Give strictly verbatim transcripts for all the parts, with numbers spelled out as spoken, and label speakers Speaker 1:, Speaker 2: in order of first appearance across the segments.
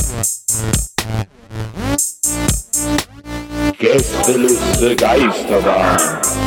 Speaker 1: Gästeliste Geisterbahn.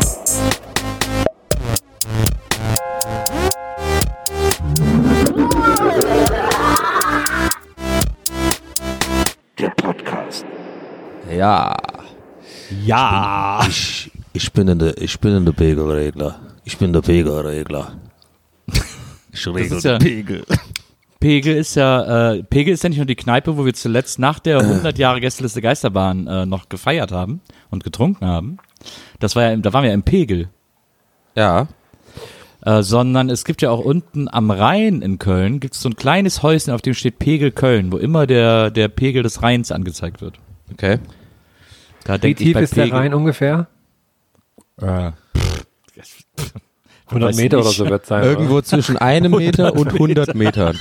Speaker 1: Der Podcast.
Speaker 2: Ja.
Speaker 3: Ja.
Speaker 2: Ich, ich bin in der, ich bin in der Pegelregler. Ich bin der Pegelregler. Ich regel
Speaker 3: ist ja,
Speaker 2: den Pegel.
Speaker 3: Pegel ist ja, äh, Pegel ist ja nicht nur die Kneipe, wo wir zuletzt nach der hundert Jahre Gästeliste Geisterbahn äh, noch gefeiert haben und getrunken haben. Das war ja, da waren wir ja im Pegel.
Speaker 2: Ja.
Speaker 3: Äh, sondern es gibt ja auch unten am Rhein in Köln, gibt es so ein kleines Häuschen, auf dem steht Pegel Köln, wo immer der, der Pegel des Rheins angezeigt wird.
Speaker 2: Okay.
Speaker 3: Da
Speaker 4: Wie
Speaker 3: denk ich
Speaker 4: tief
Speaker 3: bei
Speaker 4: ist
Speaker 3: Pegel,
Speaker 4: der Rhein ungefähr?
Speaker 3: Äh,
Speaker 4: hundert
Speaker 3: weiß
Speaker 4: Meter
Speaker 3: nicht.
Speaker 4: oder so wird es sein.
Speaker 2: Irgendwo
Speaker 4: Oder?
Speaker 2: zwischen einem Meter und hundert Metern.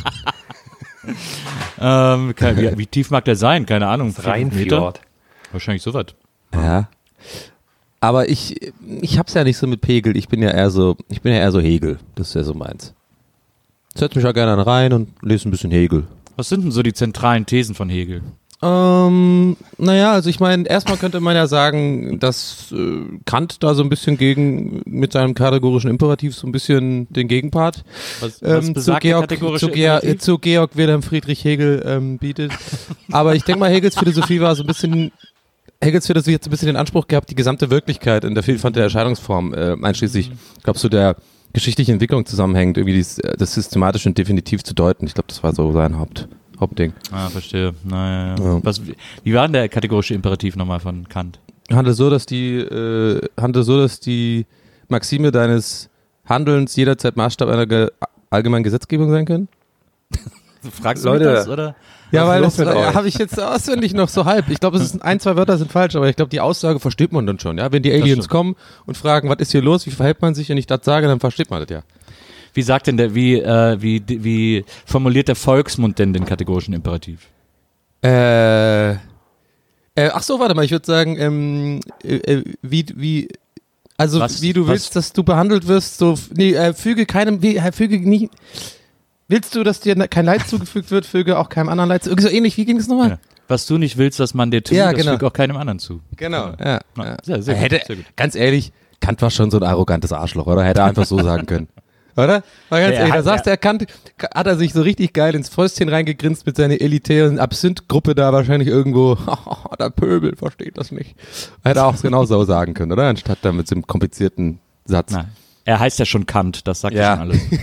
Speaker 3: ähm, kein, wie, wie tief mag der sein? Keine Ahnung.
Speaker 4: Das
Speaker 3: vier, fünf Meter?
Speaker 4: Rheinfjord.
Speaker 3: Wahrscheinlich so was.
Speaker 2: Ja. Aber ich, ich hab's ja nicht so mit Pegel. Ich bin ja eher so, ich bin ja eher so Hegel. Das ist ja so meins. Setz mich ja gerne an rein und lese ein bisschen Hegel.
Speaker 3: Was sind denn so die zentralen Thesen von Hegel?
Speaker 2: Ähm, naja, also ich meine, erstmal könnte man ja sagen, dass äh, Kant da so ein bisschen gegen, mit seinem kategorischen Imperativ so ein bisschen den Gegenpart
Speaker 3: Was, was
Speaker 2: ähm, zu,
Speaker 3: besagt der
Speaker 2: Georg,
Speaker 3: kategorische
Speaker 2: zu, Georg,
Speaker 3: Imperativ?
Speaker 2: zu Georg Wilhelm Friedrich Hegel ähm, bietet. Aber ich denke mal, Hegels Philosophie war so ein bisschen, Hegels Philosophie hat so ein bisschen den Anspruch gehabt, die gesamte Wirklichkeit in der Vielfalt der Erscheinungsform, äh, einschließlich, glaubst du, der geschichtlichen Entwicklung zusammenhängt, irgendwie dies, das systematisch und definitiv zu deuten. Ich glaube, das war so sein Haupt. Hauptding.
Speaker 3: Ah, verstehe. Naja, ja.
Speaker 2: Ja.
Speaker 3: Was, wie war denn der kategorische Imperativ nochmal von Kant?
Speaker 2: Handle so, dass die, äh, handle so, dass die Maxime deines Handelns jederzeit Maßstab einer ge allgemeinen Gesetzgebung sein können?
Speaker 3: Fragst
Speaker 4: Leute,
Speaker 3: du mich das, oder?
Speaker 2: Ja,
Speaker 4: Was
Speaker 2: weil
Speaker 4: ist
Speaker 2: das
Speaker 4: los mit euch?
Speaker 2: habe ich jetzt auswendig noch so halb. Ich glaube, es ist ein, zwei Wörter sind falsch, aber ich glaube, die Aussage versteht man dann schon. Ja, wenn die Aliens
Speaker 3: stimmt.
Speaker 2: kommen und fragen, was ist hier los, wie verhält man sich, und ich das sage, dann versteht man das ja.
Speaker 3: Wie sagt denn der, wie, äh, wie, wie formuliert der Volksmund denn den kategorischen Imperativ?
Speaker 2: Äh, äh ach so, warte mal, ich würde sagen, ähm, äh, äh, wie, wie, also
Speaker 3: Was-
Speaker 2: wie du
Speaker 3: was-
Speaker 2: willst, dass du behandelt wirst, so, nee, äh, füge keinem, wie, äh, füge nicht, willst du, dass dir kein Leid zugefügt wird, füge auch keinem anderen Leid zu, so ähnlich, wie ging es nochmal?
Speaker 3: Ja. Was du nicht willst, dass man dir tut,
Speaker 2: Ja,
Speaker 3: das
Speaker 2: genau.
Speaker 3: fügt auch keinem anderen zu.
Speaker 2: Genau, ja.
Speaker 3: Ja,
Speaker 2: ja.
Speaker 3: sehr, sehr
Speaker 2: Er
Speaker 3: gut,
Speaker 2: hätte,
Speaker 3: sehr gut.
Speaker 2: ganz ehrlich, Kant war schon so ein arrogantes Arschloch, oder? Hätte er einfach so sagen können. Oder? Mal ganz
Speaker 3: Ja, er
Speaker 2: ehrlich, da
Speaker 3: hat-
Speaker 2: saß der Kant, hat er sich so richtig geil ins Fäustchen reingegrinst mit seiner elitären Absinth-Gruppe da wahrscheinlich irgendwo, der Pöbel versteht das nicht. Hätte er auch genau so sagen können, oder? Anstatt da mit so einem komplizierten Satz.
Speaker 3: Nein. Er heißt ja schon Kant, das sagt ja,
Speaker 2: Ja.
Speaker 3: schon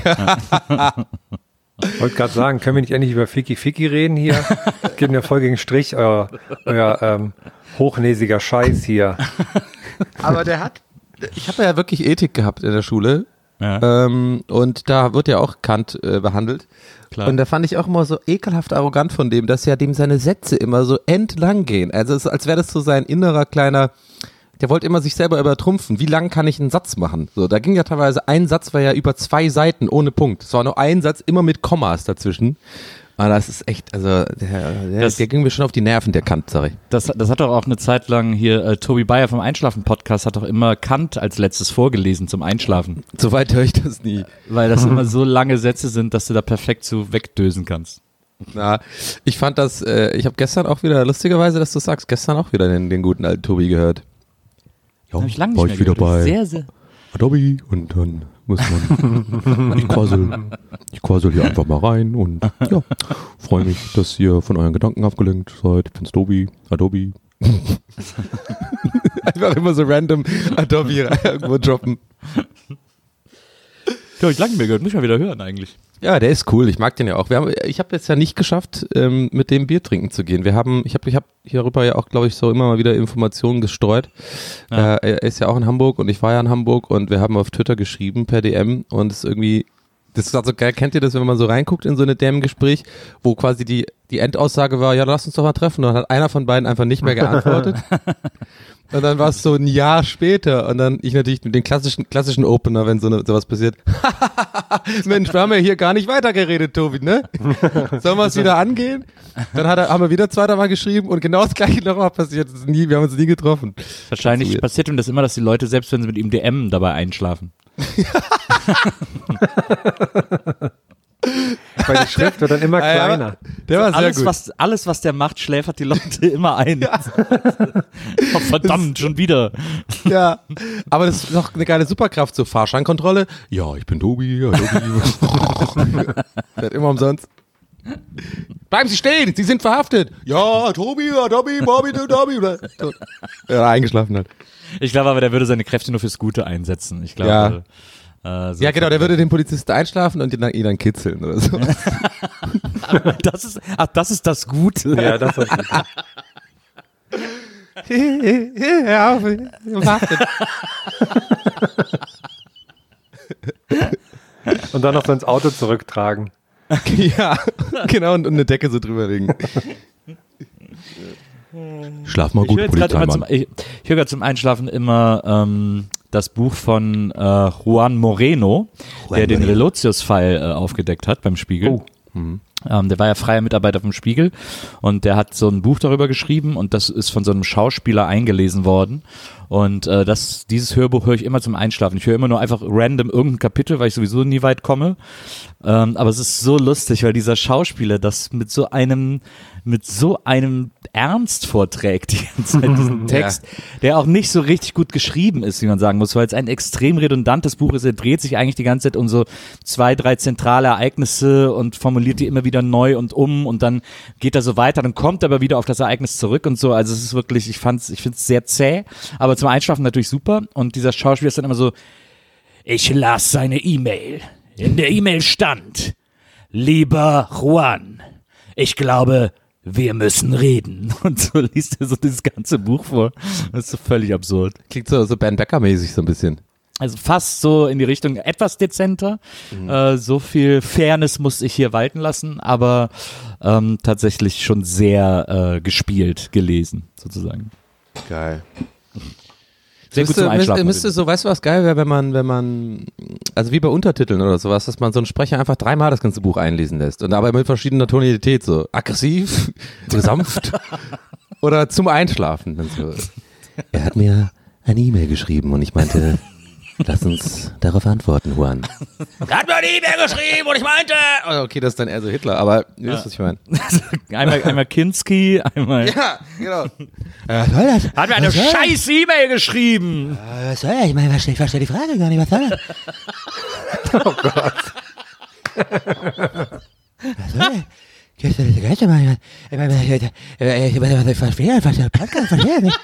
Speaker 3: alles.
Speaker 4: Ich wollte gerade sagen, können wir nicht endlich über Ficky Ficky reden hier? Geht mir voll gegen den Strich, euer, euer ähm, hochnäsiger Scheiß hier.
Speaker 2: Aber der hat, ich habe ja wirklich Ethik gehabt in der Schule.
Speaker 3: Ja,
Speaker 2: Ähm, und da wird ja auch Kant äh, behandelt.
Speaker 3: klar.
Speaker 2: Und da fand ich auch immer so ekelhaft arrogant von dem, dass ja dem seine Sätze immer so entlang gehen. Also es ist, als wäre das so sein innerer kleiner, der wollte immer sich selber übertrumpfen. Wie lang kann ich einen Satz machen? So, da ging ja teilweise, ein Satz war ja über zwei Seiten ohne Punkt. Es war nur ein Satz, immer mit Kommas dazwischen. Aber das ist echt, also der, der,
Speaker 3: Das-
Speaker 2: der ging mir schon auf die Nerven, der Kant, sorry.
Speaker 3: Das, das hat doch auch eine Zeit lang hier, äh, Tobi Bayer vom Einschlafen-Podcast hat doch immer Kant als letztes vorgelesen zum Einschlafen.
Speaker 2: Soweit höre ich das nie.
Speaker 3: Weil das immer so lange Sätze sind, dass du da perfekt zu wegdösen kannst.
Speaker 2: Na, ich fand das, äh, ich habe gestern auch wieder, lustigerweise, dass du sagst, gestern auch wieder den, den guten alten Tobi gehört. Ja,
Speaker 3: Hab ich lange
Speaker 2: war
Speaker 3: nicht
Speaker 2: ich
Speaker 3: mehr
Speaker 2: wieder
Speaker 3: gehört.
Speaker 2: bei
Speaker 3: Sehr, sehr.
Speaker 2: Adobe und dann muss man, ich quassel, ich quassel hier einfach mal rein und ja, freue mich, dass ihr von euren Gedanken abgelenkt seid. Ich bin's Tobi, Adobe. Einfach immer so random Adobe irgendwo droppen.
Speaker 3: Ja, ich lange nicht mehr gehört, muss ich mal wieder hören eigentlich.
Speaker 2: Ja, der ist cool. Ich mag den ja auch. Wir haben, ich habe jetzt ja nicht geschafft, ähm, mit dem Bier trinken zu gehen. Wir haben, ich habe, ich habe hierüber ja auch, glaube ich, so immer mal wieder Informationen gestreut.
Speaker 3: Ja.
Speaker 2: Äh, er ist ja auch in Hamburg und ich war ja in Hamburg und wir haben auf Twitter geschrieben per D M und es ist irgendwie, das ist also geil. Kennt ihr das, wenn man so reinguckt in so eine D M-Gespräch, wo quasi die die Endaussage war, ja, lass uns doch mal treffen. Und dann hat einer von beiden einfach nicht mehr geantwortet. Und dann war es so ein Jahr später und dann ich natürlich mit den klassischen klassischen Opener, wenn so eine, sowas passiert. Mensch, wir haben ja hier gar nicht weitergeredet, Tobi, ne? Sollen wir es wieder angehen? Dann hat er, haben wir wieder zweiter Mal geschrieben und genau das gleiche nochmal passiert. Das ist nie, wir haben uns nie getroffen.
Speaker 3: Wahrscheinlich
Speaker 2: weird.
Speaker 3: passiert ihm das immer, dass die Leute, selbst wenn sie mit ihm D M, dabei einschlafen.
Speaker 4: Weil die Schrift wird dann immer
Speaker 2: Ah, ja,
Speaker 4: kleiner.
Speaker 2: Der war sehr
Speaker 3: alles,
Speaker 2: gut.
Speaker 3: was, alles, was der macht, schläfert die Leute immer ein. Oh, verdammt, schon wieder.
Speaker 2: Ja, aber das ist doch eine geile Superkraft, so Fahrscheinkontrolle. Ja, ich bin Tobi, ja, Tobi. Fährt immer umsonst. Bleiben Sie stehen, Sie sind verhaftet. Ja, Tobi, ja, Tobi, Bobby, du, Tobi. Ja, eingeschlafen hat.
Speaker 3: Ich glaube aber, der würde seine Kräfte nur fürs Gute einsetzen. Ich glaube.
Speaker 2: Ja.
Speaker 3: Äh, so
Speaker 2: Ja, genau, der würde den Polizisten einschlafen und ihn dann, ihn dann kitzeln oder so.
Speaker 3: das ist, ach, das ist das Gute.
Speaker 4: Ja, das ist
Speaker 2: Ja, verhaftet.
Speaker 4: Und dann noch so ins Auto zurücktragen.
Speaker 2: Ja, genau, und, und eine Decke so drüber legen. Schlaf mal
Speaker 3: Ich
Speaker 2: gut,
Speaker 3: höre jetzt gerade immer zum,
Speaker 2: Polizeimann.
Speaker 3: ich, ich höre gerade zum Einschlafen immer ähm, das Buch von äh, Juan Moreno,
Speaker 2: Juan
Speaker 3: der den
Speaker 2: Moreno.
Speaker 3: Relotius-Fall äh, aufgedeckt hat beim Spiegel.
Speaker 4: Oh.
Speaker 3: Ähm, der war ja freier Mitarbeiter vom Spiegel und der hat so ein Buch darüber geschrieben und das ist von so einem Schauspieler eingelesen worden. Und äh, das, dieses Hörbuch höre ich immer zum Einschlafen. Ich höre immer nur einfach random irgendein Kapitel, weil ich sowieso nie weit komme. Ähm, aber es ist so lustig, weil dieser Schauspieler das mit so einem, mit so einem Ernst vorträgt, die ganze Zeit, diesen Text, der auch nicht so richtig gut geschrieben ist, wie man sagen muss, weil es ein extrem redundantes Buch ist. Er dreht sich eigentlich die ganze Zeit um so zwei, drei zentrale Ereignisse und formuliert die immer wieder neu und um und dann geht er so weiter, dann kommt er aber wieder auf das Ereignis zurück und so. Also es ist wirklich, ich fand's, ich finde es sehr zäh, aber zum Einschlafen natürlich super. Und dieser Schauspieler ist dann immer so, ich las seine E-Mail. In der E-Mail stand, lieber Juan, ich glaube, wir müssen reden. Und so liest er so dieses ganze Buch vor. Das ist so völlig absurd.
Speaker 2: Klingt so, so Ben Becker-mäßig so ein bisschen.
Speaker 3: Also fast so in die Richtung etwas dezenter. Mhm. Äh, so viel Fairness musste ich hier walten lassen, aber ähm, tatsächlich schon sehr äh, gespielt gelesen, sozusagen.
Speaker 2: Geil.
Speaker 3: Sehr gut zum Einschlafen.
Speaker 2: Müsste so, weißt du, was geil wäre, wenn man, wenn man, also wie bei Untertiteln oder sowas, dass man so einen Sprecher einfach dreimal das ganze Buch einlesen lässt und dabei mit verschiedener Tonalität, so aggressiv, so sanft oder zum Einschlafen. Dann so. Er hat mir eine E-Mail geschrieben und ich meinte, lass uns darauf antworten, Juan. Er hat mir eine E-Mail geschrieben und ich meinte, oh, okay, das ist dann eher so Hitler, aber ihr wisst, was ich meine.
Speaker 3: einmal, einmal Kinski, einmal.
Speaker 2: Ja, genau. Äh, soll das?
Speaker 3: Hat mir eine scheiß E-Mail geschrieben.
Speaker 2: Äh, was soll das? Ich meine, ich verstehe die Frage gar nicht, was soll das?
Speaker 4: Oh Gott.
Speaker 2: Was soll das? Ich verstehe das Geist, ich meine, ich verstehe das, ich Podcast verstehe nicht.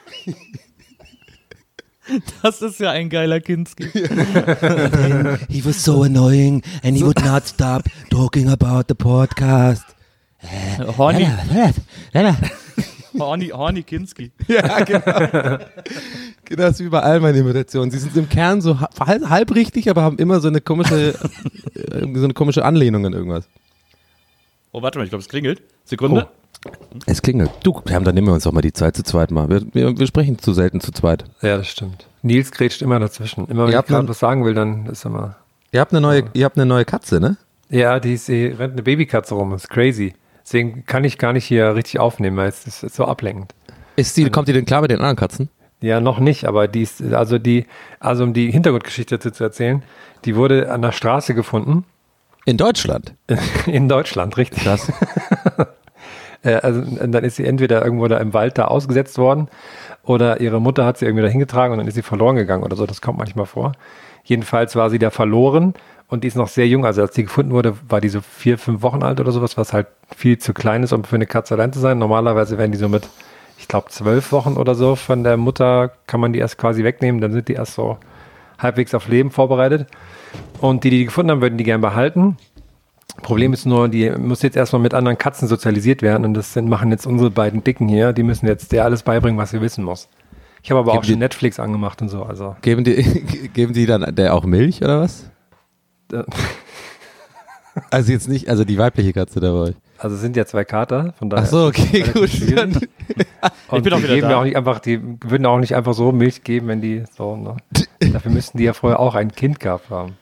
Speaker 3: Das ist ja ein geiler Kinski.
Speaker 2: He was so annoying and he would not stop talking about the podcast.
Speaker 3: Horny,
Speaker 2: Was soll das?
Speaker 3: Horny, Horny Kinski.
Speaker 2: Ja, genau. Genau, das ist wie bei all meinen Imitationen. Sie sind im Kern so halb, halb richtig, aber haben immer so eine komische, so eine komische Anlehnung an irgendwas.
Speaker 3: Oh, warte mal, ich glaube, es klingelt. Sekunde.
Speaker 2: Oh. Es klingelt. Du, dann nehmen wir uns doch mal die Zeit zu zweit mal. Wir, wir, wir sprechen zu selten zu zweit.
Speaker 4: Ja, das stimmt. Nils grätscht immer dazwischen. Immer wenn
Speaker 2: Ihr
Speaker 4: ich
Speaker 2: habt
Speaker 4: gerade
Speaker 2: einen-
Speaker 4: was sagen will, dann ist er mal.
Speaker 2: Ihr habt eine neue, ihr habt eine neue Katze, ne?
Speaker 4: Ja, die, ist, die rennt eine Babykatze rum. Das ist crazy. Deswegen kann ich gar nicht hier richtig aufnehmen, weil es ist so ablenkend.
Speaker 2: Ist die, kommt die denn klar mit den anderen Katzen?
Speaker 4: Ja, noch nicht, aber die ist, also die, also um die Hintergrundgeschichte dazu zu erzählen, die wurde an der Straße gefunden.
Speaker 2: In Deutschland?
Speaker 4: In Deutschland, richtig.
Speaker 2: Krass.
Speaker 4: Äh, also und dann ist sie entweder irgendwo da im Wald da ausgesetzt worden oder ihre Mutter hat sie irgendwie da hingetragen und dann ist sie verloren gegangen oder so. Das kommt manchmal vor. Jedenfalls war sie da verloren und die ist noch sehr jung. Also als sie gefunden wurde, war die so vier, fünf Wochen alt oder sowas, was halt viel zu klein ist, um für eine Katze allein zu sein. Normalerweise werden die so mit, ich glaube, zwölf Wochen oder so von der Mutter, kann man die erst quasi wegnehmen. Dann sind die erst so halbwegs auf Leben vorbereitet. Und die, die die gefunden haben, würden die gern behalten. Problem ist nur, die muss jetzt erstmal mit anderen Katzen sozialisiert werden und das sind, machen jetzt unsere beiden Dicken hier, die müssen jetzt der alles beibringen, was sie wissen muss. Ich habe aber
Speaker 2: Geben
Speaker 4: auch schon
Speaker 2: die-
Speaker 4: Netflix angemacht und so, also.
Speaker 2: Geben die, geben die dann der auch Milch oder was?
Speaker 4: äh,
Speaker 2: Also jetzt nicht, also die weibliche Katze da bei euch.
Speaker 4: Also es sind ja zwei Kater, von daher.
Speaker 2: Ach so, okay,
Speaker 4: relativ
Speaker 2: gut.
Speaker 4: schwierig.
Speaker 2: Dann,
Speaker 4: Und
Speaker 3: Ich bin auch
Speaker 4: die
Speaker 3: wieder
Speaker 4: geben
Speaker 3: da.
Speaker 4: ja auch nicht einfach, die würden auch nicht einfach so Milch geben, wenn die so, ne? Dafür müssten die ja vorher auch ein Kind gehabt haben.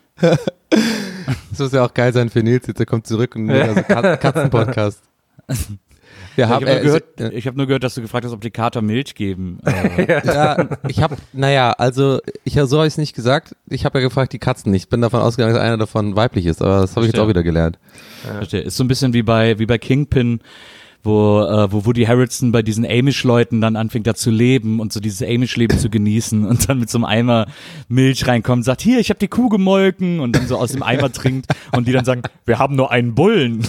Speaker 2: das muss ja auch geil sein für Nils, jetzt er kommt zurück und also Kat Katzenpodcast. Wir
Speaker 3: Ich
Speaker 2: haben,
Speaker 3: habe nur,
Speaker 2: äh,
Speaker 3: gehört,
Speaker 2: äh,
Speaker 3: ich hab nur gehört, dass du gefragt hast, ob die Kater Milch geben. Äh,
Speaker 2: ja, ich habe, naja, also ich so habe ich es nicht gesagt. Ich habe ja gefragt, die Katzen nicht. Ich bin davon ausgegangen, dass einer davon weiblich ist, aber das habe ich jetzt
Speaker 3: Verstehe.
Speaker 2: auch wieder gelernt.
Speaker 3: Verstehe. Ist so ein bisschen wie bei wie bei Kingpin, wo äh, wo Woody Harrelson bei diesen Amish-Leuten dann anfängt da zu leben und so dieses Amish-Leben zu genießen und dann mit so einem Eimer Milch reinkommt und sagt, hier, ich habe die Kuh gemolken und dann so aus dem Eimer trinkt und die dann sagen, wir haben nur einen Bullen.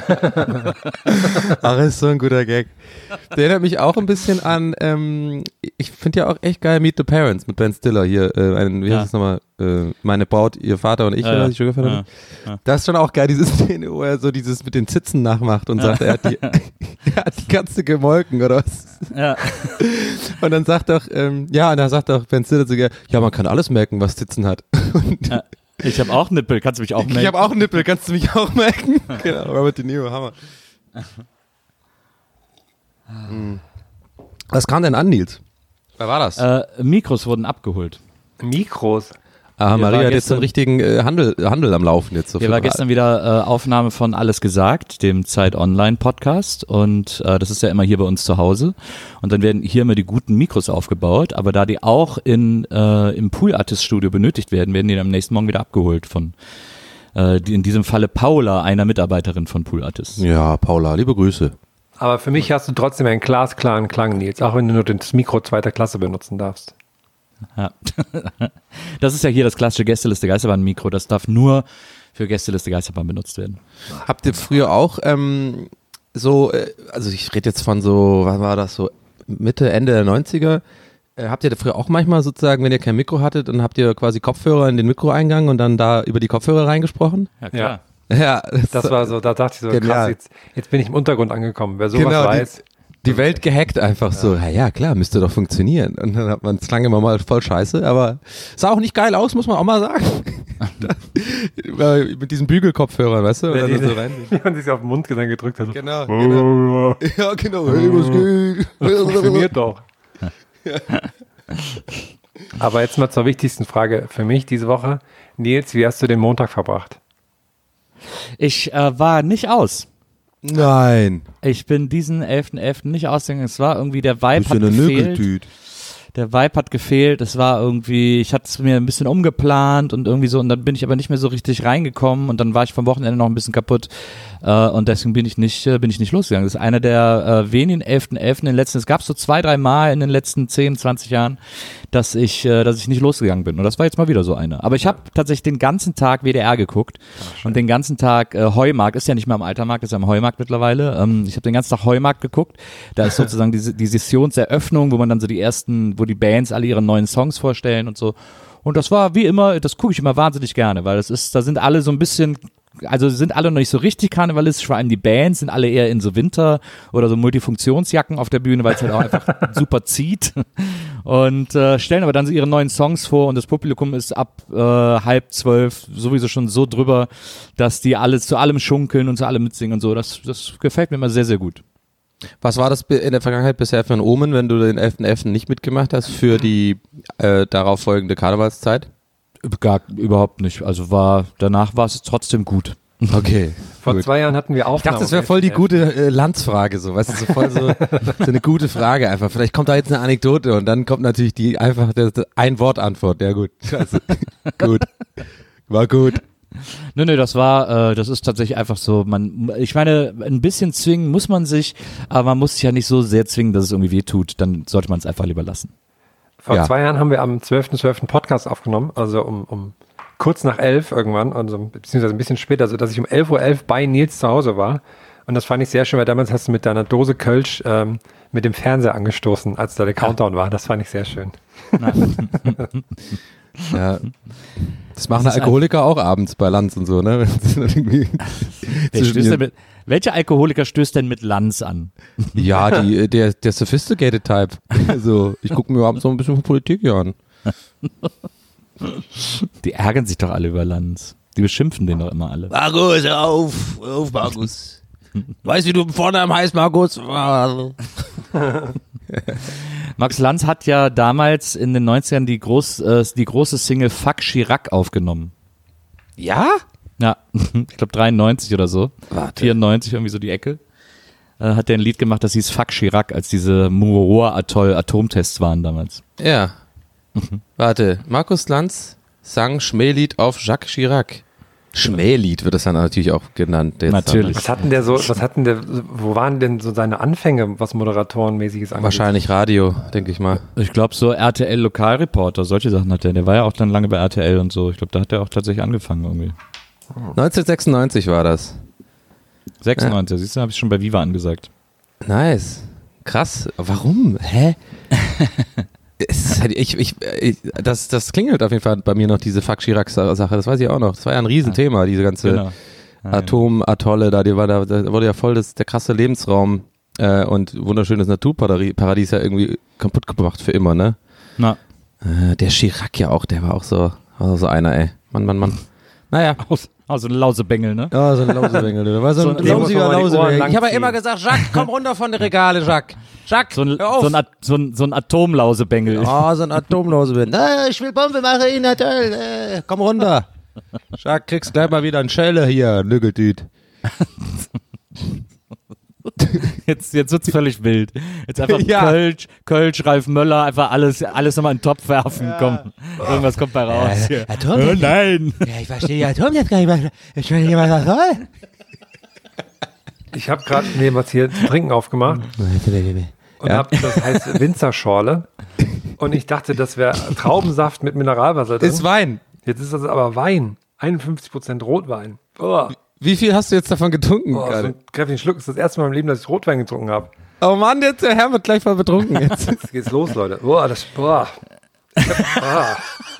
Speaker 2: Ach, ist so ein guter Gag. Der erinnert mich auch ein bisschen an, ähm, ich finde ja auch echt geil Meet the Parents mit Ben Stiller hier, äh, ein, wie
Speaker 3: Ja.
Speaker 2: heißt es nochmal, äh, meine Braut, ihr Vater und ich,
Speaker 3: Ja,
Speaker 2: oder
Speaker 3: ja.
Speaker 2: die Sugar Family.
Speaker 3: Ja, ja.
Speaker 2: Das ist schon auch geil, diese Szene, wo er so dieses mit den Zitzen nachmacht und sagt, er hat, die, er hat die Katze gemolken, oder was?
Speaker 3: Ja.
Speaker 2: Und dann sagt doch, ähm, ja, und dann sagt doch Ben Stiller sogar, ja, man kann alles merken, was Zitzen hat. Und
Speaker 3: Ja. Ich habe auch Nippel, kannst du mich auch melden?
Speaker 2: ich habe auch einen Nippel, kannst du mich auch merken? Genau, Robert De Niro, Hammer. Hm. Was kam denn an, Nils? Wer war das?
Speaker 3: Äh, Mikros wurden abgeholt.
Speaker 4: Mikros.
Speaker 2: ah,
Speaker 3: hier
Speaker 2: Maria
Speaker 3: war
Speaker 2: hat jetzt so einen
Speaker 3: gestern-
Speaker 2: richtigen äh, Handel, Handel am Laufen jetzt. So
Speaker 3: Hier
Speaker 2: für
Speaker 3: war
Speaker 2: drei-
Speaker 3: gestern wieder äh, Aufnahme von Alles gesagt, dem Zeit Online Podcast und äh, das ist ja immer hier bei uns zu Hause und dann werden hier immer die guten Mikros aufgebaut, aber da die auch in, äh, im Pool Artist Studio benötigt werden, werden die dann am nächsten Morgen wieder abgeholt von äh, die, in diesem Falle Paula, einer Mitarbeiterin von Pool Artist.
Speaker 2: Ja, Paula, liebe Grüße.
Speaker 4: Aber für mich hast du trotzdem einen glasklaren Klang, Nils, auch wenn du nur das Mikro zweiter Klasse benutzen darfst.
Speaker 3: Ja. Das ist ja hier das klassische Gästeliste Geisterbahn Mikro, das darf nur für Gästeliste Geisterbahn benutzt werden.
Speaker 2: Habt ihr früher auch ähm, so, äh, also ich rede jetzt von so, wann war das so, Mitte, Ende der neunziger, äh, habt ihr da früher auch manchmal sozusagen, wenn ihr kein Mikro hattet, dann habt ihr quasi Kopfhörer in den Mikroeingang und dann da über die Kopfhörer reingesprochen?
Speaker 3: Ja, klar.
Speaker 2: Ja,
Speaker 4: Das war so, da dachte ich so,
Speaker 2: Genial.
Speaker 4: krass, jetzt, jetzt bin ich im Untergrund angekommen. Wer sowas
Speaker 2: Genau,
Speaker 4: weiß,
Speaker 2: die, die Welt gehackt einfach so, ja, ja klar, müsste doch funktionieren. Und dann hat man es lange immer mal voll scheiße, aber sah auch nicht geil aus, muss man auch mal sagen. Mit diesen Bügelkopfhörern, weißt du? Und dann
Speaker 4: die,
Speaker 2: so rein.
Speaker 4: wie man sich auf den Mund dann gedrückt hat.
Speaker 2: Genau, genau. Ja, genau. Hey, was geht?
Speaker 4: Funktioniert doch. Aber jetzt mal zur wichtigsten Frage für mich diese Woche. Nils, wie hast du den Montag verbracht?
Speaker 3: Ich äh, war nicht aus.
Speaker 2: Nein.
Speaker 3: Ich bin diesen elften elften nicht ausgegangen. Es war irgendwie, der Vibe
Speaker 2: Bist
Speaker 3: hat
Speaker 2: du eine
Speaker 3: gefehlt.
Speaker 2: Nögeltüt?
Speaker 3: Der Vibe hat gefehlt. Es war irgendwie, ich hatte es mir ein bisschen umgeplant und irgendwie so, und dann bin ich aber nicht mehr so richtig reingekommen und dann war ich vom Wochenende noch ein bisschen kaputt äh, und deswegen bin ich nicht, äh, bin ich nicht losgegangen. Das ist einer der äh, wenigen elften elften in den letzten, es gab so zwei, drei Mal in den letzten zehn, zwanzig Jahren, dass ich, äh, dass ich nicht losgegangen bin. Und das war jetzt mal wieder so einer. Aber ich habe tatsächlich den ganzen Tag W D R geguckt und den ganzen Tag äh, Heumarkt, ist ja nicht mehr am Altermarkt, ist ja am Heumarkt mittlerweile. Ähm, ich habe den ganzen Tag Heumarkt geguckt. Da ist sozusagen die, die Sessionseröffnung, wo man dann so die ersten, wo die Bands alle ihre neuen Songs vorstellen und so. Und das war wie immer, das gucke ich immer wahnsinnig gerne, weil das ist, da sind alle so ein bisschen, also sind alle noch nicht so richtig karnevalistisch, vor allem die Bands sind alle eher in so Winter- oder so Multifunktionsjacken auf der Bühne, weil es halt auch einfach super zieht und äh, stellen aber dann so ihre neuen Songs vor und das Publikum ist ab äh, halb zwölf sowieso schon so drüber, dass die alles zu allem schunkeln und zu allem mitsingen und so. Das, das gefällt mir immer sehr, sehr gut.
Speaker 2: Was war das in der Vergangenheit bisher für ein Omen, wenn du den elften elften nicht mitgemacht hast für die äh, darauf folgende Karnevalszeit?
Speaker 3: Gar überhaupt nicht. Also war, danach war es trotzdem gut.
Speaker 2: Okay.
Speaker 4: Vor
Speaker 2: gut.
Speaker 4: zwei Jahren hatten wir
Speaker 2: Ich
Speaker 4: Aufnahmen.
Speaker 2: dachte, das wäre voll die gute äh, Landsfrage, so, weißt du, so voll so, so eine gute Frage einfach. Vielleicht kommt da jetzt eine Anekdote und dann kommt natürlich die einfach das, das Ein-Wort-Antwort. Ja gut, also, gut, war gut.
Speaker 3: Nö, nö, das war, äh, das ist tatsächlich einfach so, man, ich meine, ein bisschen zwingen muss man sich, aber man muss sich ja nicht so sehr zwingen, dass es irgendwie weh tut, dann sollte man es einfach lieber lassen.
Speaker 4: Vor
Speaker 2: Ja.
Speaker 4: zwei Jahren haben wir am zwölften zwölften Podcast aufgenommen, also um, um kurz nach elf irgendwann, also beziehungsweise ein bisschen später, so dass ich um elf Uhr elf bei Nils zu Hause war. Und das fand ich sehr schön, weil damals hast du mit deiner Dose Kölsch ähm, mit dem Fernseher angestoßen, als da der Countdown war. Das fand ich sehr schön.
Speaker 2: Ja. Das machen
Speaker 3: Das ist
Speaker 2: Alkoholiker auch abends bei Lanz und so, ne?
Speaker 3: Wer stößt denn mit, welcher Alkoholiker stößt denn mit Lanz an?
Speaker 2: Ja, die, der, der sophisticated Type. Also, ich gucke mir abends so ein bisschen von Politik hier an.
Speaker 3: Die ärgern sich doch alle über Lanz. Die beschimpfen den doch immer alle.
Speaker 2: Markus, hör auf, hör auf, Markus. Weißt du, wie du Vornamen heißt, Markus?
Speaker 3: Max Lanz hat ja damals in den neunzigern die, groß, äh, die große Single Fuck Chirac aufgenommen.
Speaker 2: Ja?
Speaker 3: Ja, ich glaube dreiundneunzig oder so.
Speaker 2: Warte.
Speaker 3: vierundneunzig, irgendwie so die Ecke. äh, hat der ein Lied gemacht, das hieß Fuck Chirac, als diese Mururoa-Atoll-Atomtests waren damals.
Speaker 2: Ja. Mhm. Warte, Markus Lanz sang Schmählied auf Jacques Chirac. Schmählied wird das dann natürlich auch genannt. Jetzt
Speaker 3: natürlich.
Speaker 4: Was hatten der so, was hatten der, wo waren denn so seine Anfänge, was Moderatorenmäßiges angeht?
Speaker 2: Wahrscheinlich Radio, denke ich mal.
Speaker 3: Ich glaube so R T L-Lokalreporter, solche Sachen hat der. Der war ja auch dann lange bei R T L und so. Ich glaube, da hat er auch tatsächlich angefangen irgendwie.
Speaker 2: neunzehnhundertsechsundneunzig war das.
Speaker 3: sechsundneunzig, ja. Siehst du, habe ich schon bei Viva angesagt.
Speaker 2: Nice. Krass. Warum? Hä? Es ist halt, ich, ich, ich, das, das klingelt auf jeden Fall bei mir noch, diese Fuck Chirac-Sache, das weiß ich auch noch. Das war ja ein Riesenthema, diese ganze
Speaker 3: Genau. Ah,
Speaker 2: Atomatolle da, die war da, da wurde ja voll das, der krasse Lebensraum äh, und wunderschönes Naturparadies ja irgendwie kaputt gemacht für immer, ne?
Speaker 3: Na.
Speaker 2: Äh, der Chirac ja auch, der war auch so, war so einer, ey. Mann, Mann, Mann. Naja.
Speaker 3: Aus, aus so ein Lausebengel, ne?
Speaker 2: Ja, so ein Lausebengel. Der war so ein
Speaker 4: So ein-
Speaker 2: lausiger
Speaker 4: muss man mal die Ohren
Speaker 2: Lausebengel. Ich habe ja
Speaker 4: langziehen.
Speaker 2: immer gesagt, Jacques, komm runter von den Regale, Jacques. Jacques,
Speaker 3: So ein,
Speaker 2: hör auf.
Speaker 3: so ein, At- so ein, so ein Atomlausebengel.
Speaker 2: Oh, so ein Atomlausebengel. Äh, ich will Bombe machen in der Töll. Äh, komm runter. Jacques, kriegst gleich mal wieder einen Schelle hier, Nüggeltüt.
Speaker 3: Jetzt, jetzt wird's völlig wild. Jetzt einfach
Speaker 2: Ja.
Speaker 3: Kölsch, Kölsch, Ralf Möller, einfach alles, alles nochmal in den Topf werfen. Komm, irgendwas kommt bei raus. hier.
Speaker 2: Atom-
Speaker 3: Oh nein!
Speaker 2: Ja, ich verstehe die Atom jetzt gar nicht mehr. Ich will nicht mal was soll.
Speaker 4: Ich habe gerade nee, was hier zu trinken aufgemacht und
Speaker 2: Ja.
Speaker 4: hab, das heißt Winzerschorle. Und ich dachte, das wäre Traubensaft mit Mineralwasser drin.
Speaker 2: Ist Wein.
Speaker 4: Jetzt ist das aber Wein. einundfünfzig Prozent Rotwein. Oh,
Speaker 2: Wie viel hast du jetzt davon getrunken
Speaker 4: oh, so
Speaker 2: gerade?
Speaker 4: ein kräftigen Schluck. Das ist das erste Mal im Leben, dass ich Rotwein getrunken habe.
Speaker 2: Oh Mann, jetzt der Herr wird gleich mal betrunken. Jetzt.
Speaker 4: Jetzt geht's los, Leute. Boah, das, boah. Ich hab, ah.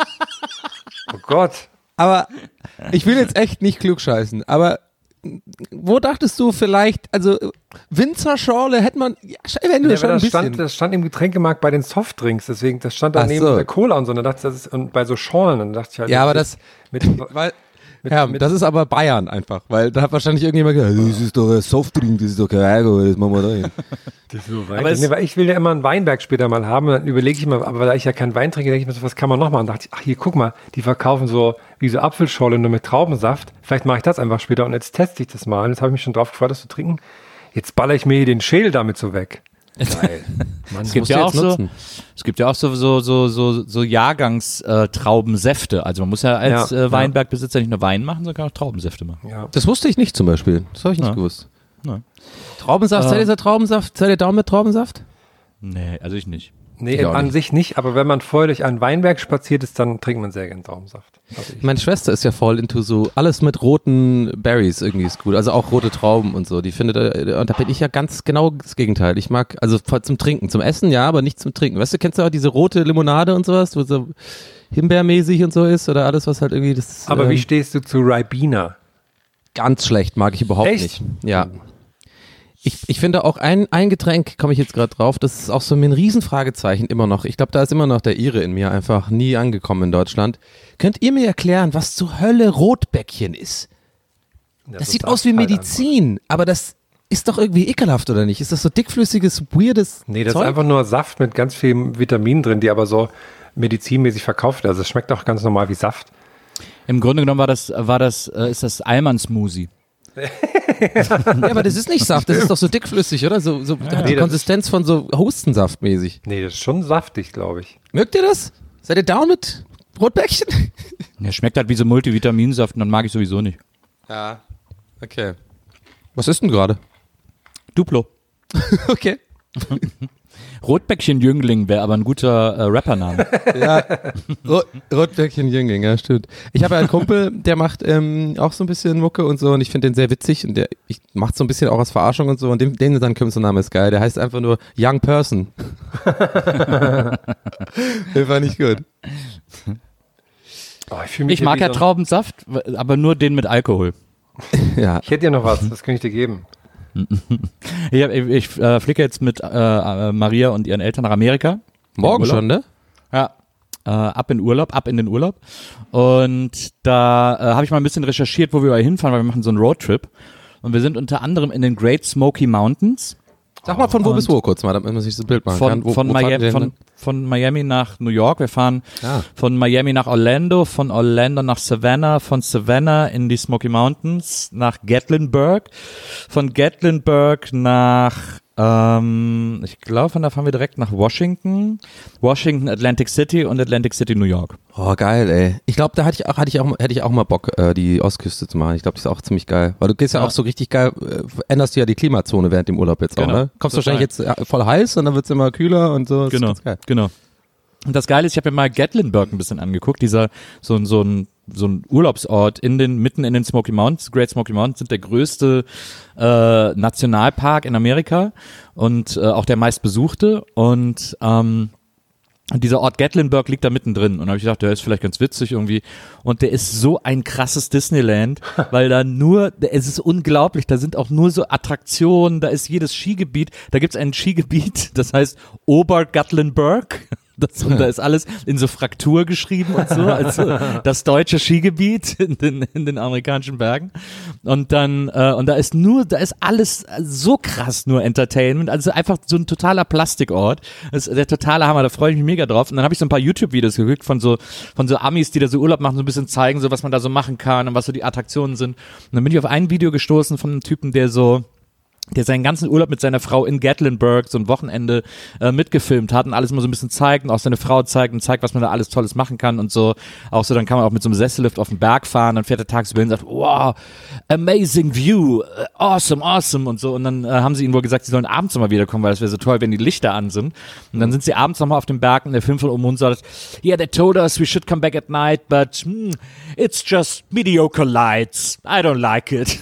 Speaker 4: Oh Gott.
Speaker 2: Aber ich will jetzt echt nicht klugscheißen, aber wo dachtest du vielleicht, also Winzerschorle hätte man, ja, wenn du
Speaker 4: Ja,
Speaker 2: schon
Speaker 4: aber
Speaker 2: ein
Speaker 4: das,
Speaker 2: bisschen.
Speaker 4: stand, das stand im Getränkemarkt bei den Softdrinks, deswegen, das stand da
Speaker 2: Ach
Speaker 4: neben
Speaker 2: so.
Speaker 4: der Cola und so. Und dann dachte ich, das ist, und bei so Schorlen, dann dachte ich halt,
Speaker 2: Ja, aber
Speaker 4: ist mit,
Speaker 2: Weil,
Speaker 4: mit,
Speaker 2: ja,
Speaker 4: mit,
Speaker 2: das ist aber Bayern einfach, weil da hat wahrscheinlich irgendjemand gesagt, das ist doch ein Softdrink, das ist doch kein Alkohol, das machen wir da hin.
Speaker 4: aber nee, weil ich will ja immer einen Weinberg später mal haben, und dann überlege ich mal, aber da ich ja keinen Wein trinke, denke ich mir so, was kann man noch machen? Und dachte ich, ach hier, guck mal, die verkaufen so wie so Apfelschorle nur mit Traubensaft. Vielleicht mache ich das einfach später und jetzt teste ich das mal. Und jetzt habe ich mich schon drauf gefreut, das zu trinken. Jetzt baller ich mir hier den Schädel damit so weg. Geil. Mann,
Speaker 3: Es gibt
Speaker 2: musst du
Speaker 3: ja auch
Speaker 2: jetzt
Speaker 3: so,
Speaker 2: nutzen.
Speaker 3: es gibt ja auch so, so, so, so, so Jahrgangstraubensäfte. Also man muss ja als
Speaker 4: Ja,
Speaker 3: äh, Weinbergbesitzer nicht nur Wein machen, sondern auch Traubensäfte machen.
Speaker 4: ja.
Speaker 2: Das wusste ich nicht zum Beispiel, das habe ich nicht
Speaker 3: Ja.
Speaker 2: gewusst.
Speaker 3: Ja.
Speaker 2: Traubensaft,
Speaker 3: Äh.
Speaker 2: seid ihr so Traubensaft, seid ihr Daumen mit Traubensaft?
Speaker 3: Nee, also ich nicht.
Speaker 4: Nee,
Speaker 2: Ich auch
Speaker 4: an
Speaker 2: nicht.
Speaker 4: sich nicht, aber wenn man vorher durch einen Weinberg spaziert ist, dann trinkt man sehr gern Traubensaft. Also ich.
Speaker 2: Meine Schwester ist ja voll into so, alles mit roten Berries irgendwie ist gut, also auch rote Trauben und so, die findet, äh, und da bin ich ja ganz genau das Gegenteil. Ich mag, also voll zum Trinken, zum Essen ja, aber nicht zum Trinken. Weißt du, kennst du auch diese rote Limonade und sowas, wo so himbeermäßig und so ist oder alles, was halt irgendwie das,
Speaker 4: Aber
Speaker 2: ähm,
Speaker 4: wie stehst du zu Ribena?
Speaker 2: ganz schlecht, mag ich überhaupt
Speaker 4: Echt?
Speaker 2: nicht. Ja. Ich, ich finde auch ein, ein Getränk, komme ich jetzt gerade drauf, das ist auch so mir ein Riesenfragezeichen immer noch. Ich glaube, da ist immer noch der Ire in mir einfach nie angekommen in Deutschland. Könnt ihr mir erklären, was zur Hölle Rotbäckchen ist?
Speaker 4: Ja,
Speaker 2: Das
Speaker 4: so
Speaker 2: sieht
Speaker 4: Saft
Speaker 2: aus wie
Speaker 4: halt
Speaker 2: Medizin, aber das ist doch irgendwie ekelhaft, oder nicht? Ist das so dickflüssiges, weirdes
Speaker 4: Nee, das
Speaker 2: Zeug?
Speaker 4: ist einfach nur Saft mit ganz vielen Vitaminen drin, die aber so medizinmäßig verkauft werden. Also es schmeckt auch ganz normal wie Saft.
Speaker 3: Im Grunde genommen war das, war das, äh, ist das Alman-Smoothie.
Speaker 2: Ja, aber das ist nicht Saft, das ist doch so dickflüssig, oder? So, so hat die
Speaker 4: Nee, das
Speaker 2: Konsistenz von so Hustensaft mäßig.
Speaker 4: Nee, das ist schon saftig, glaube ich.
Speaker 2: Mögt ihr das? Seid ihr down mit Rotbäckchen?
Speaker 3: Der schmeckt halt wie so Multivitaminsaft und dann mag ich sowieso nicht.
Speaker 2: Ja, okay. Was ist denn gerade?
Speaker 3: Duplo.
Speaker 2: Okay.
Speaker 3: Rotbäckchen-Jüngling wäre aber ein guter äh, Rappername.
Speaker 2: Ja, Rot Rotbäckchen Jüngling, ja, stimmt. Ich habe ja einen Kumpel, der macht ähm, auch so ein bisschen Mucke und so und ich finde den sehr witzig und der ich, macht so ein bisschen auch als Verarschung und so und dem, den sein Künstlername ist geil. Der heißt einfach nur Young Person. Der fand ich gut.
Speaker 4: Oh, ich fühl mich
Speaker 3: Ich
Speaker 4: hier
Speaker 3: mag
Speaker 4: wie
Speaker 3: ja
Speaker 4: so ein-
Speaker 3: Traubensaft, aber nur den mit Alkohol.
Speaker 2: Ja.
Speaker 4: Ich hätte dir noch was, was könnte ich dir geben?
Speaker 3: Ich, hab- ich, ich äh, fliege jetzt mit äh, äh, Maria und ihren Eltern nach Amerika.
Speaker 2: Morgen
Speaker 3: Urlaub.
Speaker 2: schon, ne?
Speaker 3: Ja. Äh, ab in Urlaub, ab in den Urlaub. Und da äh, habe ich mal ein bisschen recherchiert, wo wir überall hinfahren, weil wir machen so einen Roadtrip. Und wir sind unter anderem in den Great Smoky Mountains.
Speaker 2: Sag mal von wo
Speaker 3: Und
Speaker 2: bis wo kurz mal, damit man sich das Bild machen
Speaker 3: Von,
Speaker 2: kann. Wo,
Speaker 3: von,
Speaker 2: wo fahren
Speaker 3: Miami,
Speaker 2: wir denn
Speaker 3: von,
Speaker 2: hin?
Speaker 3: von Miami nach New York. Wir fahren
Speaker 2: Ah.
Speaker 3: von Miami nach Orlando, von Orlando nach Savannah, von Savannah in die Smoky Mountains nach Gatlinburg, von Gatlinburg nach Ähm, ich glaube, von da fahren wir direkt nach Washington, Washington, Atlantic City und Atlantic City, New York.
Speaker 2: Oh, geil, ey. Ich glaube, da hatte ich auch, hatte ich auch, hätte ich auch mal Bock, äh, die Ostküste zu machen. Ich glaube, das ist auch ziemlich geil. Weil du gehst ja, ja. auch so richtig geil, äh, änderst du ja die Klimazone während dem Urlaub jetzt
Speaker 3: genau.
Speaker 2: auch, ne? Kommst
Speaker 3: Total.
Speaker 2: wahrscheinlich jetzt äh, voll heiß und dann wird's immer kühler und so. Das
Speaker 3: Genau,
Speaker 2: ist ganz geil.
Speaker 3: genau. Und das Geile ist, ich habe mir mal Gatlinburg ein bisschen angeguckt, dieser, so ein, so ein, so ein Urlaubsort in den, mitten in den Smoky Mountains. Great Smoky Mountains sind der größte äh, Nationalpark in Amerika und äh, auch der meistbesuchte. Und ähm, dieser Ort Gatlinburg liegt da mittendrin. Und da habe ich gedacht, der ist vielleicht ganz witzig irgendwie. Und der ist so ein krasses Disneyland, weil da nur, es ist unglaublich, da sind auch nur so Attraktionen, da ist jedes Skigebiet. Da gibt's ein Skigebiet, das heißt Ober-Gatlinburg. Das, und da ist alles in so Fraktur geschrieben und so, also das deutsche Skigebiet in den, in den amerikanischen Bergen. Und dann, äh, und da ist nur, da ist alles so krass nur Entertainment, also einfach so ein totaler Plastikort. Das ist der totale Hammer, da freue ich mich mega drauf. Und dann habe ich so ein paar YouTube-Videos geguckt von so, von so Amis, die da so Urlaub machen, so ein bisschen zeigen, so was man da so machen kann und was so die Attraktionen sind. Und dann bin ich auf ein Video gestoßen von einem Typen, der so, der seinen ganzen Urlaub mit seiner Frau in Gatlinburg so ein Wochenende äh, mitgefilmt hat und alles mal so ein bisschen zeigt und auch seine Frau zeigt und zeigt, was man da alles Tolles machen kann und so. Auch so, dann kann man auch mit so einem Sessellift auf den Berg fahren, dann fährt er tagsüber hin und sagt, wow, amazing view, awesome, awesome und so. Und dann äh, haben sie ihnen wohl gesagt, sie sollen abends nochmal wiederkommen, weil es wäre so toll, wenn die Lichter an sind. Und dann sind sie abends nochmal auf dem Berg und der Film von Ohm sagt, yeah, they told us we should come back at night, but hmm, it's just mediocre lights. I don't like it.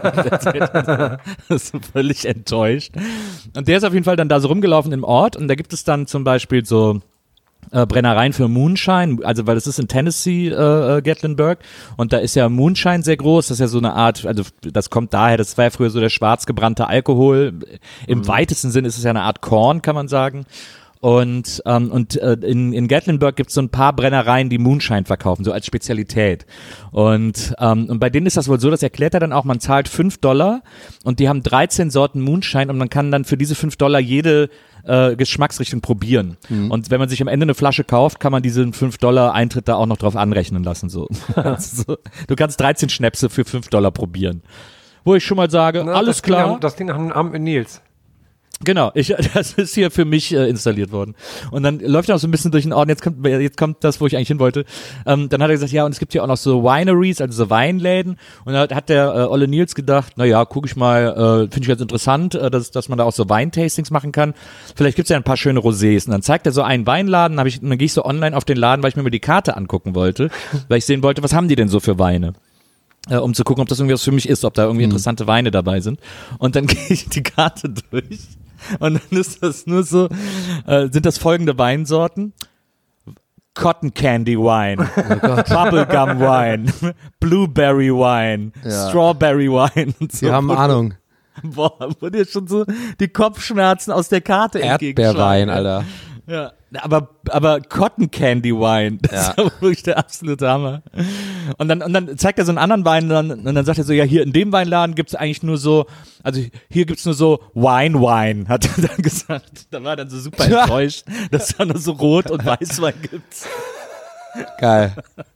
Speaker 3: Das ist völlig enttäuscht. Und der ist auf jeden Fall dann da so rumgelaufen im Ort und da gibt es dann zum Beispiel so äh, Brennereien für Moonshine, also weil das ist in Tennessee, äh, Gatlinburg, und da ist ja Moonshine sehr groß, das ist ja so eine Art, also das kommt daher, das war ja früher so der schwarz gebrannte Alkohol, im mhm. weitesten Sinn ist es ja eine Art Korn, kann man sagen. Und ähm, und äh, in, in Gatlinburg gibt es so ein paar Brennereien, die Moonshine verkaufen, so als Spezialität. Und ähm, und bei denen ist das wohl so, das erklärt er dann auch, man zahlt fünf Dollar und die haben dreizehn Sorten Moonshine und man kann dann für diese fünf Dollar jede äh, Geschmacksrichtung probieren. Mhm. Und wenn man sich am Ende eine Flasche kauft, kann man diesen fünf Dollar Eintritt da auch noch drauf anrechnen lassen. So. Also, du kannst dreizehn Schnäpse für fünf Dollar probieren. Wo ich schon mal sage, Na, alles
Speaker 4: das
Speaker 3: klar.
Speaker 4: Ding, das Ding nach dem Abend mit Nils.
Speaker 3: Genau, ich, das ist hier für mich äh, installiert worden. Und dann läuft er auch so ein bisschen durch den Ort. Jetzt kommt, jetzt kommt das, wo ich eigentlich hin wollte. Ähm, dann hat er gesagt, ja, und es gibt hier auch noch so Wineries, also so Weinläden. Und da hat der äh, Olle Nils gedacht, na ja, guck ich mal, äh, finde ich ganz interessant, äh, dass, dass man da auch so Weintastings machen kann. Vielleicht gibt's ja ein paar schöne Rosés. Und dann zeigt er so einen Weinladen, hab ich, und dann gehe ich so online auf den Laden, weil ich mir mal die Karte angucken wollte, weil ich sehen wollte, was haben die denn so für Weine? Äh, um zu gucken, ob das irgendwie was für mich ist, ob da irgendwie interessante Weine dabei sind. Und dann gehe ich die Karte durch. Und dann ist das nur so, äh, sind das folgende Weinsorten? Cotton Candy Wine, oh Bubblegum Wine, Blueberry Wine, ja. Strawberry Wine. Und so.
Speaker 2: Wir haben Ahnung.
Speaker 3: Boah, wo dir schon so die Kopfschmerzen aus der Karte entgegenschlagen.
Speaker 2: Erdbeerwein, Alter.
Speaker 3: Ja, aber, aber Cotton Candy Wine, das
Speaker 2: ja.
Speaker 3: ist aber wirklich der absolute Hammer. Und dann, und dann zeigt er so einen anderen Wein dann, und dann sagt er so, ja, hier in dem Weinladen gibt's eigentlich nur so, also hier gibt's nur so Wine Wine, hat er dann gesagt. Da war er dann so super enttäuscht, dass es da nur so Rot- und Weißwein gibt.
Speaker 2: Geil.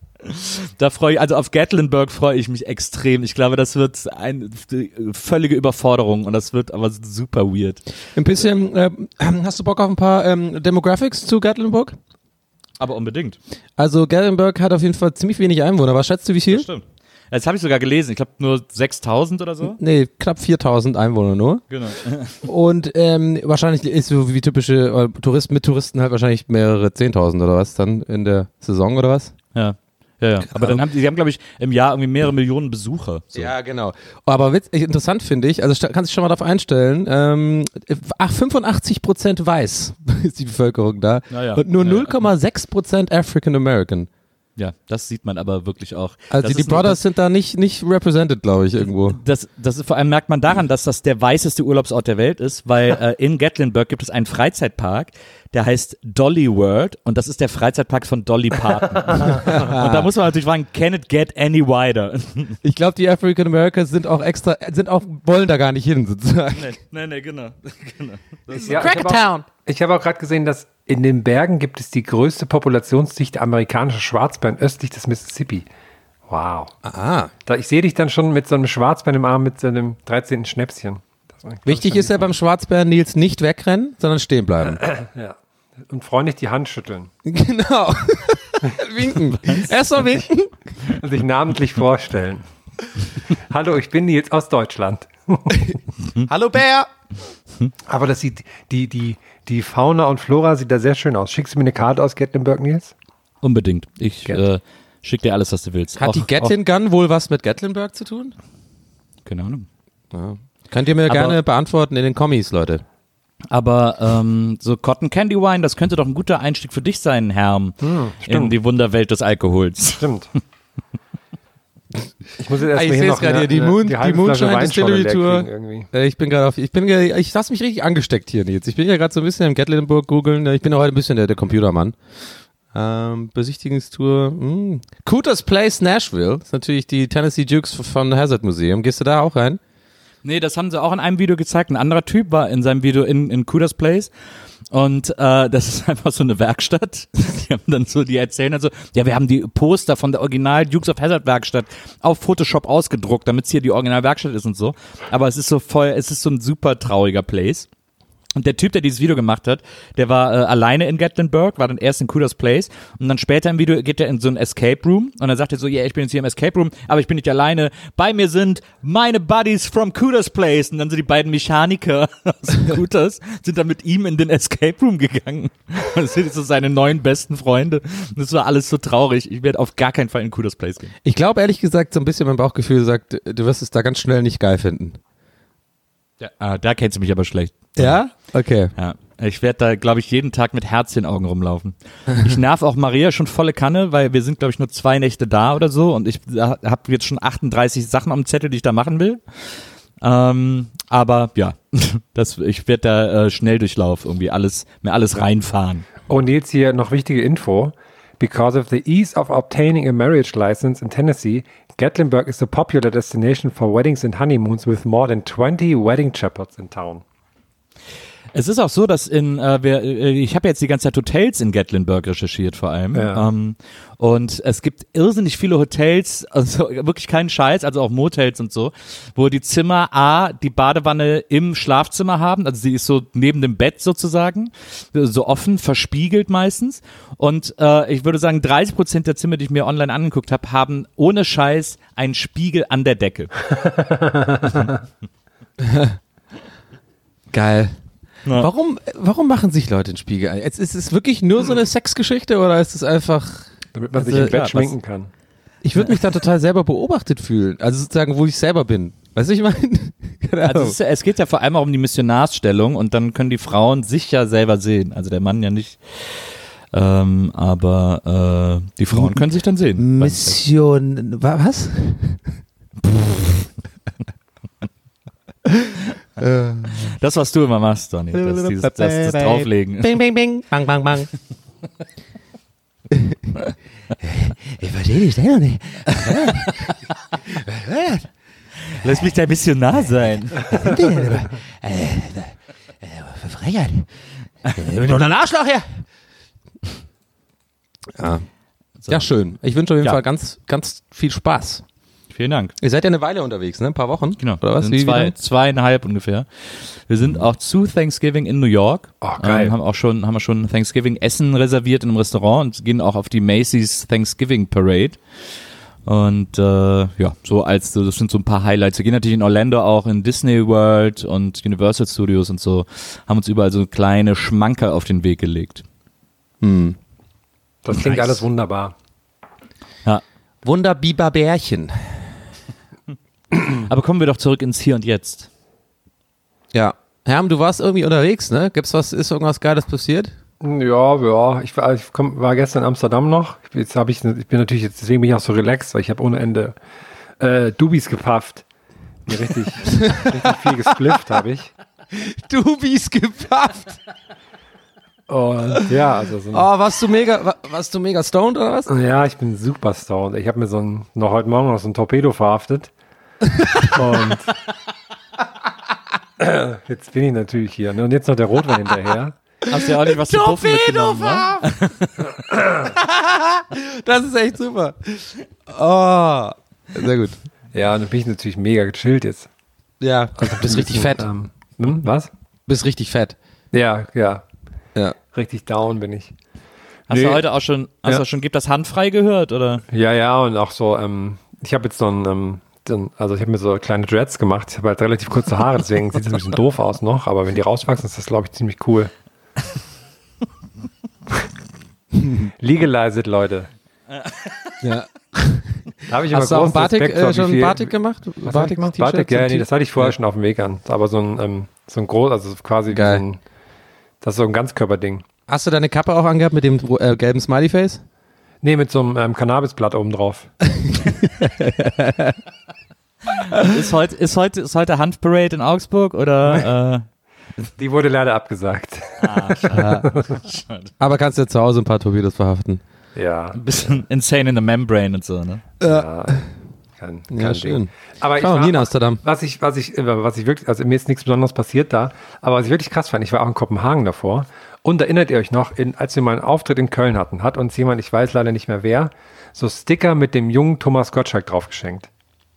Speaker 3: Da freue ich, also auf Gatlinburg freue ich mich extrem. Ich glaube, das wird eine völlige Überforderung und das wird aber super weird.
Speaker 2: Ein bisschen, äh, hast du Bock auf ein paar ähm, Demographics zu Gatlinburg?
Speaker 3: Aber unbedingt.
Speaker 2: Also Gatlinburg hat auf jeden Fall ziemlich wenig Einwohner. Was schätzt du, wie viel?
Speaker 3: Das stimmt. Das habe ich sogar gelesen. Ich glaube nur sechstausend oder so.
Speaker 2: Nee, knapp viertausend Einwohner nur.
Speaker 3: Genau.
Speaker 2: Und ähm, wahrscheinlich ist so wie typische äh, Touristen mit Touristen halt wahrscheinlich mehrere zehntausend oder was dann in der Saison oder was?
Speaker 3: Ja. Ja, ja. Aber dann haben die, die haben, glaube ich, im Jahr irgendwie mehrere Millionen Besucher. So.
Speaker 2: Ja, genau. Aber witz, interessant finde ich, also kannst dich schon mal darauf einstellen, ähm, ach, fünfundachtzig Prozent weiß ist die Bevölkerung da
Speaker 3: Ja, ja.
Speaker 2: und nur
Speaker 3: Ja, ja.
Speaker 2: null Komma sechs Prozent African American.
Speaker 3: Ja, das sieht man aber wirklich auch.
Speaker 2: Also
Speaker 3: das
Speaker 2: die
Speaker 3: ist
Speaker 2: Brothers
Speaker 3: nur,
Speaker 2: sind da nicht, nicht represented, glaube ich, irgendwo.
Speaker 3: Das, das ist, vor allem merkt man daran, dass das der weißeste Urlaubsort der Welt ist, weil äh, in Gatlinburg gibt es einen Freizeitpark, der heißt Dolly World und das ist der Freizeitpark von Dolly Parton. Und da muss man natürlich fragen, can it get any wider?
Speaker 2: Ich glaube, die African Americans sind auch extra, sind auch, wollen da gar nicht hin, sozusagen.
Speaker 3: Nee, nee, nee genau. genau. Das
Speaker 4: Ja, Crackertown! Ich habe auch, hab auch gerade gesehen, dass In den Bergen gibt es die größte Populationsdichte amerikanischer Schwarzbären östlich des Mississippi. Wow.
Speaker 2: Ah.
Speaker 4: Da, ich sehe dich dann schon mit so einem Schwarzbären im Arm mit so einem dreizehnten Schnäpschen. Das war,
Speaker 2: Wichtig ist ja beim Schwarzbären, Nils, nicht wegrennen, sondern stehen bleiben.
Speaker 4: Ja. Und freundlich die Hand schütteln.
Speaker 2: Genau. Winken. Erst mal winken.
Speaker 4: Und sich namentlich vorstellen. Hallo, ich bin Nils aus Deutschland.
Speaker 2: Hallo Bär.
Speaker 4: Aber das sieht, die, die, die Fauna und Flora sieht da sehr schön aus. Schickst du mir eine Karte aus Gatlinburg, Nils?
Speaker 3: Unbedingt. Ich äh, schick dir alles, was du willst.
Speaker 2: Hat
Speaker 3: auch,
Speaker 2: die Gatlin Gun wohl was mit Gatlinburg zu tun?
Speaker 3: Auch, keine Ahnung.
Speaker 2: Ja. Könnt ihr mir
Speaker 3: Aber,
Speaker 2: gerne beantworten in den Kommis, Leute.
Speaker 3: Aber ähm, so Cotton Candy Wine, das könnte doch ein guter Einstieg für dich sein, Herm,
Speaker 4: Hm,
Speaker 3: in die Wunderwelt des Alkohols.
Speaker 4: Stimmt. Ich muss jetzt
Speaker 2: Ah,
Speaker 4: erstmal
Speaker 2: ich
Speaker 4: hier
Speaker 2: sehe
Speaker 4: noch
Speaker 2: es gerade
Speaker 4: eine,
Speaker 2: hier, die,
Speaker 4: eine,
Speaker 2: Moon,
Speaker 4: die,
Speaker 2: die
Speaker 4: halbe Flasche
Speaker 2: Moonshine
Speaker 4: Weinschorle
Speaker 2: Distillery
Speaker 4: leer
Speaker 2: Tour.
Speaker 4: kriegen irgendwie.
Speaker 2: Äh, Ich bin gerade auf, ich bin, ge- ich lasse mich richtig angesteckt hier, Nils. Ich bin ja gerade so ein bisschen im Gatlinburg googeln. Ich bin auch heute ein bisschen der, der Computermann. Ähm, Besichtigungstour. Mh. Cooters Place Nashville. Das ist natürlich die Tennessee Dukes von Hazard Museum. Gehst du da auch rein?
Speaker 3: Nee, das haben sie auch in einem Video gezeigt. Ein anderer Typ war in seinem Video in, in Cooters Place. Und äh, das ist einfach so eine Werkstatt. Die haben dann so, die erzählen dann so, ja, wir haben die Poster von der Original Dukes of Hazzard Werkstatt auf Photoshop ausgedruckt, damit es hier die Original Werkstatt ist und so. Aber es ist so voll, es ist so ein super trauriger Place. Und der Typ, der dieses Video gemacht hat, der war äh, alleine in Gatlinburg, war dann erst in Cooters Place und dann später im Video geht er in so ein Escape Room und dann sagt er so, ja, yeah, ich bin jetzt hier im Escape Room, aber ich bin nicht alleine. Bei mir sind meine Buddies from Cooters Place und dann sind die beiden Mechaniker aus Cooters, sind dann mit ihm in den Escape Room gegangen. Und das sind so seine neuen besten Freunde. Und das war alles so traurig. Ich werde auf gar keinen Fall in Cooters Place gehen.
Speaker 2: Ich glaube ehrlich gesagt, so ein bisschen mein Bauchgefühl sagt, du wirst es da ganz schnell nicht geil finden.
Speaker 3: Ja, ah, da kennst du mich aber schlecht.
Speaker 2: Ja? Okay.
Speaker 3: Ja, ich werde da, glaube ich, jeden Tag mit Herzchenaugen rumlaufen. Ich nerv auch Maria schon volle Kanne, weil wir sind, glaube ich, nur zwei Nächte da oder so und ich habe jetzt schon achtunddreißig Sachen am Zettel, die ich da machen will. Ähm, aber ja, das, ich werde da äh, Schnelldurchlauf irgendwie alles, mir alles reinfahren.
Speaker 4: Und jetzt hier noch wichtige Info. Because of the ease of obtaining a marriage license in Tennessee, Gatlinburg is a popular destination for weddings and honeymoons with more than twenty wedding chapels in town.
Speaker 3: Es ist auch so, dass in, äh, wir, äh, ich habe jetzt die ganze Zeit Hotels in Gatlinburg recherchiert vor allem.
Speaker 4: Ja.
Speaker 3: Ähm, und es gibt irrsinnig viele Hotels, also wirklich keinen Scheiß, also auch Motels und so, wo die Zimmer A, die Badewanne im Schlafzimmer haben, also sie ist so neben dem Bett sozusagen, so offen, verspiegelt meistens. Und äh, ich würde sagen, dreißig Prozent der Zimmer, die ich mir online angeguckt habe, haben ohne Scheiß einen Spiegel an der Decke.
Speaker 2: Geil.
Speaker 3: Ja.
Speaker 2: Warum, warum machen sich Leute einen Spiegel ein? Jetzt ist es wirklich nur so eine Sexgeschichte oder ist es einfach...
Speaker 4: Damit man sich
Speaker 2: Also,
Speaker 4: im Bett
Speaker 2: ja,
Speaker 4: schminken
Speaker 2: was-
Speaker 4: kann.
Speaker 2: Ich würde mich da total selber beobachtet fühlen. Also sozusagen, wo ich selber bin. Weißt du, ich meine? Keine
Speaker 3: Also
Speaker 2: Ahnung.
Speaker 3: es, ist, ja- es geht ja vor allem auch um die Missionarsstellung und dann können die Frauen sich ja selber sehen. Also der Mann ja nicht. Ähm, aber äh, die Frauen können sich dann sehen.
Speaker 2: Mission... wa- Was?
Speaker 3: Das, was du immer machst, Donny. Das, dieses, das, das Drauflegen.
Speaker 2: Bing, bing, bing. Bang, bang, bang. Ich verstehe die Stellung nicht.
Speaker 3: Lass mich da Missionar sein.
Speaker 2: Frechheit. Nimm doch ein Arschloch her. Ja. Ja, schön. Ich wünsche auf jeden
Speaker 3: Ja.
Speaker 2: Fall ganz, ganz viel Spaß.
Speaker 3: Vielen Dank.
Speaker 2: Ihr seid ja eine Weile unterwegs, ne? Ein paar Wochen?
Speaker 3: Genau.
Speaker 2: Oder was?
Speaker 3: Wir
Speaker 2: Wie,
Speaker 3: sind
Speaker 2: wie
Speaker 3: zwei,
Speaker 2: lang?
Speaker 3: zweieinhalb ungefähr. Wir sind auch zu Thanksgiving in New York.
Speaker 4: Oh, geil.
Speaker 3: Ähm, haben auch schon, haben wir schon Thanksgiving Essen reserviert in einem Restaurant und gehen auch auf die Macy's Thanksgiving Parade. Und äh, ja, so als das sind so ein paar Highlights. Wir gehen natürlich in Orlando auch in Disney World und Universal Studios und so. Haben uns überall so kleine Schmankerl auf den Weg gelegt.
Speaker 2: Hm.
Speaker 4: Das klingt
Speaker 3: Nice.
Speaker 4: alles wunderbar.
Speaker 3: Ja.
Speaker 2: Wunderbiberbärchen.
Speaker 3: Aber kommen wir doch zurück ins Hier und Jetzt.
Speaker 2: Ja. Herm, du warst irgendwie unterwegs, ne? Gibt's was, ist irgendwas Geiles passiert?
Speaker 4: Ja, ja. Ich war, ich komm, war gestern in Amsterdam noch. Jetzt habe ich, ich bin natürlich jetzt, deswegen bin ich auch so relaxed, weil ich habe ohne Ende äh, Dubis gepafft. Mir richtig, richtig viel gesplifft habe ich.
Speaker 2: Du bist gepafft.
Speaker 4: Und ja, also so ein,
Speaker 2: Oh, warst du mega, wa- warst du mega stoned oder was?
Speaker 4: ja, ich bin super stoned. Ich habe mir so ein, noch heute Morgen noch so ein Torpedo verhaftet. Und jetzt bin ich natürlich hier. Ne? Und jetzt noch der Rotwein hinterher.
Speaker 3: Hast du ja auch nicht was zu puffen mitgenommen, ne?
Speaker 2: Das ist echt super. Oh, sehr gut.
Speaker 4: Ja, und dann bin ich natürlich mega gechillt jetzt.
Speaker 2: Ja, also bist richtig fett.
Speaker 4: Ähm, hm, was?
Speaker 2: Bist richtig fett.
Speaker 4: Ja, ja.
Speaker 2: Ja.
Speaker 4: Richtig down bin ich.
Speaker 3: Hast
Speaker 4: Nee.
Speaker 3: du heute auch schon, hast
Speaker 4: Ja.
Speaker 3: du auch schon, gibt das handfrei gehört, oder?
Speaker 4: Ja, ja, und auch so, ähm, ich habe jetzt so ein, ähm, so ein- also ich habe mir so kleine Dreads gemacht. Ich habe halt relativ kurze Haare, deswegen sieht das ein bisschen doof aus noch, aber wenn die rauswachsen, ist das, glaube ich, ziemlich cool. Legalize it, Leute.
Speaker 2: Ja.
Speaker 4: Da habe ich
Speaker 2: Hast du
Speaker 4: aber
Speaker 2: auch
Speaker 4: großen
Speaker 2: Batik,
Speaker 4: Respekt
Speaker 2: äh,
Speaker 4: vor, wie
Speaker 2: schon
Speaker 4: viel-
Speaker 2: Batik gemacht?
Speaker 4: Was hab ich gemacht? Batik, ja, nee, das hatte ich vorher schon auf dem Weg an. Aber so ein, ähm, so ein groß, also quasi wie so
Speaker 2: Geil.
Speaker 4: ein, das ist so ein Ganzkörperding.
Speaker 2: Hast du deine Kappe auch angehabt mit dem äh, gelben Smiley-Face?
Speaker 4: Nee, mit so einem ähm, Cannabisblatt oben drauf.
Speaker 3: Ist heute, ist heute, ist heute Handparade in Augsburg, oder? äh,
Speaker 4: Die wurde leider abgesagt.
Speaker 3: ah, schade.
Speaker 2: Aber kannst du ja zu Hause ein paar Torpedos verhaften.
Speaker 4: Ja,
Speaker 3: Ein bisschen insane in the membrane und so, ne?
Speaker 4: ja. Kein, kein
Speaker 2: Ja,
Speaker 4: Ding.
Speaker 2: schön.
Speaker 4: Aber
Speaker 2: Ich war noch
Speaker 4: war-
Speaker 2: nie in Amsterdam.
Speaker 4: Was ich, was ich, äh, was ich wirklich, also mir ist nichts Besonderes passiert da, aber was ich wirklich krass fand, ich war auch in Kopenhagen davor und erinnert ihr euch noch, in, als wir mal einen Auftritt in Köln hatten, hat uns jemand, ich weiß leider nicht mehr wer, so Sticker mit dem jungen Thomas Gottschalk drauf geschenkt.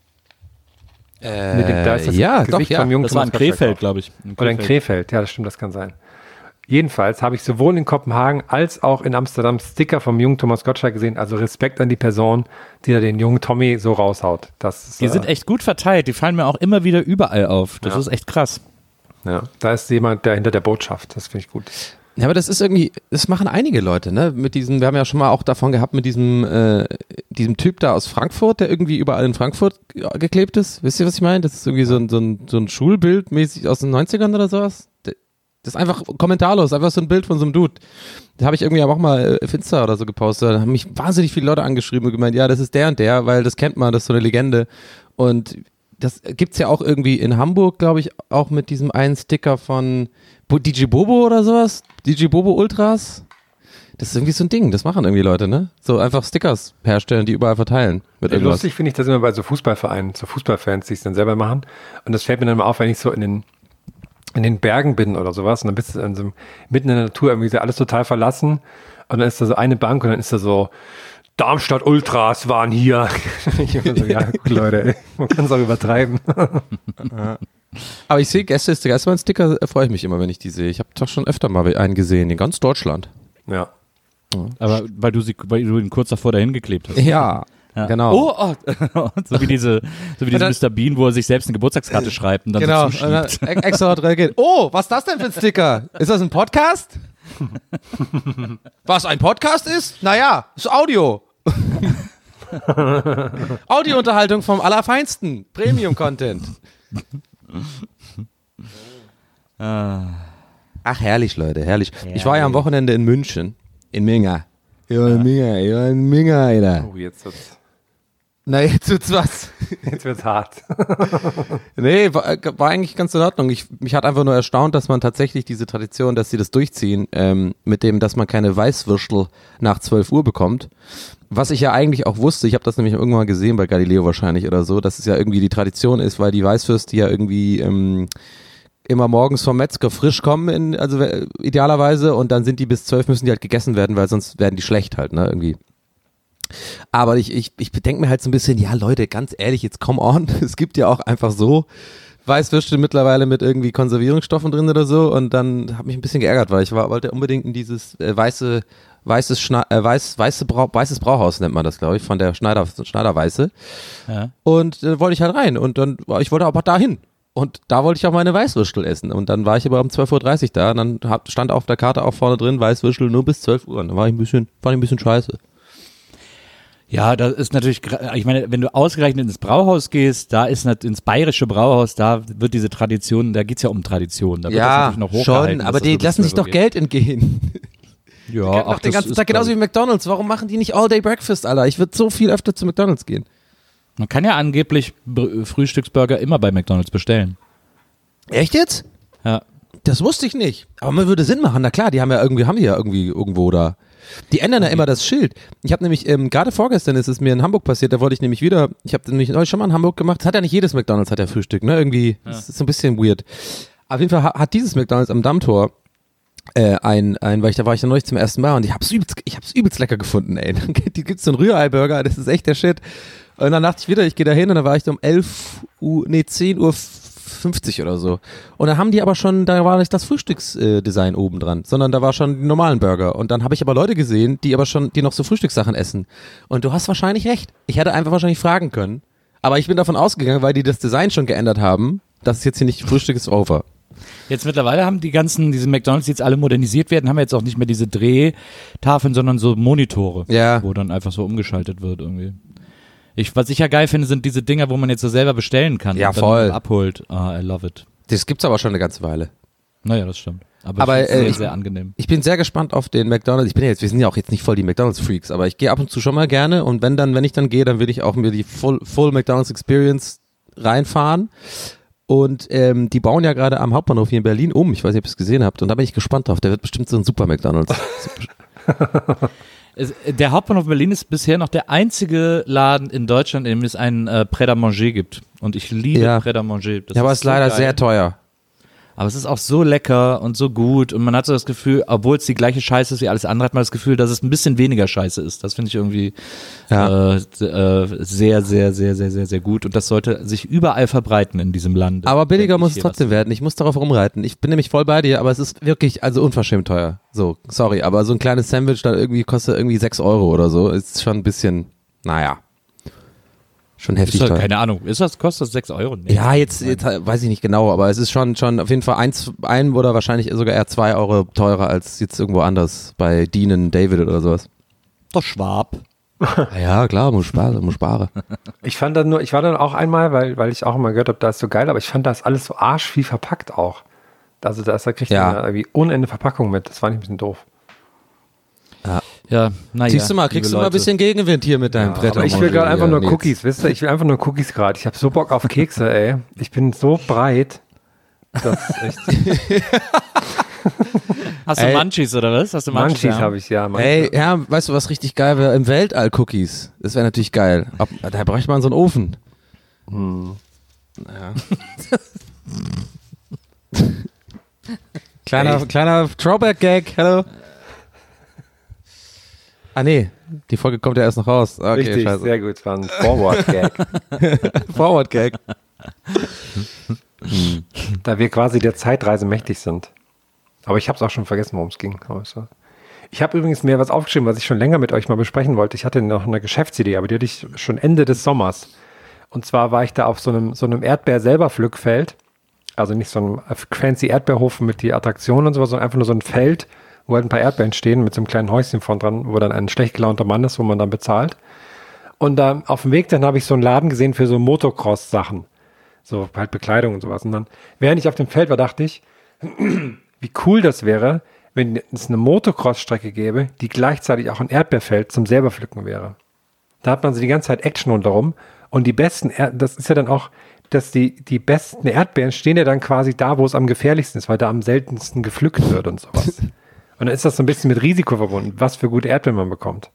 Speaker 4: Mit dem, da ist das
Speaker 2: ja,
Speaker 4: Gesicht
Speaker 2: doch, ja.
Speaker 4: vom jungen
Speaker 3: Das war in
Speaker 4: Thomas Gottschalk
Speaker 3: Krefeld,
Speaker 4: drauf.
Speaker 3: glaube ich. In
Speaker 4: Oder in Krefeld, ja, das stimmt, das kann sein. Jedenfalls habe ich sowohl in Kopenhagen als auch in Amsterdam Sticker vom jungen Thomas Gottschalk gesehen, also Respekt an die Person, die da den jungen Tommy so raushaut. Das ist,
Speaker 3: Die
Speaker 4: äh,
Speaker 3: sind echt gut verteilt, die fallen mir auch immer wieder überall auf. Das
Speaker 4: Ja.
Speaker 3: ist echt krass.
Speaker 4: Ja, da ist jemand, der hinter der Botschaft. Das finde ich gut.
Speaker 2: Ja, aber das ist irgendwie, das machen einige Leute, ne? Mit diesem, wir haben ja schon mal auch davon gehabt, mit diesem, äh, diesem Typ da aus Frankfurt, der irgendwie überall in Frankfurt geklebt ist. Wisst ihr, was ich meine? Das ist irgendwie so ein, so ein, so ein Schulbild mäßig aus den neunzigern oder sowas. Das ist einfach kommentarlos, einfach so ein Bild von so einem Dude. Da habe ich irgendwie auch mal auf Insta oder so gepostet. Da haben mich wahnsinnig viele Leute angeschrieben und gemeint, ja, das ist der und der, weil das kennt man, das ist so eine Legende. Und das gibt's ja auch irgendwie in Hamburg, glaube ich, auch mit diesem einen Sticker von Bo- D J Bobo oder sowas. D J Bobo Ultras. Das ist irgendwie so ein Ding, das machen irgendwie Leute, ne? So einfach Stickers herstellen, die überall verteilen. Mit
Speaker 4: Ja,
Speaker 2: irgendwas.
Speaker 4: lustig finde ich das immer bei so Fußballvereinen, so Fußballfans, die es dann selber machen. Und das fällt mir dann mal auf, wenn ich so in den, in den Bergen bin oder sowas. Und dann bist du in so, einem- mitten in der Natur irgendwie so alles total verlassen. Und dann ist da so eine Bank und dann ist da so, Darmstadt Ultras waren hier. Ich immer so, ja, gut, Leute, ey, man kann es auch übertreiben.
Speaker 2: Aber ich sehe Gäste ist der Geistermann-Sticker, äh, freue ich mich immer, wenn ich die sehe. Ich habe doch schon öfter mal einen gesehen, in ganz Deutschland.
Speaker 4: Ja.
Speaker 3: Aber weil du, sie, weil du ihn kurz davor dahin geklebt hast.
Speaker 2: Ja,
Speaker 3: Ja.
Speaker 2: genau.
Speaker 3: Oh, oh. so wie diese, so wie diese
Speaker 2: dann-
Speaker 3: Mister Bean, wo er sich selbst eine Geburtstagskarte schreibt und dann
Speaker 2: Genau,
Speaker 3: so
Speaker 2: und dann
Speaker 3: zuschiebt.
Speaker 2: e- extra laut reagiert. Oh, was ist das denn für ein Sticker? Ist das ein Podcast? Was, ein Podcast ist? Naja, ist Audio. Audiounterhaltung vom Allerfeinsten. Premium-Content. Ach, herrlich, Leute, herrlich. Ich war ja am Wochenende in München. In Minga. Ja, in Minga, ja, in Minga, Alter.
Speaker 4: Oh, jetzt wird's,
Speaker 2: Na, jetzt wird's was.
Speaker 4: jetzt wird's hart.
Speaker 2: Nee, war, war eigentlich ganz in Ordnung. Ich, mich hat einfach nur erstaunt, dass man tatsächlich diese Tradition, dass sie das durchziehen, ähm, mit dem, dass man keine Weißwürstel nach zwölf Uhr bekommt. Was ich ja eigentlich auch wusste, ich habe das nämlich irgendwann mal gesehen bei Galileo wahrscheinlich oder so, dass es ja irgendwie die Tradition ist, weil die Weißwürste ja irgendwie ähm, immer morgens vom Metzger frisch kommen, in, also äh, idealerweise, und dann sind die bis zwölf, müssen die halt gegessen werden, weil sonst werden die schlecht halt, ne, irgendwie. Aber ich, ich, ich bedenke mir halt so ein bisschen, ja Leute, ganz ehrlich, jetzt come on, es gibt ja auch einfach so Weißwürste mittlerweile mit irgendwie Konservierungsstoffen drin oder so, und dann habe mich ein bisschen geärgert, weil ich war, wollte unbedingt in dieses äh, weiße, weißes Schna äh, weiß, weiße Brau weißes Brauhaus nennt man das, glaube ich, von der Schneider, Schneiderweiße.
Speaker 3: Ja.
Speaker 2: Und da wollte ich halt rein und dann, ich wollte aber dahin. Und da wollte ich auch meine Weißwürstel essen. Und dann war ich aber um zwölf Uhr dreißig da und dann hab, stand auf der Karte auch vorne drin, Weißwürstel nur bis zwölf Uhr. Und dann war ich ein bisschen, fand ich ein bisschen scheiße.
Speaker 3: Ja, das ist natürlich, gra- ich meine, wenn du ausgerechnet ins Brauhaus gehst, da ist nat- ins bayerische Brauhaus, da wird diese Tradition, da geht's ja um Tradition. Da wird das
Speaker 2: Ja,
Speaker 3: natürlich noch hochgehalten,
Speaker 2: schon, aber
Speaker 3: dass das
Speaker 2: die
Speaker 3: nur bis
Speaker 2: lassen sich
Speaker 3: zwölf Uhr
Speaker 2: doch
Speaker 3: geht.
Speaker 2: Geld entgehen.
Speaker 3: Ja,
Speaker 2: Ach,
Speaker 3: ach,
Speaker 2: den
Speaker 3: das
Speaker 2: ganzen
Speaker 3: ist,
Speaker 2: Tag genauso wie
Speaker 3: glaub
Speaker 2: McDonalds. Warum machen die nicht All-Day-Breakfast, Alter? Ich würde so viel öfter zu McDonalds gehen.
Speaker 3: ich. Man kann ja angeblich Br- Frühstücksburger immer bei McDonald's bestellen.
Speaker 2: Echt jetzt?
Speaker 3: Ja.
Speaker 2: Das wusste ich nicht. Aber man würde Sinn machen. Na klar, die haben ja irgendwie, haben die ja irgendwie irgendwo da. Die ändern ja immer das Schild. Ich habe nämlich, ähm, gerade vorgestern ist es mir in Hamburg passiert, da wollte ich nämlich wieder, ich habe nämlich neulich schon mal in Hamburg gemacht, das hat ja nicht jedes McDonalds, hat ja Frühstück, ne? Irgendwie, das ist so ein bisschen weird. Auf jeden Fall ha- hat dieses McDonalds am Dammtor Äh, ein, ein, weil ich da war ich da neulich zum ersten Mal und ich hab's übelst, ich hab's übelst lecker gefunden, ey. Die gibt's so einen Rührei-Burger, das ist echt der Shit. Und dann dachte ich wieder, ich gehe da hin und dann war ich da um elf Uhr, nee, zehn Uhr fünfzig oder so. Und dann haben die aber schon, da war nicht das Frühstücksdesign äh, oben dran, sondern da war schon die normalen Burger. Und dann habe ich aber Leute gesehen, die aber schon, die noch so Frühstückssachen essen. Und du hast wahrscheinlich recht. Ich hätte einfach wahrscheinlich fragen können. Aber ich bin davon ausgegangen, weil die das Design schon geändert haben, dass es jetzt hier nicht Frühstück ist over.
Speaker 3: Jetzt mittlerweile haben die ganzen, diese McDonalds, die jetzt alle modernisiert werden, haben jetzt auch nicht mehr diese Drehtafeln, sondern so Monitore,
Speaker 2: ja.
Speaker 3: wo dann einfach so umgeschaltet wird irgendwie. Ich, was ich ja geil finde, sind diese Dinger, wo man jetzt so selber bestellen kann
Speaker 2: ja,
Speaker 3: und dann
Speaker 2: voll.
Speaker 3: abholt. Ah, I love it.
Speaker 2: Das gibt's aber schon eine ganze Weile.
Speaker 3: Naja, das stimmt. Aber,
Speaker 2: aber
Speaker 3: ich sehr,
Speaker 2: äh,
Speaker 3: sehr angenehm.
Speaker 2: Ich bin sehr gespannt auf den McDonald's. Ich bin ja jetzt, wir sind ja auch jetzt nicht voll die McDonald's-Freaks, aber ich gehe ab und zu schon mal gerne und wenn dann, wenn ich dann gehe, dann will ich auch mir die Full, Full McDonald's Experience reinfahren. Und ähm, die bauen ja gerade am Hauptbahnhof hier in Berlin um. Ich weiß nicht, ob ihr es gesehen habt. Und da bin ich gespannt drauf. Der wird bestimmt so ein super McDonald's.
Speaker 3: es, der Hauptbahnhof Berlin ist bisher noch der einzige Laden in Deutschland, in dem es einen äh, Pret à Manger gibt. Und ich liebe
Speaker 2: ja.
Speaker 3: Pret à Manger. Das
Speaker 2: ja, aber es
Speaker 3: ist
Speaker 2: ist leider
Speaker 3: geil.
Speaker 2: sehr teuer.
Speaker 3: Aber es ist auch so lecker und so gut und man hat so das Gefühl, obwohl es die gleiche Scheiße ist wie alles andere, hat man das Gefühl, dass es ein bisschen weniger Scheiße ist. Das finde ich irgendwie
Speaker 2: ja.
Speaker 3: äh, äh, sehr, sehr, sehr, sehr, sehr, sehr gut und das sollte sich überall verbreiten in diesem Land.
Speaker 2: Aber billiger muss es trotzdem werden. Ich muss darauf rumreiten. Ich bin nämlich voll bei dir, aber es ist wirklich, also unverschämt teuer. So, sorry, aber so ein kleines Sandwich dann irgendwie kostet irgendwie sechs Euro oder so. Ist schon ein bisschen, naja. Schon heftig
Speaker 3: ist das,
Speaker 2: teuer.
Speaker 3: keine Ahnung, ist das, kostet das sechs Euro? Nee,
Speaker 2: ja, jetzt, jetzt weiß ich nicht genau, aber es ist schon schon auf jeden Fall eins, ein oder wahrscheinlich sogar eher zwei Euro teurer als jetzt irgendwo anders bei Dean, David oder sowas.
Speaker 3: Doch Schwab.
Speaker 2: Ja, klar, muss sparen, muss sparen.
Speaker 4: Ich fand dann nur, ich war dann auch einmal, weil, weil ich auch immer gehört habe, da ist so geil, aber ich fand das alles so arschviel verpackt auch. Also da, ist, da kriegt
Speaker 2: ja.
Speaker 4: man irgendwie unende Verpackung mit, das fand ich ein bisschen doof.
Speaker 2: Ja.
Speaker 3: Ja, naja.
Speaker 2: Siehst du mal, kriegst du mal ein bisschen Gegenwind hier mit deinem
Speaker 4: Ja,
Speaker 2: Brett.
Speaker 4: aber ich will gerade einfach nur
Speaker 2: Nils.
Speaker 4: Cookies, wisst ihr? Ich will einfach nur Cookies gerade. Ich habe so Bock auf Kekse, ey. Ich bin so breit. Das ist echt.
Speaker 3: Hast du
Speaker 2: Ey.
Speaker 3: Munchies oder was? Hast du Munchies?
Speaker 4: Munchies
Speaker 3: ja?
Speaker 4: habe ich, ja. Munchies.
Speaker 2: Ey, ja, weißt du, was richtig geil wäre? Im Weltall Cookies. Das wäre natürlich geil. Ob, da bräuchte man so einen Ofen.
Speaker 4: Hm.
Speaker 2: Ja. kleiner, kleiner Throwback-Gag, hallo. Ah nee, die Folge kommt ja erst noch raus. Okay,
Speaker 4: Richtig,
Speaker 2: scheiße.
Speaker 4: sehr gut. Es war ein Forward-Gag.
Speaker 2: Forward-Gag.
Speaker 4: Da wir quasi der Zeitreise mächtig sind. Aber ich habe es auch schon vergessen, worum es ging. Ich habe übrigens mir was aufgeschrieben, was ich schon länger mit euch mal besprechen wollte. Ich hatte noch eine Geschäftsidee, aber die hatte ich schon Ende des Sommers. Und zwar war ich da auf so einem, so einem Erdbeer-Selber-Pflückfeld. Also nicht so einem fancy Erdbeerhof mit die Attraktionen und sowas, sondern einfach nur so ein Feld, wo halt ein paar Erdbeeren stehen mit so einem kleinen Häuschen vorn dran, wo dann ein schlecht gelaunter Mann ist, wo man dann bezahlt. Und da auf dem Weg dann habe ich so einen Laden gesehen für so Motocross-Sachen. So halt Bekleidung und sowas. Und dann, während ich auf dem Feld war, dachte ich, wie cool das wäre, wenn es eine Motocross-Strecke gäbe, die gleichzeitig auch ein Erdbeerfeld zum selber pflücken wäre. Da hat man so die ganze Zeit Action rundherum. Und die besten, er- das ist ja dann auch, dass die, die besten Erdbeeren stehen ja dann quasi da, wo es am gefährlichsten ist, weil da am seltensten gepflückt wird und sowas. Und dann ist das so ein bisschen mit Risiko verbunden, was für gute Erdbeeren man bekommt.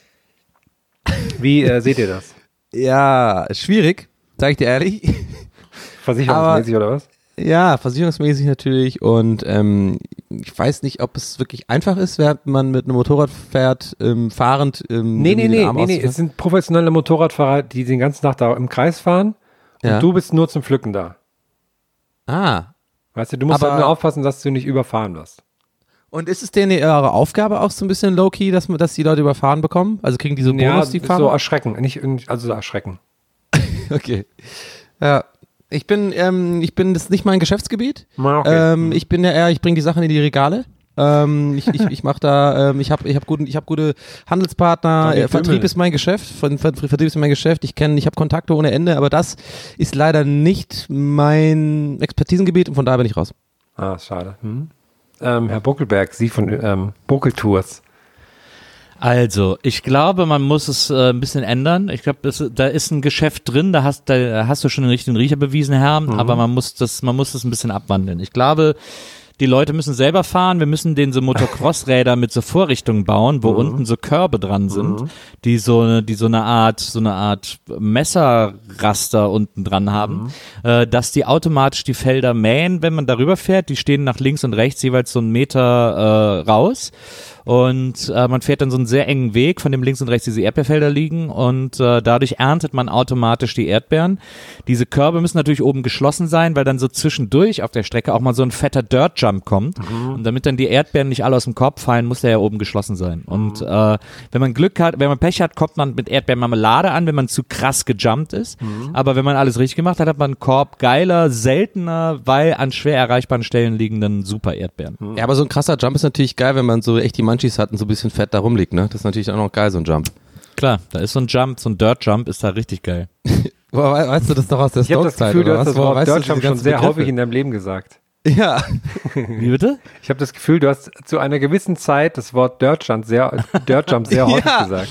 Speaker 4: Wie äh, seht ihr das?
Speaker 2: Ja, schwierig, sag ich dir ehrlich.
Speaker 4: Versicherungsmäßig oder was?
Speaker 2: Ja, versicherungsmäßig natürlich und ähm, ich weiß nicht, ob es wirklich einfach ist, während man mit einem Motorrad fährt, ähm, fahrend. Ähm,
Speaker 4: Nee, nee,
Speaker 2: irgendwie den
Speaker 4: nee,
Speaker 2: Arm
Speaker 4: nee, nee.
Speaker 2: auszufahren.
Speaker 4: Es sind professionelle Motorradfahrer, die den ganzen Tag da im Kreis fahren und
Speaker 2: Ja.
Speaker 4: du bist nur zum Pflücken da.
Speaker 2: Ah.
Speaker 4: Weißt du, du musst
Speaker 2: Aber-
Speaker 4: halt nur aufpassen, dass du nicht überfahren wirst.
Speaker 2: Und ist es denn eure Aufgabe auch so ein bisschen low-key, dass, dass die Leute überfahren bekommen? Also kriegen die so
Speaker 4: Ja,
Speaker 2: Bonus, die
Speaker 4: so
Speaker 2: Fahrer?
Speaker 4: erschrecken. Nicht, also so erschrecken.
Speaker 2: Okay. Ja. Ich bin, ähm, ich bin, das ist nicht mein Geschäftsgebiet.
Speaker 4: Na, okay.
Speaker 2: Ähm, ich bin ja eher, ich bringe die Sachen in die Regale. Ähm, ich ich, ich mache da, ähm, ich habe ich hab guten, ich habe gute Handelspartner.
Speaker 4: Daniel
Speaker 2: Äh, Vertrieb
Speaker 4: Fimmel.
Speaker 2: ist mein Geschäft. Ver, Ver, Vertrieb ist mein Geschäft. Ich kenne, ich habe Kontakte ohne Ende, aber das ist leider nicht mein Expertisengebiet und von daher bin ich raus.
Speaker 4: Ah, ist schade. Hm. Ähm, Herr Buckelberg, Sie von ähm, Buckeltours.
Speaker 3: Also, ich glaube, man muss es äh, ein bisschen ändern. Ich glaube, das- da ist ein Geschäft drin, da hast, da hast du schon den richtigen Riecher bewiesen, Herr, aber man muss das, man muss das ein bisschen abwandeln. Ich glaube, die Leute müssen selber fahren, wir müssen denen so Motocross-Räder mit so Vorrichtungen bauen, wo mhm. unten so Körbe dran sind, mhm. die so eine, die so eine Art, so eine Art Messerraster unten dran haben, mhm. äh, dass die automatisch die Felder mähen, wenn man darüber fährt. Die stehen nach links und rechts jeweils so einen Meter äh, raus. Und äh, man fährt dann so einen sehr engen Weg, von dem links und rechts diese Erdbeerfelder liegen und äh, dadurch erntet man automatisch die Erdbeeren. Diese Körbe müssen natürlich oben geschlossen sein, weil dann so zwischendurch auf der Strecke auch mal so ein fetter Dirt-Jump kommt. Mhm. Und damit dann die Erdbeeren nicht alle aus dem Korb fallen, muss der ja oben geschlossen sein. Und äh, wenn man Glück hat, wenn man Pech hat, kommt man mit Erdbeermarmelade an, wenn man zu krass gejumpt ist. Mhm. Aber wenn man alles richtig gemacht hat, hat man einen Korb geiler, seltener, weil an schwer erreichbaren Stellen liegenden super Erdbeeren.
Speaker 2: Mhm. Ja, aber so ein krasser Jump ist natürlich geil, wenn man so echt die Munchies hat und so ein bisschen Fett da rumliegt, ne? Das ist natürlich auch noch geil, so ein Jump.
Speaker 3: Klar, da ist so ein Jump, so ein Dirt-Jump ist da richtig geil.
Speaker 2: Boah, weißt du das doch aus der Stokes-Zeit?
Speaker 4: Ich habe das Gefühl, du hast das
Speaker 2: Boah,
Speaker 4: Wort Dirt-Jump schon sehr
Speaker 2: Begriffe?
Speaker 4: häufig in deinem Leben gesagt.
Speaker 2: Ja.
Speaker 3: Wie bitte?
Speaker 4: Ich habe das Gefühl, du hast zu einer gewissen Zeit das Wort Dirt-Jump sehr, Dirt-Jump sehr häufig
Speaker 2: ja.
Speaker 4: gesagt.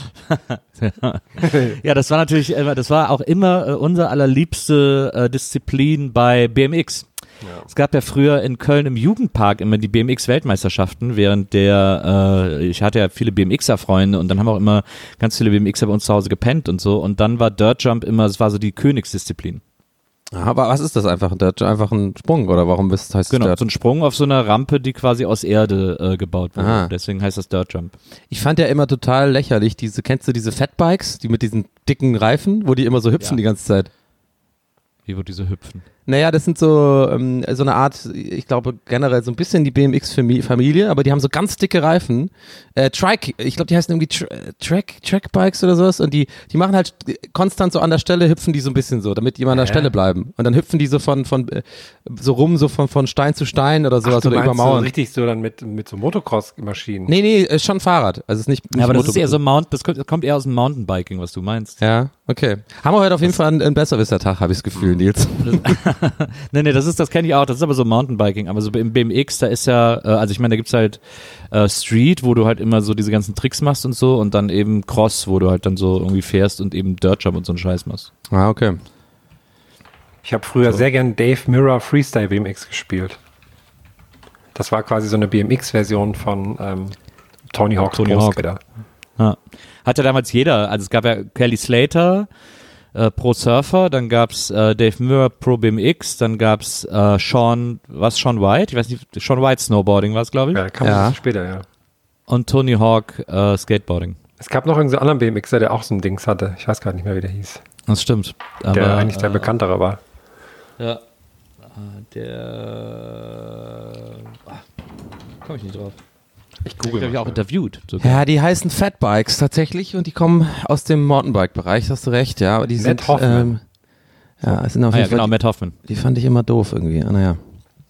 Speaker 3: Ja, das war natürlich, das war auch immer äh, unser allerliebste äh, Disziplin bei B M X. Ja. Es gab ja früher in Köln im Jugendpark immer die B M X-Weltmeisterschaften, während der, äh, ich hatte ja viele B M Xer-Freunde und dann haben auch immer ganz viele B M Xer bei uns zu Hause gepennt und so und dann war Dirt Jump immer, es war so die Königsdisziplin.
Speaker 2: Aber was ist das einfach? Dirt, einfach ein Sprung oder warum heißt es
Speaker 3: Genau,
Speaker 2: Dirt?
Speaker 3: so ein Sprung auf so einer Rampe, die quasi aus Erde äh, gebaut wurde. Aha. Deswegen heißt das Dirt Jump.
Speaker 2: Ich fand ja immer total lächerlich, diese, kennst du diese Fatbikes, die mit diesen dicken Reifen, wo die immer so hüpfen ja. die ganze Zeit?
Speaker 3: Wie wo diese hüpfen?
Speaker 2: Naja, das sind so ähm, so eine Art, ich glaube generell so ein bisschen die B M X-Familie, aber die haben so ganz dicke Reifen. Äh, Trike, ich glaube, die heißen irgendwie Tra Track, Trackbikes oder sowas und die die machen halt konstant so an der Stelle, hüpfen die so ein bisschen so, damit die immer an der
Speaker 4: Hä?
Speaker 2: Stelle bleiben. Und dann hüpfen die so von von äh, so rum, so von von Stein zu Stein oder sowas.
Speaker 4: Ach, du
Speaker 2: oder über
Speaker 4: meinst
Speaker 2: Mauern.
Speaker 4: so richtig so dann mit, mit so Motocross-Maschinen?
Speaker 2: Nee, nee, ist schon Fahrrad. Also ist nicht, nicht
Speaker 3: ja, aber das
Speaker 2: Motor
Speaker 3: ist eher so Mount, das kommt, das kommt eher aus dem Mountainbiking, was du meinst.
Speaker 2: Ja, okay. Haben wir heute auf jeden Fall einen, einen Besserwisser-Tag, habe ich das Gefühl, Nils.
Speaker 3: nee, nee, das ist, das kenne ich auch, das ist aber so Mountainbiking, aber so im B M X, da ist ja, äh, also ich meine, da gibt's halt äh, Street, wo du halt immer so diese ganzen Tricks machst und so und dann eben Cross, wo du halt dann so irgendwie fährst und eben Dirt Jump und so einen Scheiß machst.
Speaker 2: Ah, okay.
Speaker 4: Ich habe früher so. sehr gern Dave Mirra Freestyle B M X gespielt. Das war quasi so eine B M X-Version von ähm, Tony Hawk.
Speaker 3: Tony Hawk. Ja. Hatte damals jeder, also es gab ja Kelly Slater, Äh, Pro Surfer, dann gab's äh, Dave Mirra Pro B M X, dann gab's äh, Sean, was Sean White, ich weiß nicht, Sean White Snowboarding war es, glaube ich.
Speaker 4: Ja, kam
Speaker 2: ja.
Speaker 4: ein bisschen später, ja.
Speaker 3: Und Tony Hawk äh, Skateboarding.
Speaker 4: Es gab noch irgendeinen anderen B M Xer, der auch so ein Dings hatte. Ich weiß gar nicht mehr, wie der hieß.
Speaker 3: Das stimmt. Aber,
Speaker 4: der eigentlich der
Speaker 3: äh,
Speaker 4: bekanntere war.
Speaker 3: Ja. Der ah, komme ich nicht drauf.
Speaker 4: Ich google.
Speaker 3: Den habe ich auch interviewt. Sogar.
Speaker 2: Ja, die heißen Fatbikes tatsächlich und die kommen aus dem Mountainbike-Bereich, hast du recht, ja. Aber die
Speaker 4: Matt
Speaker 2: sind,
Speaker 4: Hoffman.
Speaker 2: ähm, ja, sind auf
Speaker 3: Ah,
Speaker 2: jeden
Speaker 3: ja,
Speaker 2: Fall,
Speaker 3: genau,
Speaker 2: die,
Speaker 3: Matt Hoffman.
Speaker 2: die fand ich immer doof irgendwie. Ah, naja.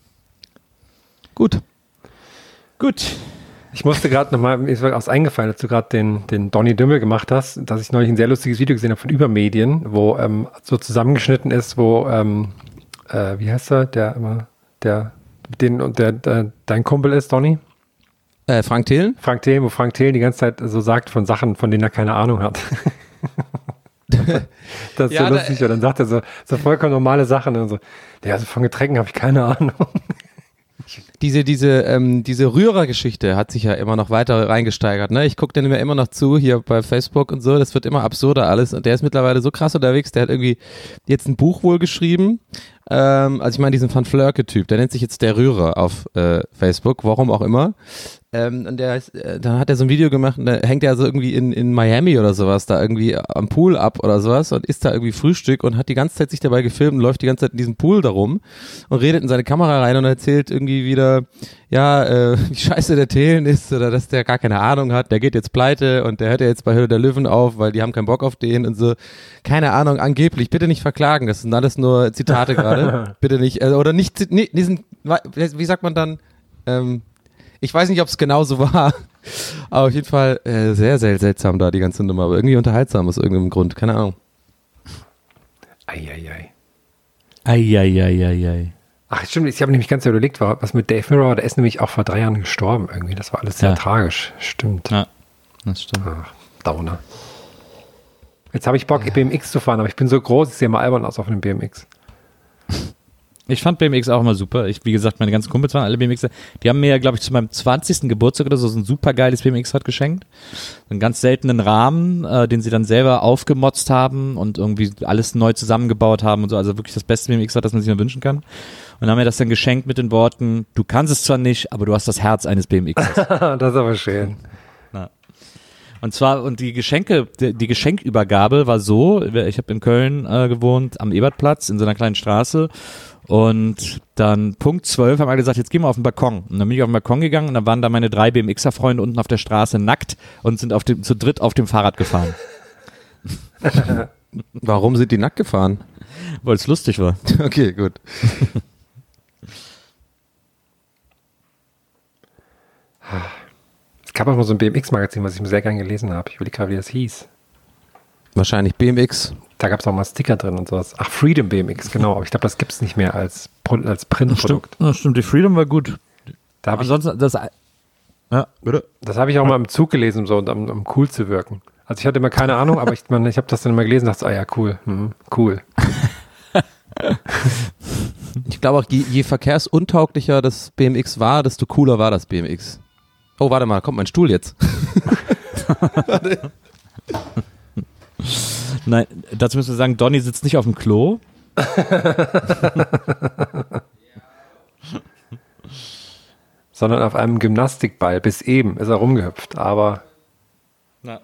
Speaker 2: Gut.
Speaker 3: Gut.
Speaker 4: Ich musste gerade nochmal, mir ist was eingefallen, als du gerade den, den Donny Dümmel gemacht hast, dass ich neulich ein sehr lustiges Video gesehen habe von Übermedien, wo ähm, so zusammengeschnitten ist, wo, ähm, äh, wie heißt er, der immer, der, den und der, der, dein Kumpel ist, Donny?
Speaker 2: Äh, Frank Thelen?
Speaker 4: Frank Thelen, wo Frank Thelen die ganze Zeit so sagt von Sachen, von denen er keine Ahnung hat. Das ist
Speaker 2: Ja,
Speaker 4: so lustig.
Speaker 2: da-
Speaker 4: Und dann sagt er so, so vollkommen normale Sachen. Und so, ja, also von Getränken habe ich keine Ahnung.
Speaker 2: Diese, diese, ähm, diese Rührergeschichte hat sich ja immer noch weiter reingesteigert, ne? Ich gucke den mir immer noch zu, hier bei Facebook und so, das wird immer absurder alles und der ist mittlerweile so krass unterwegs, der hat irgendwie jetzt ein Buch wohl geschrieben, ähm, also ich meine diesen Van Flörke-Typ, der nennt sich jetzt der Rührer auf äh, Facebook, warum auch immer. Ähm, und der ist, äh, dann hat er so ein Video gemacht und da hängt er so irgendwie in, in Miami oder sowas, da irgendwie am Pool ab oder sowas und isst da irgendwie Frühstück und hat die ganze Zeit sich dabei gefilmt und läuft die ganze Zeit in diesem Pool darum und redet in seine Kamera rein und erzählt irgendwie wieder, ja, äh, wie scheiße der Thelen ist oder dass der gar keine Ahnung hat, der geht jetzt pleite und der hört ja jetzt bei Höhle der Löwen auf, weil die haben keinen Bock auf den und so. Keine Ahnung, angeblich, bitte nicht verklagen, das sind alles nur Zitate gerade, bitte nicht, äh, oder nicht, nee, diesen, wie sagt man dann, ähm, ich weiß nicht, ob es genau so war, aber auf jeden Fall äh, sehr, sehr seltsam da die ganze Nummer, aber irgendwie unterhaltsam aus irgendeinem Grund, keine Ahnung.
Speaker 4: Eieiei.
Speaker 3: Eieieiei.
Speaker 4: Ach, stimmt, ich habe nämlich ganz überlegt, was mit Dave Mirra, der ist nämlich auch vor drei Jahren gestorben irgendwie. Das war alles sehr
Speaker 3: Ja.
Speaker 4: tragisch. Stimmt.
Speaker 3: Ja, das stimmt.
Speaker 4: Ach, Downer. Jetzt habe ich Bock, B M X zu fahren, aber ich bin so groß, ich sehe mal albern aus auf einem B M X.
Speaker 3: Ich fand B M X auch immer super. Ich, wie gesagt, meine ganzen Kumpels waren alle B M Xer. Die haben mir ja, glaube ich, zu meinem zwanzigsten Geburtstag oder so so ein super geiles B M X-Rad geschenkt. Einen ganz seltenen Rahmen, äh, den sie dann selber aufgemotzt haben und irgendwie alles neu zusammengebaut haben und so. Also wirklich das beste B M X-Rad, das man sich nur wünschen kann. Und haben mir das dann geschenkt mit den Worten, du kannst es zwar nicht, aber du hast das Herz eines B M Xers.
Speaker 4: Das ist aber schön.
Speaker 3: Ja. Und zwar, und die Geschenke, die, die Geschenkübergabe war so, ich habe in Köln äh, gewohnt, am Ebertplatz, in so einer kleinen Straße. Und dann Punkt zwölf haben alle gesagt, jetzt gehen wir auf den Balkon. Und dann bin ich auf den Balkon gegangen und dann waren da meine drei B M Xer-Freunde unten auf der Straße nackt und sind auf dem, zu dritt auf dem Fahrrad gefahren.
Speaker 2: Warum sind die nackt gefahren?
Speaker 3: Weil es lustig war.
Speaker 2: Okay, gut.
Speaker 4: Es gab auch mal so ein B M X-Magazin, was ich mir sehr gerne gelesen habe. Ich überlege gerade, wie das hieß.
Speaker 2: Wahrscheinlich B M X.
Speaker 4: Da gab es auch mal Sticker drin und sowas. Ach, Freedom B M X, genau. Aber ich glaube, das gibt es nicht mehr als, als Printprodukt.
Speaker 3: Stimmt, stimmt, die Freedom war gut.
Speaker 4: Da hab ich,
Speaker 3: Ansonsten, das, ja, bitte.
Speaker 4: das habe ich auch mal im Zug gelesen, so, um, um cool zu wirken. Also ich hatte immer keine Ahnung, aber ich, man, ich habe das dann immer gelesen und dachte, ah ja, cool, hm, cool.
Speaker 2: Ich glaube auch, je, je verkehrsuntauglicher das B M X war, desto cooler war das B M X. Oh, warte mal, kommt mein Stuhl jetzt. Warte.
Speaker 3: Nein, dazu müssen wir sagen, Donny sitzt nicht auf dem Klo.
Speaker 4: Sondern auf einem Gymnastikball. Bis eben ist er rumgehüpft, aber
Speaker 3: Na.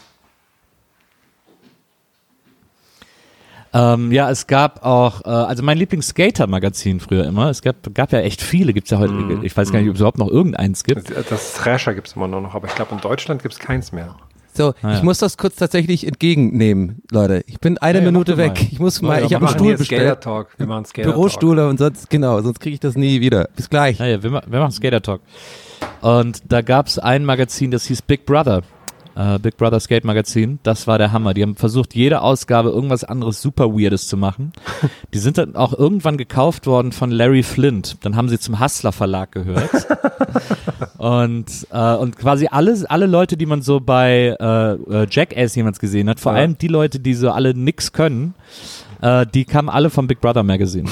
Speaker 3: Ähm, ja, es gab auch, äh, also mein Lieblings-Skater-Magazin früher immer, es gab, gab ja echt viele, gibt's ja heute, mm, ich weiß gar nicht, ob es überhaupt noch irgendeins gibt.
Speaker 4: Das, das Thrasher gibt es immer noch, aber ich glaube in Deutschland gibt es keins mehr.
Speaker 2: So,
Speaker 3: Ah, ja.
Speaker 2: ich muss das kurz tatsächlich entgegennehmen, Leute. Ich bin eine
Speaker 4: Ja, ja,
Speaker 2: Minute
Speaker 4: mach
Speaker 2: weg.
Speaker 4: mal.
Speaker 2: Ich muss
Speaker 4: Ja,
Speaker 2: mal,
Speaker 4: ja,
Speaker 2: ich
Speaker 4: wir
Speaker 2: habe einen
Speaker 4: machen
Speaker 2: Stuhl
Speaker 4: hier
Speaker 2: bestellt.
Speaker 4: Skater-Talk. Wir machen Skater-Talk.
Speaker 2: Bürostühle und sonst, genau, sonst kriege ich das nie wieder. Bis gleich.
Speaker 3: Ja, ja, wir, ma- wir machen Skater Talk. Und da gab's ein Magazin, das hieß Big Brother. Äh, Big Brother Skate Magazin. Das war der Hammer. Die haben versucht, jede Ausgabe irgendwas anderes super Weirdes zu machen. Die sind dann auch irgendwann gekauft worden von Larry Flint. Dann haben sie zum Hustler Verlag gehört. und, äh, und quasi alle, alle Leute, die man so bei äh, Jackass jemals gesehen hat, vor
Speaker 4: Ja.
Speaker 3: allem die Leute, die so alle nix können, äh, die kamen alle vom Big Brother Magazine.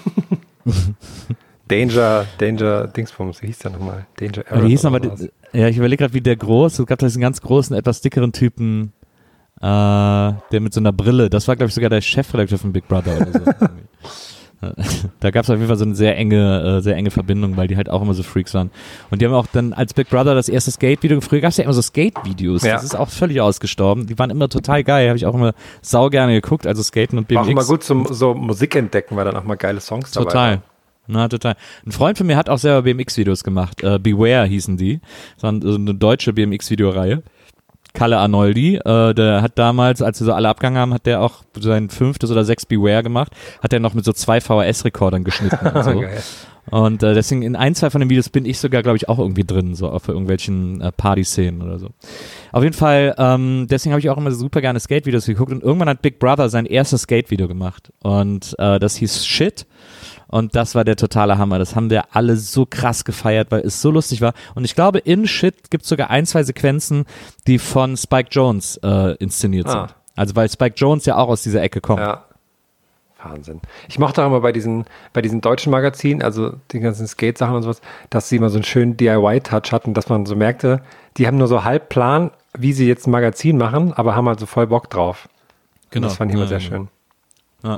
Speaker 4: Danger, Danger, Dingsbums, wie hieß der nochmal? Danger
Speaker 3: Ja, die hießen aber,
Speaker 4: oder was?
Speaker 3: ja, ich überlege gerade, wie der groß, es gab da diesen ganz großen, etwas dickeren Typen, äh, der mit so einer Brille, das war, glaube ich, sogar der Chefredakteur von Big Brother oder so. Da gab es auf jeden Fall so eine sehr enge, äh, sehr enge Verbindung, weil die halt auch immer so Freaks waren. Und die haben auch dann als Big Brother das erste Skate-Video, früher gab es ja immer so Skate-Videos,
Speaker 4: Ja.
Speaker 3: das ist auch völlig ausgestorben. Die waren immer total geil, habe ich auch immer sau gerne geguckt, also Skaten und B M
Speaker 4: War
Speaker 3: X.
Speaker 4: auch immer gut zum so Musik entdecken, weil dann auch mal geile Songs dabei
Speaker 3: Total.
Speaker 4: waren.
Speaker 3: Na, total. Ein Freund von mir hat auch selber B M X-Videos gemacht. Äh, Beware hießen die. Das war so eine deutsche B M X-Videoreihe. Kalle Arnoldi, äh, der hat damals, als wir so alle abgegangen haben, hat der auch sein fünftes oder sechs Beware gemacht. Hat er noch mit so zwei V H S-Rekordern geschnitten und so.
Speaker 4: Geil.
Speaker 3: Und äh, deswegen in ein, zwei von den Videos bin ich sogar, glaube ich, auch irgendwie drin, so auf irgendwelchen äh, Party-Szenen oder so. Auf jeden Fall, ähm, deswegen habe ich auch immer super gerne Skate-Videos geguckt und irgendwann hat Big Brother sein erstes Skate-Video gemacht und äh, das hieß Shit. Und das war der totale Hammer. Das haben wir alle so krass gefeiert, weil es so lustig war. Und ich glaube, in Shit gibt es sogar ein, zwei Sequenzen, die von Spike Jonze äh, inszeniert
Speaker 4: Ah.
Speaker 3: sind. Also weil Spike Jonze ja auch aus dieser Ecke kommt.
Speaker 4: Ja. Wahnsinn. Ich mochte auch immer bei diesen, bei diesen deutschen Magazinen, also die ganzen Skate-Sachen und sowas, dass sie immer so einen schönen D I Y-Touch hatten, dass man so merkte, die haben nur so halb Plan, wie sie jetzt ein Magazin machen, aber haben halt so voll Bock drauf.
Speaker 3: Genau.
Speaker 4: Das fand ich immer
Speaker 3: Ja,
Speaker 4: sehr
Speaker 3: ja.
Speaker 4: schön.
Speaker 3: Ja.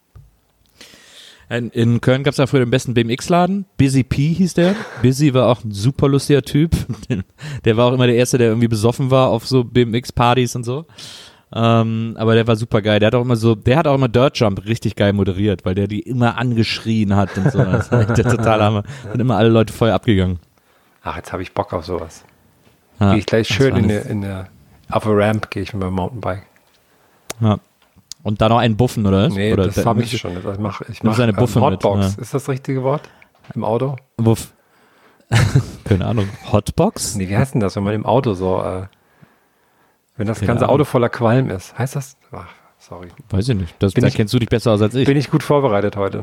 Speaker 3: In, in Köln gab es ja früher den besten B M X-Laden. Busy P hieß der. Busy war auch ein super lustiger Typ. Der war auch immer der Erste, der irgendwie besoffen war auf so B M X-Partys und so. Ähm, aber der war super geil. Der hat auch immer so, der hat auch immer Dirt Jump richtig geil moderiert, weil der die immer angeschrien hat und so. Das war echt der totale Hammer. Sind immer alle Leute voll abgegangen.
Speaker 4: Ach, jetzt habe ich Bock auf sowas.
Speaker 3: Ja,
Speaker 4: Gehe ich gleich
Speaker 3: das
Speaker 4: schön
Speaker 3: war
Speaker 4: in
Speaker 3: eine-
Speaker 4: der, in der, auf der Ramp gehe ich mit meinem Mountainbike.
Speaker 3: Ja. Und dann noch einen Buffen, oder was?
Speaker 4: Nee,
Speaker 3: oder
Speaker 4: das habe ich schon. Ich mache ich
Speaker 3: nimmst
Speaker 4: mach,
Speaker 3: eine
Speaker 4: ähm,
Speaker 3: Buffe mit,
Speaker 4: Hotbox.
Speaker 3: ja.
Speaker 4: Ist das das richtige Wort? Im Auto?
Speaker 3: Wuff. Keine Ahnung. Hotbox?
Speaker 4: Nee, wie heißt denn das, wenn man im Auto so, äh, wenn das
Speaker 3: Keine
Speaker 4: ganze
Speaker 3: Ahnung.
Speaker 4: Auto voller Qualm ist? Heißt das? Ach, sorry.
Speaker 3: Weiß ich nicht. Das,
Speaker 4: Bin
Speaker 3: da
Speaker 4: ich-
Speaker 3: kennst du dich besser aus als ich.
Speaker 4: Bin ich gut vorbereitet heute?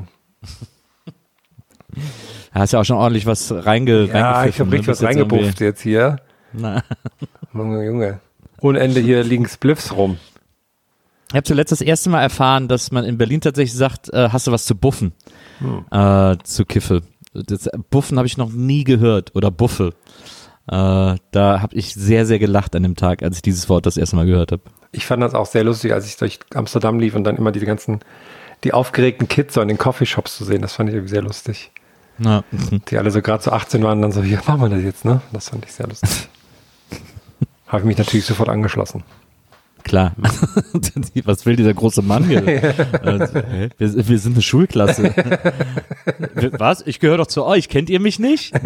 Speaker 3: Da hast ja auch schon ordentlich was reinge
Speaker 4: Ja, ich habe richtig was reingebufft jetzt hier.
Speaker 3: Na.
Speaker 4: Junge, Junge. Ohne Ende hier liegen Spliffs rum.
Speaker 3: Ich habe zuletzt das erste Mal erfahren, dass man in Berlin tatsächlich sagt, äh, hast du was zu buffen, hm. äh, zu Kiffe. Das Buffen habe ich noch nie gehört oder Buffe. Äh, da habe ich sehr, sehr gelacht an dem Tag, als ich dieses Wort das erste Mal gehört habe.
Speaker 4: Ich fand das auch sehr lustig, als ich durch Amsterdam lief und dann immer diese ganzen, die aufgeregten Kids so in den Coffeeshops zu sehen. Das fand ich irgendwie sehr lustig.
Speaker 3: Ja.
Speaker 4: Die alle so gerade so achtzehn waren und dann so, hier, machen wir das jetzt, ne? Das fand ich sehr lustig. Habe ich mich natürlich sofort angeschlossen.
Speaker 3: Klar. Was will dieser große Mann hier? wir, wir sind eine Schulklasse. Was? Ich gehöre doch zu euch. Kennt ihr mich nicht?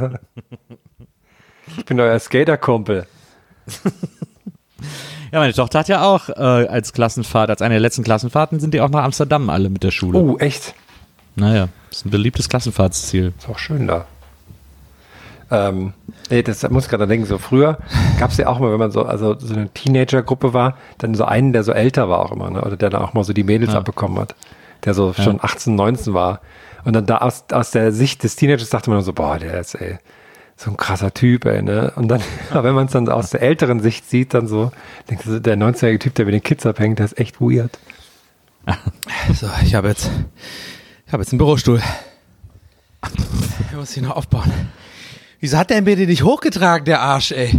Speaker 4: Ich bin euer Skaterkumpel.
Speaker 3: Ja, meine Tochter hat ja auch äh, als Klassenfahrt, als eine der letzten Klassenfahrten, sind die auch nach Amsterdam alle mit der Schule.
Speaker 4: Oh, echt?
Speaker 3: Naja, das ist ein beliebtes Klassenfahrtsziel.
Speaker 4: Ist auch schön da. Ähm, nee, das muss ich gerade denken, so früher gab es ja auch mal, wenn man so, also so eine Teenager-Gruppe war, dann so einen, der so älter war auch immer, ne? Oder der dann auch mal so die Mädels
Speaker 3: ja. abbekommen
Speaker 4: hat, der so ja. schon achtzehn, neunzehn war. Und dann da aus, aus der Sicht des Teenagers dachte man so, boah, der ist ey, so ein krasser Typ, ey, ne? Und dann, wenn man es dann aus der älteren Sicht sieht, dann so, denkst du, der neunzehnjährige Typ, der mit den Kids abhängt, der ist echt weird.
Speaker 2: So, ich habe jetzt, ich habe jetzt einen Bürostuhl. Ich muss ihn noch aufbauen. Wieso hat der mir den nicht hochgetragen, der Arsch, ey?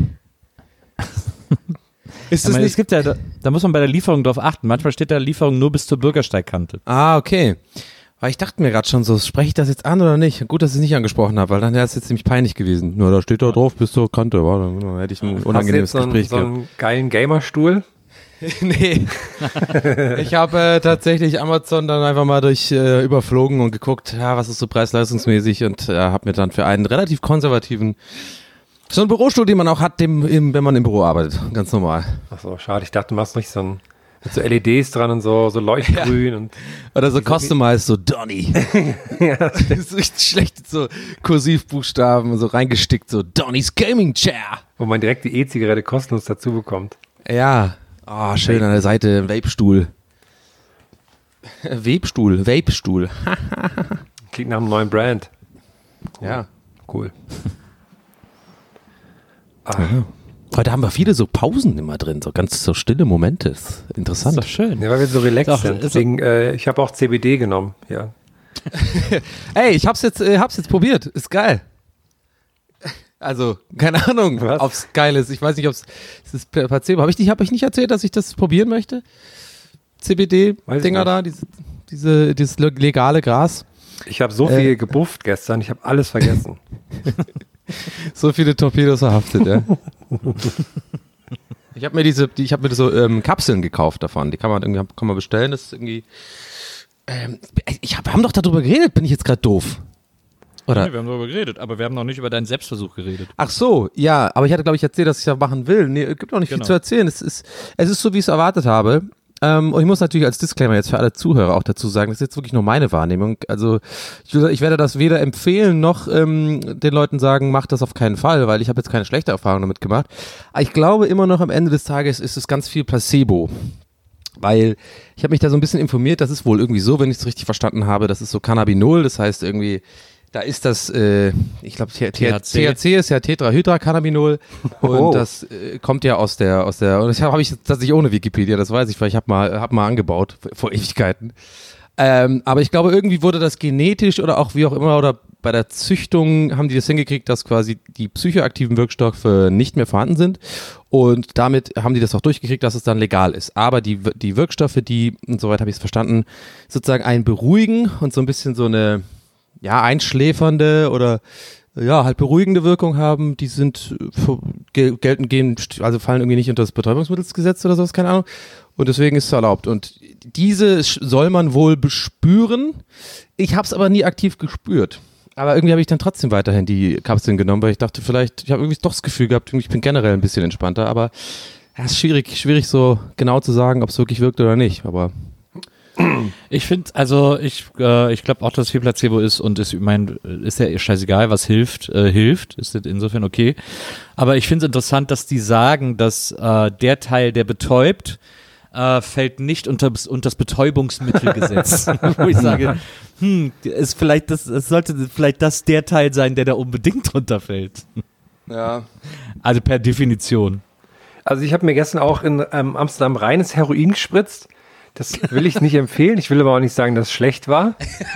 Speaker 2: Ist das
Speaker 3: meine,
Speaker 2: nicht?
Speaker 3: Es gibt ja, da, da muss man bei der Lieferung drauf achten. Manchmal steht da Lieferung nur bis zur Bürgersteigkante.
Speaker 2: Ah, okay. Weil ich dachte mir gerade schon so, spreche ich das jetzt an oder nicht? Gut, dass ich es nicht angesprochen habe, weil dann wäre es jetzt ziemlich peinlich gewesen. Nur da steht da drauf, bis zur Kante, war, dann, dann hätte ich ein unangenehmes
Speaker 4: Hast du jetzt
Speaker 2: Gespräch
Speaker 4: so einen,
Speaker 2: gehabt.
Speaker 4: so einen geilen Gamerstuhl?
Speaker 2: Nee. Ich habe äh, tatsächlich Amazon dann einfach mal durch äh, überflogen und geguckt, ja, was ist so preis-leistungsmäßig und äh, habe mir dann für einen relativ konservativen, so einen Bürostuhl, den man auch hat, dem, im, wenn man im Büro arbeitet, ganz normal.
Speaker 4: Ach so, schade. Ich dachte, du machst nicht so ein mit so L E Ds dran und so, so leuchtgrün. Ja. Und
Speaker 2: oder so customized, so Donny. Ja, das ist richtig schlecht, so Kursivbuchstaben so reingestickt, so Donny's Gaming Chair.
Speaker 4: Wo man direkt die E-Zigarette kostenlos dazu bekommt.
Speaker 2: Ja. Oh, schön an der Seite, Vape-Stuhl. Vape-Stuhl, Vape-Stuhl.
Speaker 4: Klingt nach einem neuen Brand.
Speaker 2: Cool. Ja.
Speaker 4: Cool.
Speaker 2: Ah. Ja. Heute haben wir viele so Pausen immer drin, so ganz so stille Momente. Ist interessant.
Speaker 3: Das ist doch schön.
Speaker 4: Ja, weil wir so relaxed
Speaker 3: doch,
Speaker 4: sind. Deswegen, äh, ich habe auch C B D genommen. Ja.
Speaker 2: Ey, ich hab's jetzt, äh, hab's jetzt probiert. Ist geil. Also, keine Ahnung,
Speaker 4: Was?
Speaker 2: ob's geil ist. Ich weiß nicht, ob's, es ist Placebo. Habe ich nicht, hab ich nicht erzählt, dass ich das probieren möchte? C B D-Dinger da, diese, diese, dieses legale Gras.
Speaker 4: Ich habe so viel äh, gebufft gestern, ich habe alles vergessen.
Speaker 2: So viele Torpedos verhaftet, ja. Ich habe mir diese, die, ich habe mir so ähm, Kapseln gekauft davon. Die kann man irgendwie, kann man bestellen. Das ist irgendwie. Ähm, ich hab, wir haben doch darüber geredet. Bin ich jetzt gerade doof? Oder?
Speaker 3: Nee, wir haben darüber geredet, aber wir haben noch nicht über deinen Selbstversuch geredet.
Speaker 2: Ach so, ja, aber ich hatte, glaube ich, erzählt, dass ich das machen will. Nee, es gibt auch nicht
Speaker 3: genau.
Speaker 2: viel zu erzählen. Es ist, es ist so, wie ich es erwartet habe. Ähm, und ich muss natürlich als Disclaimer jetzt für alle Zuhörer auch dazu sagen, das ist jetzt wirklich nur meine Wahrnehmung. Also ich, ich werde das weder empfehlen noch ähm, den Leuten sagen, macht das auf keinen Fall, weil ich habe jetzt keine schlechte Erfahrung damit gemacht. Aber ich glaube immer noch am Ende des Tages ist es ganz viel Placebo. Weil ich habe mich da so ein bisschen informiert, das ist wohl irgendwie so, wenn ich es richtig verstanden habe, das ist so Cannabinol, das heißt irgendwie, da ist das, äh, ich glaube, T H C ist ja Tetrahydrocannabinol und
Speaker 4: oh.
Speaker 2: das äh, kommt ja aus der, aus der, und das habe ich tatsächlich ohne Wikipedia, das weiß ich, weil ich habe mal, hab mal angebaut, vor Ewigkeiten. Ähm, aber ich glaube, irgendwie wurde das genetisch oder auch wie auch immer oder bei der Züchtung haben die das hingekriegt, dass quasi die psychoaktiven Wirkstoffe nicht mehr vorhanden sind und damit haben die das auch durchgekriegt, dass es dann legal ist. Aber die, die Wirkstoffe, die, und soweit habe ich es verstanden, sozusagen einen beruhigen und so ein bisschen so eine, ja, einschläfernde oder ja, halt beruhigende Wirkung haben, die sind gelten gehen, also fallen irgendwie nicht unter das Betäubungsmittelsgesetz oder sowas, keine Ahnung. Und deswegen ist es erlaubt. Und diese soll man wohl bespüren. Ich habe es aber nie aktiv gespürt. Aber irgendwie habe ich dann trotzdem weiterhin die Kapseln genommen, weil ich dachte vielleicht, ich habe irgendwie doch das Gefühl gehabt, ich bin generell ein bisschen entspannter. Aber es ja, ist schwierig, schwierig so genau zu sagen, ob es wirklich wirkt oder nicht. Aber
Speaker 3: ich finde, also ich, äh, ich glaube auch, dass es viel Placebo ist und ist, ich mein, ist ja scheißegal, was hilft, äh, hilft, ist insofern okay. Aber ich finde es interessant, dass die sagen, dass äh, der Teil, der betäubt, äh, fällt nicht unter, unter das Betäubungsmittelgesetz. Wo ich sage, hm, ist vielleicht das, es sollte vielleicht das der Teil sein, der da unbedingt drunter fällt.
Speaker 2: ja.
Speaker 3: Also per Definition.
Speaker 4: Also ich habe mir gestern auch in ähm, Amsterdam reines Heroin gespritzt. Das will ich nicht empfehlen. Ich will aber auch nicht sagen, dass es schlecht war.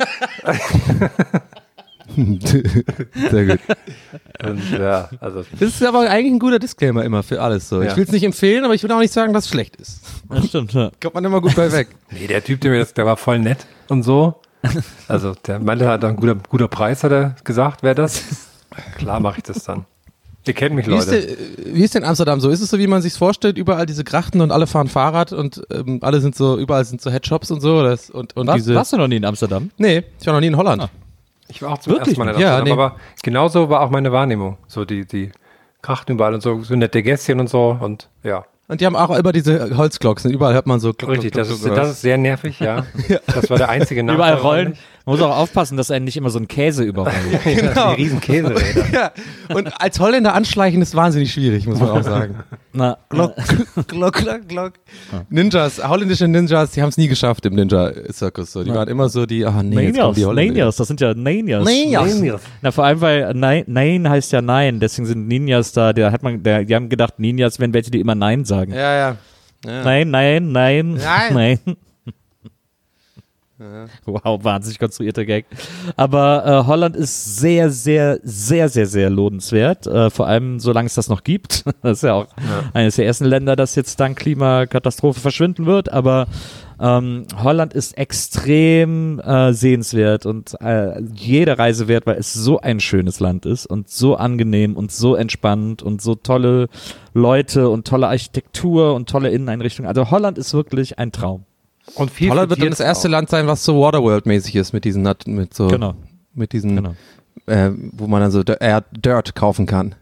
Speaker 2: Sehr gut.
Speaker 4: Und, ja, also
Speaker 2: Das ist aber eigentlich ein guter Disclaimer immer für alles so.
Speaker 4: Ja.
Speaker 2: Ich will es nicht empfehlen, aber ich will auch nicht sagen, dass es schlecht ist.
Speaker 3: Das stimmt, ja.
Speaker 2: Kommt man immer gut bei weg.
Speaker 4: nee, der Typ, der mir das, der war voll nett und so. Also der meinte, hat ein guter, guter Preis, hat er gesagt, wäre das. Klar mache ich das dann. Ihr kennt mich,
Speaker 2: Wie ist,
Speaker 4: Leute.
Speaker 2: denn, wie ist denn Amsterdam so? Ist es so, wie man sich vorstellt? Überall diese Grachten und alle fahren Fahrrad und ähm, alle sind so, überall sind so Headshops und so. Das, und, und
Speaker 3: Warst,
Speaker 2: diese,
Speaker 3: warst du noch nie in Amsterdam?
Speaker 2: Nee, ich war noch nie in Holland.
Speaker 3: Ah.
Speaker 4: Ich war auch zum
Speaker 2: Wirklich?
Speaker 4: ersten Mal in
Speaker 2: Ja,
Speaker 4: Amsterdam,
Speaker 2: nee.
Speaker 4: aber genauso war auch meine Wahrnehmung. So die, die Grachten überall und so, so nette Gässchen und so und ja.
Speaker 2: Und die haben auch immer diese Holzglocken. Überall hört man so Glock,
Speaker 4: Richtig,
Speaker 2: Glock,
Speaker 4: das ist,
Speaker 2: Glock,
Speaker 4: das ist sehr nervig, ja. Das war der einzige Nachteil.
Speaker 3: Überall rollen.
Speaker 4: eigentlich.
Speaker 3: Man muss auch aufpassen, dass einen nicht immer so ein Käse überrollt.
Speaker 2: Genau.
Speaker 4: Die riesen Käseräder.
Speaker 2: Ja. Und als Holländer anschleichen ist wahnsinnig schwierig, muss man auch sagen.
Speaker 3: Na,
Speaker 2: Glock, Glock, Glock, Glock. Ninjas, holländische Ninjas, die haben es nie geschafft im Ninja-Zirkus. So. Die waren immer so die, ah nee, jetzt kommen die Holländer.
Speaker 3: Ninjas, das sind ja Ninjas.
Speaker 2: Ninjas.
Speaker 3: Na, vor allem, weil Nein, Nein heißt ja Nein, deswegen sind Ninjas da, da hat man, der, die haben gedacht, Ninjas wären welche, die immer Nein sagen.
Speaker 2: Ja, ja. ja.
Speaker 3: Nein, nein, nein,
Speaker 2: Nein.
Speaker 3: nein. Wow, wahnsinnig konstruierter Gag. Aber äh, Holland ist sehr, sehr, sehr, sehr, sehr lohnenswert. Äh, vor allem, solange es das noch gibt. Das ist ja auch ja. eines der ersten Länder, das jetzt dank Klimakatastrophe verschwinden wird. Aber ähm, Holland ist extrem äh, sehenswert und äh, jede Reise wert, weil es so ein schönes Land ist und so angenehm und so entspannt und so tolle Leute und tolle Architektur und tolle Inneneinrichtungen. Also Holland ist wirklich ein Traum.
Speaker 4: Und viel
Speaker 2: Holland wird dann das erste
Speaker 4: auch.
Speaker 2: Land sein, was so Waterworld-mäßig ist mit diesen, Nat- mit so,
Speaker 3: Genau.
Speaker 2: mit diesen,
Speaker 3: Genau.
Speaker 2: äh, wo man dann so D- äh, Dirt kaufen kann.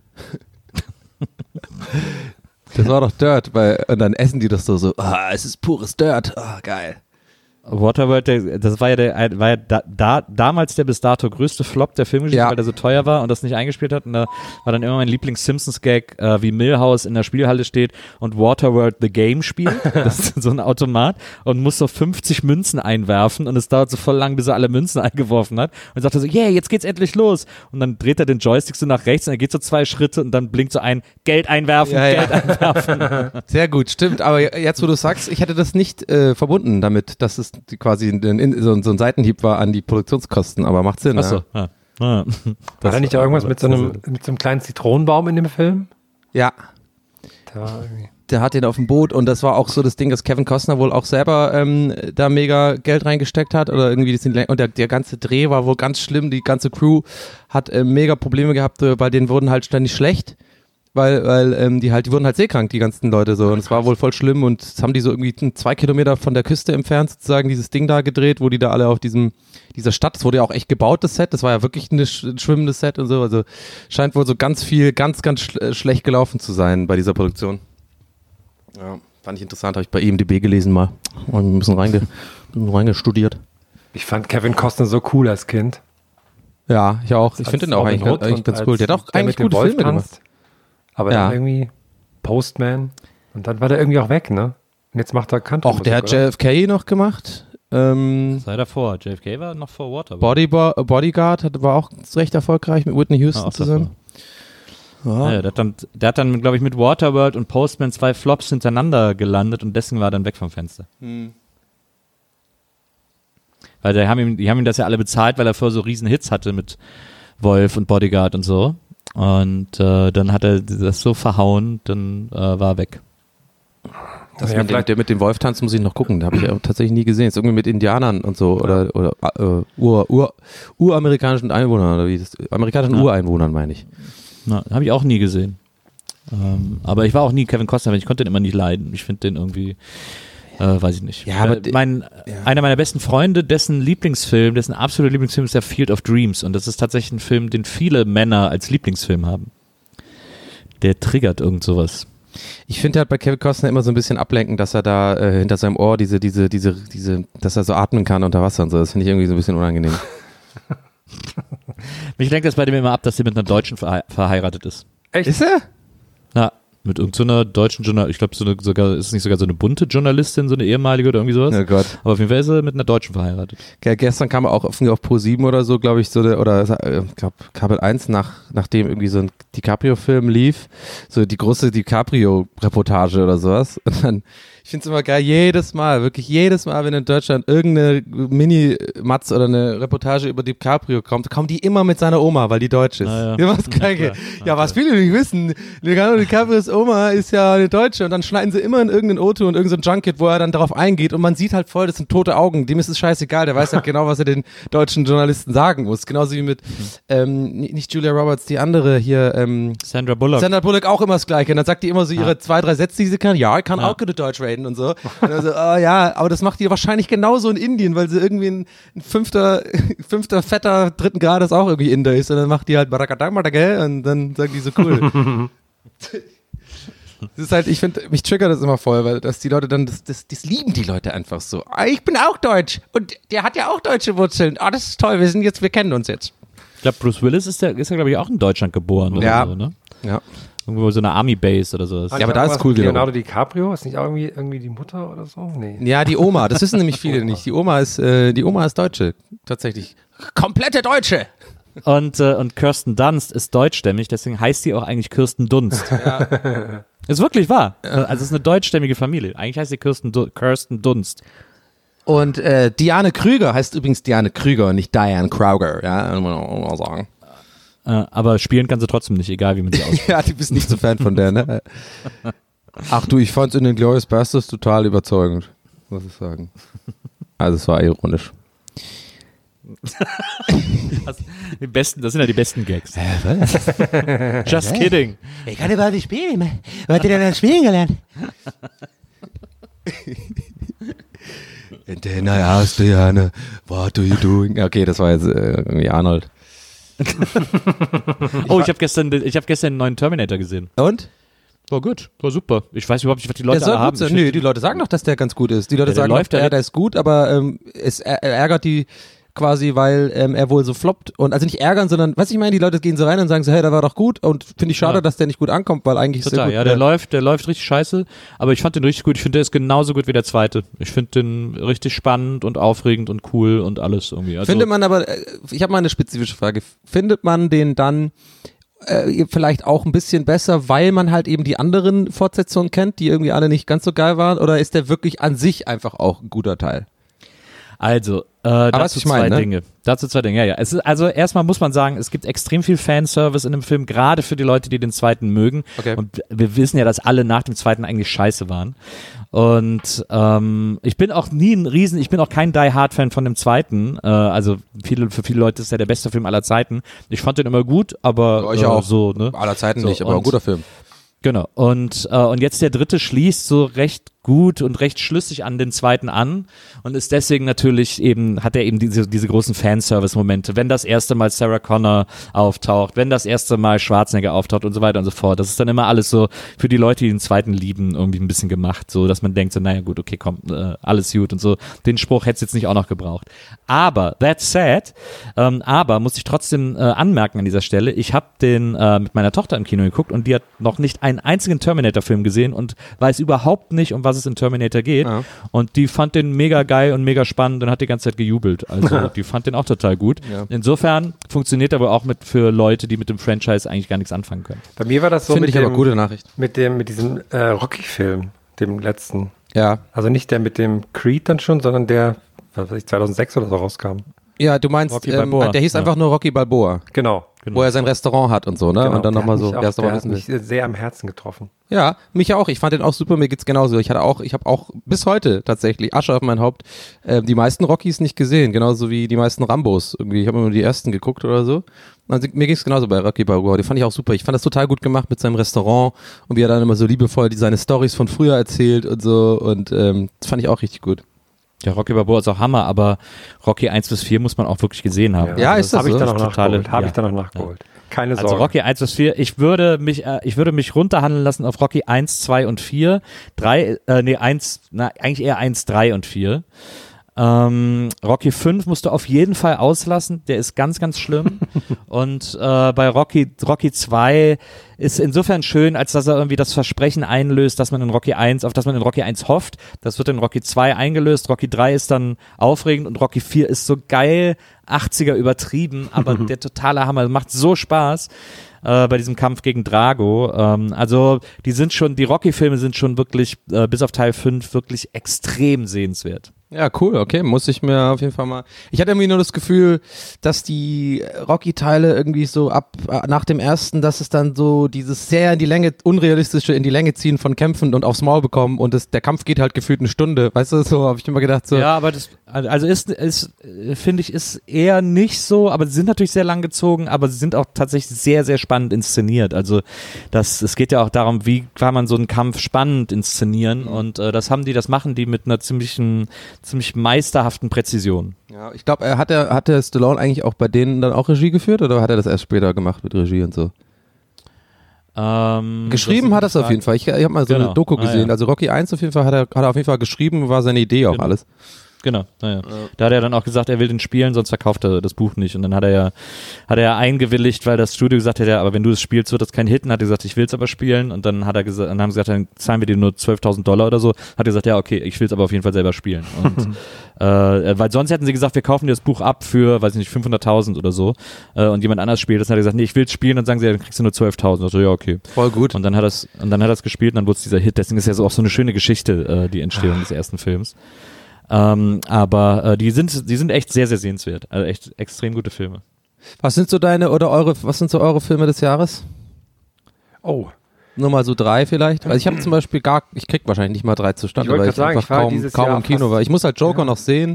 Speaker 2: Das war doch Dirt, weil, und dann essen die das so, so, ah, es ist pures Dirt, ah, geil.
Speaker 3: Waterworld, der, das war ja, der, war ja da, da, damals der bis dato größte Flop der Filmgeschichte,
Speaker 2: Ja.
Speaker 3: weil der so teuer war und das nicht eingespielt hat. Und da war dann immer mein Lieblings-Simpsons-Gag, äh, wie Milhouse in der Spielhalle steht und Waterworld the Game spielt. Das ist so ein Automat und muss so fünfzig Münzen einwerfen und es dauert so voll lang, bis er alle Münzen eingeworfen hat. Und sagt er so, yeah, jetzt geht's endlich los. Und dann dreht er den Joystick so nach rechts und er geht so zwei Schritte und dann blinkt so ein, Geld einwerfen,
Speaker 2: Ja, ja.
Speaker 3: Geld einwerfen.
Speaker 2: Sehr gut, stimmt, aber jetzt, wo du sagst, ich hätte das nicht äh, verbunden damit, dass es quasi ein, ein, so, ein, so ein Seitenhieb war an die Produktionskosten, aber macht Sinn.
Speaker 3: Achso,
Speaker 2: Ja.
Speaker 3: ja. Ja.
Speaker 4: War da nicht auch irgendwas mit so, einem, mit so einem kleinen Zitronenbaum in dem Film?
Speaker 2: Ja.
Speaker 4: Da war irgendwie.
Speaker 2: Der hat den auf dem Boot und das war auch so das Ding, dass Kevin Costner wohl auch selber ähm, da mega Geld reingesteckt hat oder irgendwie das und der, der ganze Dreh war wohl ganz schlimm, die ganze Crew hat äh, mega Probleme gehabt, äh, weil denen wurden halt ständig schlecht, weil weil ähm, die halt die wurden halt seekrank, die ganzen Leute so und es war wohl voll schlimm und das haben die so irgendwie zwei Kilometer von der Küste entfernt sozusagen dieses Ding da gedreht, wo die da alle auf diesem dieser Stadt, das wurde ja auch echt gebaut, das Set, das war ja wirklich ein sch schwimmendes Set und so, also scheint wohl so ganz viel, ganz, ganz sch schlecht gelaufen zu sein bei dieser Produktion. Ja, fand ich interessant, habe ich bei I M D B gelesen mal und ein bisschen, reinge, ein bisschen reingestudiert.
Speaker 4: Ich fand Kevin Costner so cool als Kind.
Speaker 2: Ja, ich auch. Ich finde den auch
Speaker 4: Robin
Speaker 2: eigentlich,
Speaker 4: Hood
Speaker 2: eigentlich
Speaker 4: und
Speaker 2: ganz
Speaker 4: als
Speaker 2: cool. Der hat auch
Speaker 4: der
Speaker 2: eigentlich
Speaker 4: mit dem
Speaker 2: gute
Speaker 4: Wolf
Speaker 2: Filme gemacht.
Speaker 4: tanzt. Aber
Speaker 2: Ja.
Speaker 4: dann irgendwie Postman und dann war der irgendwie auch weg, ne? Und jetzt macht er Country.
Speaker 2: Auch der hat J F K noch gemacht. Ähm,
Speaker 3: Sei davor. J F K war noch vor Waterworld.
Speaker 2: Body Bodyguard hat, war auch recht erfolgreich mit Whitney Houston
Speaker 3: Ah, auch
Speaker 2: zusammen.
Speaker 3: Ja, ja, der hat dann, der hat dann glaube ich, mit Waterworld und Postman zwei Flops hintereinander gelandet und deswegen war er dann weg vom Fenster.
Speaker 2: Hm.
Speaker 3: Weil die haben, ihm, die haben ihm das ja alle bezahlt, weil er vorher so riesen Hits hatte mit Wolf und Bodyguard und so. Und äh, dann hat er das so verhauen, dann äh, war er weg.
Speaker 2: Das
Speaker 4: Ja,
Speaker 2: mit dem,
Speaker 4: vielleicht-
Speaker 2: der mit dem Wolf-Tanz muss ich noch gucken. Da habe ich auch tatsächlich nie gesehen. Ist irgendwie mit Indianern und so oder, oder äh, Ur, Ur, uramerikanischen Einwohnern oder wie das amerikanischen
Speaker 3: Ja.
Speaker 2: Ureinwohnern meine ich.
Speaker 3: Na, habe ich auch nie gesehen. Ähm, aber ich war auch nie Kevin Costner, weil ich konnte den immer nicht leiden. Ich finde den irgendwie, äh, weiß ich nicht.
Speaker 2: Ja, aber
Speaker 3: äh,
Speaker 2: die-
Speaker 3: mein,
Speaker 2: ja.
Speaker 3: Einer meiner besten Freunde, dessen Lieblingsfilm, dessen absoluter Lieblingsfilm ist der Field of Dreams. Und das ist tatsächlich ein Film, den viele Männer als Lieblingsfilm haben. Der triggert irgend sowas.
Speaker 2: Ich finde halt bei Kevin Costner immer so ein bisschen ablenken, dass er da äh, hinter seinem Ohr diese, diese, diese, diese, dass er so atmen kann unter Wasser und so. Das finde ich irgendwie so ein bisschen unangenehm.
Speaker 3: Mich lenkt das bei dem immer ab, dass sie mit einer Deutschen verhe verheiratet ist.
Speaker 4: Echt?
Speaker 2: Ist er?
Speaker 3: Na, mit irgendeiner deutschen Journalistin, ich glaube, so eine, sogar, ist es nicht sogar so eine bunte Journalistin, so eine ehemalige oder irgendwie sowas?
Speaker 2: Oh Gott.
Speaker 3: Aber auf jeden Fall ist er mit einer Deutschen verheiratet.
Speaker 2: Ge- Gestern kam auch auf, auf Pro sieben oder so, glaube ich, so der, oder äh, ich glaube Kabel eins, nach, nachdem irgendwie so ein DiCaprio-Film lief, so die große DiCaprio-Reportage oder sowas. Und dann Ich finde es immer geil, jedes Mal, wirklich jedes Mal, wenn in Deutschland irgendeine Mini-Matz oder eine Reportage über DiCaprio kommt, kommen die immer mit seiner Oma, weil die deutsch ist.
Speaker 3: Ja, ja.
Speaker 2: Ja, was geil. Ja, ja, was viele nicht wissen, Leonardo DiCaprios Oma ist ja eine Deutsche und dann schneiden sie immer in irgendeinen O-Ton und irgendein so Junket, wo er dann darauf eingeht und man sieht halt voll, das sind tote Augen, dem ist es scheißegal, der weiß halt genau, was er den deutschen Journalisten sagen muss. Genauso wie mit, ähm, nicht Julia Roberts, die andere hier, ähm,
Speaker 3: Sandra Bullock.
Speaker 2: Sandra Bullock auch immer das Gleiche. Und dann sagt die immer so ihre
Speaker 3: Ja.
Speaker 2: zwei, drei Sätze, die sie kann. Ja, ich kann
Speaker 3: Ja.
Speaker 2: auch gute Deutsch reden und so. Und dann so, oh, ja, aber das macht die wahrscheinlich genauso in Indien, weil sie irgendwie ein, ein fünfter, fünfter, fetter, dritten Grades auch irgendwie Inder ist. Und dann macht die halt Barakadang, Barakadang, und dann sagen die so cool. Das ist halt, ich finde, mich triggert das immer voll, weil dass die Leute dann, das, das, das lieben die Leute einfach so. Ah, ich bin auch deutsch und der hat ja auch deutsche Wurzeln. Ah, das ist toll, wir sind jetzt, wir kennen uns jetzt.
Speaker 3: Ich glaube, Bruce Willis ist ja, ist ja glaube ich, auch in Deutschland geboren oder
Speaker 2: Ja.
Speaker 3: so, ne?
Speaker 2: Ja.
Speaker 3: Irgendwo so eine Army-Base oder so.
Speaker 2: Ja, aber da ist
Speaker 4: Irgendwas
Speaker 2: cool
Speaker 4: mit
Speaker 2: wiederum.
Speaker 4: Leonardo DiCaprio, ist nicht auch irgendwie, irgendwie die Mutter oder so? Nee.
Speaker 2: Ja, die Oma, das wissen nämlich viele nicht. Die Oma ist, äh, die Oma ist Deutsche, tatsächlich. Komplette Deutsche!
Speaker 3: Und, äh, und Kirsten Dunst ist deutschstämmig, deswegen heißt sie auch eigentlich Kirsten Dunst.
Speaker 2: Ja.
Speaker 3: Ist wirklich wahr. Also es ist eine deutschstämmige Familie. Eigentlich heißt sie Kirsten, du Kirsten Dunst.
Speaker 2: Und äh, Diane Krüger heißt übrigens Diane Krüger und nicht Diane Kruger, ja, muss man auch mal sagen.
Speaker 3: Äh, aber spielen kann sie trotzdem nicht, egal wie man sie ausspricht.
Speaker 2: Ja, du bist nicht so Fan von der, ne? Ach du, ich fand's in den Glorious Bastards total überzeugend, muss ich sagen. Also es war ironisch.
Speaker 3: Die besten, das sind ja die besten Gags. Just kidding.
Speaker 2: Ich kann überhaupt nicht spielen, was hat ihr denn spielen gelernt? And then I asked Diana, what are you doing? Okay, das war jetzt äh, irgendwie Arnold.
Speaker 3: Oh, ich habe gestern, ich habe gestern einen neuen Terminator gesehen.
Speaker 2: Und?
Speaker 3: War gut, war super. Ich weiß überhaupt nicht, was die Leute
Speaker 2: Der soll
Speaker 3: alle haben.
Speaker 2: gut sein.
Speaker 3: Ich
Speaker 2: Nö,
Speaker 3: find-
Speaker 2: die Leute sagen doch, dass der ganz gut ist. Die Leute
Speaker 3: Ja, der
Speaker 2: sagen,
Speaker 3: läuft
Speaker 2: doch,
Speaker 3: ja
Speaker 2: ja,
Speaker 3: nicht.
Speaker 2: der ist gut, aber ähm, es er, er ärgert die quasi, weil ähm, er wohl so floppt. Und also nicht ärgern, sondern, was ich meine, die Leute gehen so rein und sagen so, hey, der war doch gut. Und finde ich schade,
Speaker 3: Ja.
Speaker 2: dass der nicht gut ankommt, weil eigentlich ist
Speaker 3: Total,
Speaker 2: der gut.
Speaker 3: ja, der läuft, der läuft richtig scheiße, aber ich fand den richtig gut. Ich finde, der ist genauso gut wie der zweite. Ich finde den richtig spannend und aufregend und cool und alles irgendwie. Also,
Speaker 2: Findet man aber, äh, ich habe mal eine spezifische Frage, findet man den dann äh, vielleicht auch ein bisschen besser, weil man halt eben die anderen Fortsetzungen kennt, die irgendwie alle nicht ganz so geil waren, oder ist der wirklich an sich einfach auch ein guter Teil?
Speaker 3: Also, äh,
Speaker 2: was
Speaker 3: dazu
Speaker 2: ich meine,
Speaker 3: zwei
Speaker 2: ne?
Speaker 3: Dinge. Dazu zwei Dinge, ja, ja. Es ist, also erstmal muss man sagen, es gibt extrem viel Fanservice in dem Film, gerade für die Leute, die den zweiten mögen.
Speaker 2: Okay.
Speaker 3: Und wir wissen ja, dass alle nach dem zweiten eigentlich scheiße waren. Und ähm, ich bin auch nie ein Riesen, ich bin auch kein Die Hard Fan von dem zweiten. Äh, also viele, für viele Leute ist er der beste Film aller Zeiten. Ich fand den immer gut, aber
Speaker 2: Ja, ich
Speaker 3: äh,
Speaker 2: auch.
Speaker 3: so, ne?
Speaker 2: Aller Zeiten
Speaker 3: So,
Speaker 2: nicht, aber ein
Speaker 3: und-
Speaker 2: guter Film.
Speaker 3: Genau. Und, äh, und jetzt der dritte schließt so recht gut und recht schlüssig an den zweiten an und ist deswegen natürlich eben, hat er eben diese, diese großen Fanservice-Momente, wenn das erste Mal Sarah Connor auftaucht, wenn das erste Mal Schwarzenegger auftaucht und so weiter und so fort. Das ist dann immer alles so für die Leute, die den zweiten lieben, irgendwie ein bisschen gemacht, so dass man denkt so, naja gut, okay, komm, äh, alles gut und so. Den Spruch hätte es jetzt nicht auch noch gebraucht. Aber, that said, ähm, aber muss ich trotzdem äh, anmerken an dieser Stelle, ich habe den äh, mit meiner Tochter im Kino geguckt und die hat noch nicht einen einzigen Terminator-Film gesehen und weiß überhaupt nicht, um was es in Terminator geht.
Speaker 2: Ja.
Speaker 3: Und die fand den mega geil und mega spannend und hat die ganze Zeit gejubelt. Also die fand den auch total gut.
Speaker 2: Ja.
Speaker 3: Insofern funktioniert er aber auch mit für Leute, die mit dem Franchise eigentlich gar nichts anfangen können.
Speaker 4: Bei mir war das so
Speaker 2: Finde
Speaker 4: mit
Speaker 2: ich
Speaker 4: dem,
Speaker 2: aber gute Nachricht.
Speaker 4: mit dem, mit diesem äh, Rocky-Film, dem letzten.
Speaker 2: Ja.
Speaker 4: Also nicht der mit dem Creed dann schon, sondern der, was weiß ich, zweitausendsechs oder so rauskam.
Speaker 2: Ja, du meinst,
Speaker 3: Rocky
Speaker 2: ähm,
Speaker 3: Balboa.
Speaker 2: der hieß
Speaker 3: Ja.
Speaker 2: einfach nur Rocky Balboa,
Speaker 4: Genau.
Speaker 2: wo er sein Restaurant hat und so, ne?
Speaker 4: genau.
Speaker 2: Und dann
Speaker 4: Der
Speaker 2: nochmal
Speaker 4: hat
Speaker 2: so,
Speaker 4: mich auch,
Speaker 2: erst
Speaker 4: der
Speaker 2: mal
Speaker 4: hat
Speaker 2: wissen
Speaker 4: mich sehr am Herzen getroffen.
Speaker 2: Ja, mich auch. Ich fand den auch super. Mir geht's genauso. Ich hatte auch, ich habe auch bis heute tatsächlich Asche auf mein Haupt äh, die meisten Rockys nicht gesehen, genauso wie die meisten Rambos. Irgendwie, ich habe immer nur die ersten geguckt oder so. Also, mir ging's genauso bei Rocky Balboa. Die fand ich auch super. Ich fand das total gut gemacht mit seinem Restaurant und wie er dann immer so liebevoll die, seine Storys von früher erzählt und so. Und ähm, das fand ich auch richtig gut.
Speaker 3: Ja, Rocky Balboa ist auch Hammer, aber Rocky eins bis vier muss man auch wirklich gesehen haben.
Speaker 2: Ja, ist das
Speaker 4: Habe ich
Speaker 2: so?
Speaker 4: dann noch
Speaker 3: Totale-
Speaker 4: nachgeholt. Habe
Speaker 3: ja.
Speaker 4: ich dann noch nachgeholt. Keine Sorge.
Speaker 3: Also Rocky eins bis vier, ich würde mich, äh, ich würde mich runterhandeln lassen auf Rocky eins, zwei und vier. drei, äh, nee, eins, na, eigentlich eher eins, drei und vier. Ähm, Rocky fünf musst du auf jeden Fall auslassen, der ist ganz, ganz schlimm. Und äh, bei Rocky, Rocky zwei ist insofern schön, als dass er irgendwie das Versprechen einlöst, dass man in Rocky eins, auf das man in Rocky eins hofft. Das wird in Rocky zwei eingelöst, Rocky drei ist dann aufregend und Rocky vier ist so geil, achtziger übertrieben, aber der totale Hammer, macht so Spaß. Äh, bei diesem Kampf gegen Drago. Ähm, also die sind schon, die Rocky-Filme sind schon wirklich, äh, bis auf Teil fünf, wirklich extrem sehenswert.
Speaker 2: Ja, cool, okay, muss ich mir auf jeden Fall mal. Ich hatte irgendwie nur das Gefühl, dass die Rocky-Teile irgendwie so ab nach dem ersten, dass es dann so dieses sehr in die Länge, unrealistische in die Länge ziehen von Kämpfen und aufs Maul bekommen und das, der Kampf geht halt gefühlt eine Stunde, weißt du, so habe ich immer gedacht so.
Speaker 3: Ja, aber das, also ist, ist finde ich, ist eher nicht so, aber sie sind natürlich sehr lang gezogen, aber sie sind auch tatsächlich sehr, sehr spannend inszeniert. Also das, es geht ja auch darum, wie kann man so einen Kampf spannend inszenieren und äh, das haben die, das machen die mit einer ziemlichen ziemlich meisterhaften Präzision.
Speaker 2: Ja, ich glaube, er hat er hat der Stallone eigentlich auch bei denen dann auch Regie geführt oder hat er das erst später gemacht mit Regie und so?
Speaker 3: Ähm,
Speaker 2: geschrieben hat er es auf jeden Fall. Ich, ich habe mal so genau. eine Doku gesehen. Ah, ja. Also Rocky eins auf jeden Fall hat er, hat er auf jeden Fall geschrieben, war seine Idee auch
Speaker 3: genau.
Speaker 2: alles.
Speaker 3: Genau, naja. Ja. Da hat er dann auch gesagt, er will den spielen, sonst verkauft er das Buch nicht. Und dann hat er ja, hat er ja eingewilligt, weil das Studio gesagt hat, ja, aber wenn du es spielst, wird das kein Hit. Und hat er gesagt, ich will es aber spielen. Und dann hat er gesagt, dann haben sie gesagt, dann zahlen wir dir nur zwölftausend Dollar oder so. Hat er gesagt, ja, okay, ich will es aber auf jeden Fall selber spielen. Und äh, weil sonst hätten sie gesagt, wir kaufen dir das Buch ab für, weiß ich nicht, fünfhunderttausend oder so. Äh, und jemand anders spielt das. Dann hat er gesagt, nee, ich will es spielen. Und dann sagen sie, ja, dann kriegst du nur zwölftausend. Also ja, okay.
Speaker 2: Voll gut.
Speaker 3: Und dann hat er es, und dann hat er es gespielt und dann wurde es dieser Hit. Deswegen ist ja so auch so eine schöne Geschichte, äh, die Entstehung des ersten Films. Ähm, aber äh, die sind, die sind echt sehr, sehr sehenswert. Also echt extrem gute Filme.
Speaker 2: Was sind so deine oder eure, was sind so eure Filme des Jahres?
Speaker 4: Oh.
Speaker 2: Nur mal so drei vielleicht? Also ich habe zum Beispiel gar, ich krieg wahrscheinlich nicht mal drei zustande, weil ich
Speaker 4: sagen,
Speaker 2: einfach
Speaker 4: ich war
Speaker 2: kaum, kaum
Speaker 4: Jahr
Speaker 2: im Kino
Speaker 4: fast,
Speaker 2: war. Ich muss halt Joker ja. noch sehen.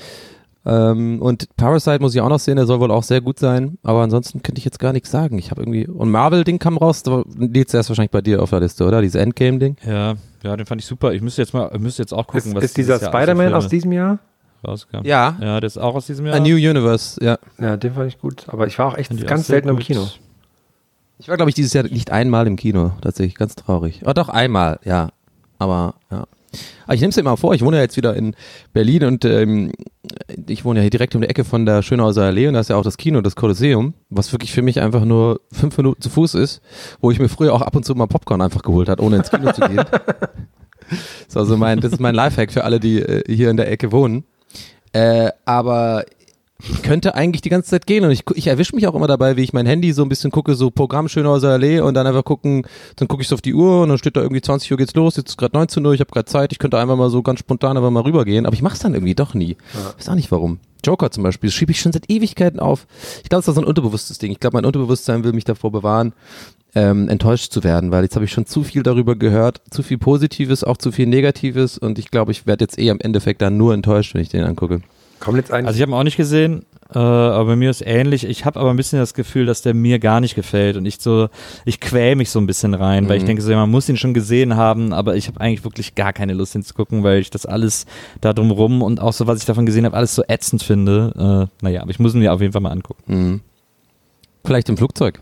Speaker 2: Ähm, und Parasite muss ich auch noch sehen, der soll wohl auch sehr gut sein. Aber ansonsten könnte ich jetzt gar nichts sagen. Ich habe irgendwie, und Marvel-Ding kam raus, da liegt erst wahrscheinlich bei dir auf der Liste, oder? Dieses Endgame-Ding.
Speaker 3: Ja, ja, den fand ich super. Ich müsste jetzt mal, müsste jetzt auch gucken,
Speaker 4: ist,
Speaker 3: was
Speaker 4: ist dieser Spider-Man aus diesem Jahr?
Speaker 3: Rauskam.
Speaker 2: Ja.
Speaker 3: Ja, der ist auch aus diesem Jahr.
Speaker 2: A New Universe, ja.
Speaker 4: Ja, den fand ich gut. Aber ich war auch echt ganz auch selten im Kino.
Speaker 2: Ich war, glaube ich, dieses Jahr nicht einmal im Kino. Tatsächlich, ganz traurig. Oh, doch, einmal, ja. Aber, ja. Aber ich nehme es dir mal vor, ich wohne ja jetzt wieder in Berlin und ähm, ich wohne ja hier direkt um die Ecke von der Schönhauser Allee und da ist ja auch das Kino, das Kolosseum, was wirklich für mich einfach nur fünf Minuten zu Fuß ist, wo ich mir früher auch ab und zu mal Popcorn einfach geholt habe, ohne ins Kino zu gehen. Das ist also mein, das ist mein Lifehack für alle, die äh, hier in der Ecke wohnen. Äh, aber ich könnte eigentlich die ganze Zeit gehen und ich, ich erwische mich auch immer dabei, wie ich mein Handy so ein bisschen gucke, so Programm Schönhauser Allee und dann einfach gucken, dann gucke ich so auf die Uhr und dann steht da irgendwie zwanzig Uhr geht's los, jetzt ist gerade neunzehn Uhr, ich habe gerade Zeit, ich könnte einfach mal so ganz spontan einfach mal rübergehen, aber ich mach's dann irgendwie doch nie. Ja. Ich weiß auch nicht warum. Joker zum Beispiel, das schiebe ich schon seit Ewigkeiten auf. Ich glaube, das ist so ein unterbewusstes Ding. Ich glaube, mein Unterbewusstsein will mich davor bewahren, ähm, enttäuscht zu werden, weil jetzt habe ich schon zu viel darüber gehört, zu viel Positives, auch zu viel Negatives und ich glaube, ich werde jetzt eh am Endeffekt dann nur enttäuscht, wenn ich den angucke.
Speaker 4: Kommt jetzt eigentlich
Speaker 3: also ich habe ihn auch nicht gesehen, äh, aber bei mir ist ähnlich. Ich habe aber ein bisschen das Gefühl, dass der mir gar nicht gefällt und ich so, ich quäl mich so ein bisschen rein, mhm. weil ich denke so, man muss ihn schon gesehen haben, aber ich habe eigentlich wirklich gar keine Lust hinzugucken, weil ich das alles da drumrum und auch so, was ich davon gesehen habe, alles so ätzend finde. Äh, naja, aber ich muss ihn mir auf jeden Fall mal angucken.
Speaker 2: Mhm. Vielleicht im Flugzeug.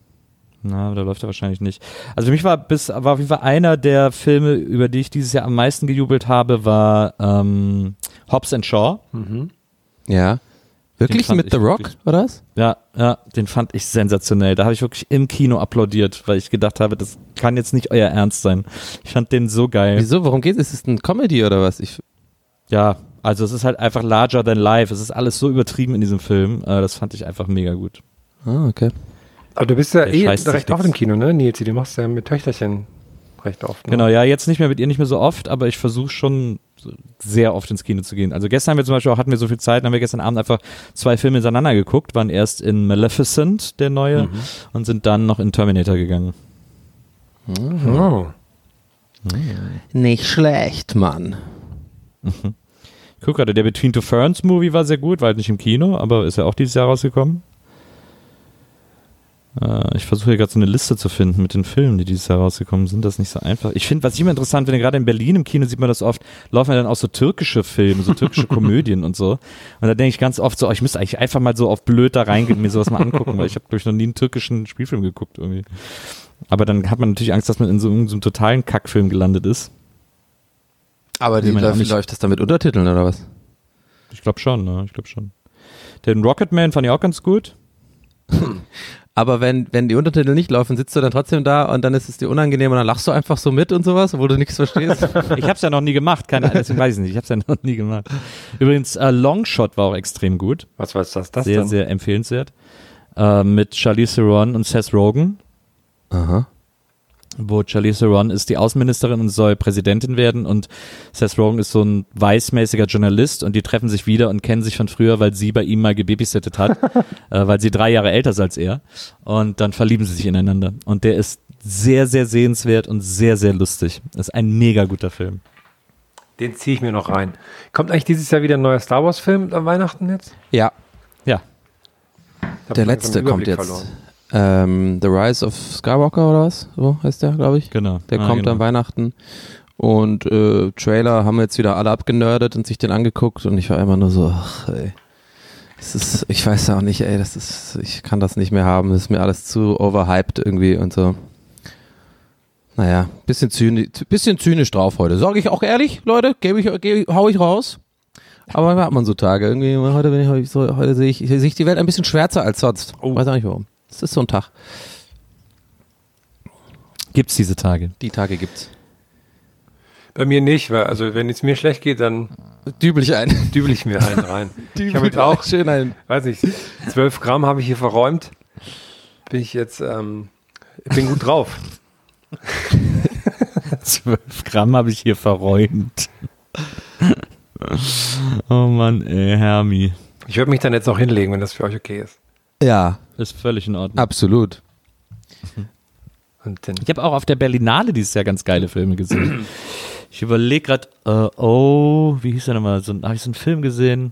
Speaker 3: Na, da läuft er wahrscheinlich nicht. Also für mich war bis war auf jeden Fall einer der Filme, über die ich dieses Jahr am meisten gejubelt habe, war ähm, Hobbs and Shaw.
Speaker 4: Mhm.
Speaker 2: Ja. Wirklich mit The Rock, wirklich, oder was?
Speaker 3: Ja, ja, den fand ich sensationell. Da habe ich wirklich im Kino applaudiert, weil ich gedacht habe, das kann jetzt nicht euer Ernst sein. Ich fand den so geil.
Speaker 2: Wieso? Worum geht's? Ist es ein Comedy oder was? Ich
Speaker 3: ja, also es ist halt einfach larger than life. Es ist alles so übertrieben in diesem Film. Äh, das fand ich einfach mega gut.
Speaker 2: Ah, okay.
Speaker 4: Aber du bist ja
Speaker 3: Der
Speaker 4: eh
Speaker 3: scheißt
Speaker 4: recht
Speaker 3: sich
Speaker 4: oft im Kino, ne, Nils? Du machst ja mit Töchterchen recht oft. Ne?
Speaker 3: Genau, ja, jetzt nicht mehr mit ihr nicht mehr so oft, aber ich versuche schon sehr oft ins Kino zu gehen. Also gestern haben wir zum Beispiel auch, hatten wir so viel Zeit, dann haben wir gestern Abend einfach zwei Filme hintereinander geguckt, waren erst in Maleficent, der neue, mhm. und sind dann noch in Terminator gegangen.
Speaker 2: Mhm. Oh. Mhm. Nicht schlecht, Mann.
Speaker 3: Mhm. Ich guck gerade, der Between Two Ferns Movie war sehr gut, war halt nicht im Kino, aber ist ja auch dieses Jahr rausgekommen. Ich versuche hier gerade so eine Liste zu finden mit den Filmen, die dieses Jahr rausgekommen sind. Das ist nicht so einfach. Ich finde, was ich immer interessant finde, gerade in Berlin im Kino sieht man das oft, laufen ja dann auch so türkische Filme, so türkische Komödien und so. Und da denke ich ganz oft so, oh, ich müsste eigentlich einfach mal so auf blöd da reingehen und mir sowas mal angucken, weil ich habe, glaube ich, noch nie einen türkischen Spielfilm geguckt irgendwie. Aber dann hat man natürlich Angst, dass man in so, in so einem totalen Kackfilm gelandet ist.
Speaker 2: Aber die läuft, läuft das dann mit Untertiteln oder was?
Speaker 3: Ich glaube schon, ne? Ich glaube schon. Den Rocketman fand ich auch ganz gut.
Speaker 2: Aber wenn, wenn die Untertitel nicht laufen, sitzt du dann trotzdem da und dann ist es dir unangenehm und dann lachst du einfach so mit und sowas, obwohl du nichts verstehst.
Speaker 3: Ich habe es ja noch nie gemacht, keine, deswegen weiß ich nicht. Ich habe es ja noch nie gemacht. Übrigens, äh, Longshot war auch extrem gut.
Speaker 4: Was war das, das
Speaker 3: Sehr,
Speaker 4: denn?
Speaker 3: sehr empfehlenswert. Äh, mit Charlize Theron und Seth Rogen.
Speaker 2: Aha.
Speaker 3: Wo Charlize Theron ist die Außenministerin und soll Präsidentin werden und Seth Rogen ist so ein weißmäßiger Journalist und die treffen sich wieder und kennen sich von früher, weil sie bei ihm mal gebabysittet hat, äh, weil sie drei Jahre älter ist als er und dann verlieben sie sich ineinander und der ist sehr, sehr sehenswert und sehr, sehr lustig. Das ist ein mega guter Film.
Speaker 4: Den ziehe ich mir noch rein. Kommt eigentlich dieses Jahr wieder ein neuer Star Wars Film am Weihnachten jetzt?
Speaker 2: Ja,
Speaker 3: Ja.
Speaker 4: Ich hab
Speaker 2: der
Speaker 4: langsam
Speaker 2: letzte
Speaker 4: den
Speaker 2: kommt
Speaker 4: Überblick
Speaker 2: jetzt.
Speaker 4: verloren.
Speaker 2: Ähm, The Rise of Skywalker oder was? So heißt der, glaube ich.
Speaker 3: Genau.
Speaker 2: Der
Speaker 3: Ah,
Speaker 2: kommt
Speaker 3: genau.
Speaker 2: an Weihnachten. Und äh, Trailer haben jetzt wieder alle abgenördet und sich den angeguckt und ich war immer nur so, ach ey. Das ist, ich weiß auch nicht, ey, das ist, ich kann das nicht mehr haben. Das ist mir alles zu overhyped irgendwie und so. Naja, bisschen zynisch, bisschen zynisch drauf heute. Sage ich auch ehrlich, Leute, gebe ich, gebe, hau ich raus. Aber manchmal hat man so Tage. Irgendwie, heute bin ich, heute, so, heute sehe ich, sehe ich die Welt ein bisschen schwärzer als sonst.
Speaker 4: Oh.
Speaker 2: Weiß auch nicht warum. Es ist so ein Tag.
Speaker 3: Gibt's diese Tage?
Speaker 2: Die Tage gibt's.
Speaker 4: Bei mir nicht, weil also wenn es mir schlecht geht, dann
Speaker 2: Dübel ich ein.
Speaker 4: dübel ich mir einen rein. ich habe jetzt
Speaker 2: auch
Speaker 4: auch,
Speaker 2: schön ein.
Speaker 4: weiß nicht, zwölf Gramm habe ich hier verräumt. Bin ich jetzt, ähm, bin gut drauf.
Speaker 3: Zwölf Gramm habe ich hier verräumt. Oh Mann, ey, Hermi.
Speaker 4: Ich würde mich dann jetzt noch hinlegen, wenn das für euch okay ist.
Speaker 2: Ja,
Speaker 3: Ist völlig in Ordnung.
Speaker 2: absolut.
Speaker 4: Und dann,
Speaker 3: Ich habe auch auf der Berlinale dieses Jahr ganz geile Filme gesehen. Ich überlege gerade, äh, oh, wie hieß der nochmal? So, habe ich so einen Film gesehen?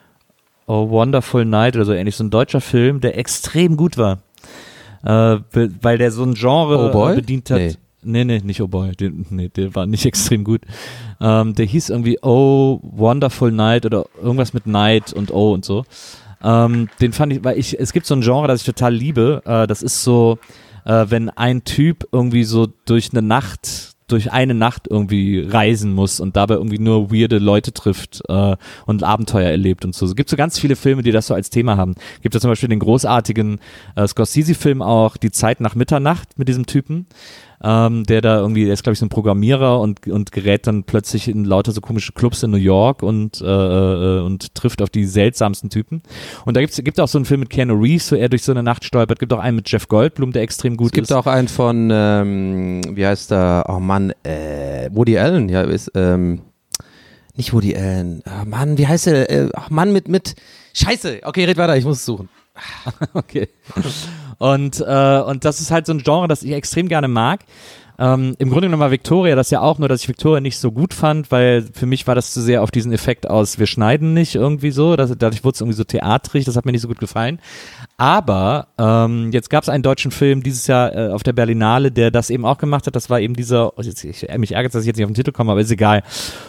Speaker 3: Oh, Wonderful Night oder so ähnlich. So ein deutscher Film, der extrem gut war. Äh, be- weil der so ein Genre
Speaker 2: Oh Boy?
Speaker 3: äh, bedient hat.
Speaker 2: Nee.
Speaker 3: Nee, nee, nicht Oh Boy. Den, nee, der war nicht extrem gut. Ähm, der hieß irgendwie Oh, Wonderful Night oder irgendwas mit Night und Oh und so. Ähm, den fand ich, weil ich, es gibt so ein Genre, das ich total liebe. Äh, das ist so, äh, wenn ein Typ irgendwie so durch eine Nacht, durch eine Nacht irgendwie reisen muss und dabei irgendwie nur weirde Leute trifft äh, und Abenteuer erlebt und so. Es gibt so ganz viele Filme, die das so als Thema haben. Gibt es zum Beispiel den großartigen äh, Scorsese-Film auch, Die Zeit nach Mitternacht mit diesem Typen. Ähm, der da irgendwie, der ist glaube ich so ein Programmierer und, und gerät dann plötzlich in lauter so komische Clubs in New York und, äh, äh, und trifft auf die seltsamsten Typen. Und da gibt's, gibt auch so einen Film mit Keanu Reeves, wo er durch so eine Nacht stolpert. Gibt auch einen mit Jeff Goldblum, der extrem gut
Speaker 2: Es gibt
Speaker 3: ist.
Speaker 2: auch einen von, ähm, wie heißt der? Oh Mann, äh, Woody Allen. Ja, ist, ähm, nicht Woody Allen. Oh Mann, wie heißt der? Äh, ach Mann, mit, mit, Scheiße. Okay, red weiter, ich muss es suchen.
Speaker 3: Okay. Und, äh, und das ist halt so ein Genre, das ich extrem gerne mag. Ähm, Im Grunde genommen war Victoria das ja auch, nur dass ich Victoria nicht so gut fand, weil für mich war das zu sehr auf diesen Effekt aus, wir schneiden nicht irgendwie so, das, dadurch wurde es irgendwie so theatrig, das hat mir nicht so gut gefallen. Aber ähm, jetzt gab es einen deutschen Film dieses Jahr äh, auf der Berlinale, der das eben auch gemacht hat, das war eben dieser, oh, jetzt, ich, mich ärgert, dass ich jetzt nicht auf den Titel komme, aber ist egal.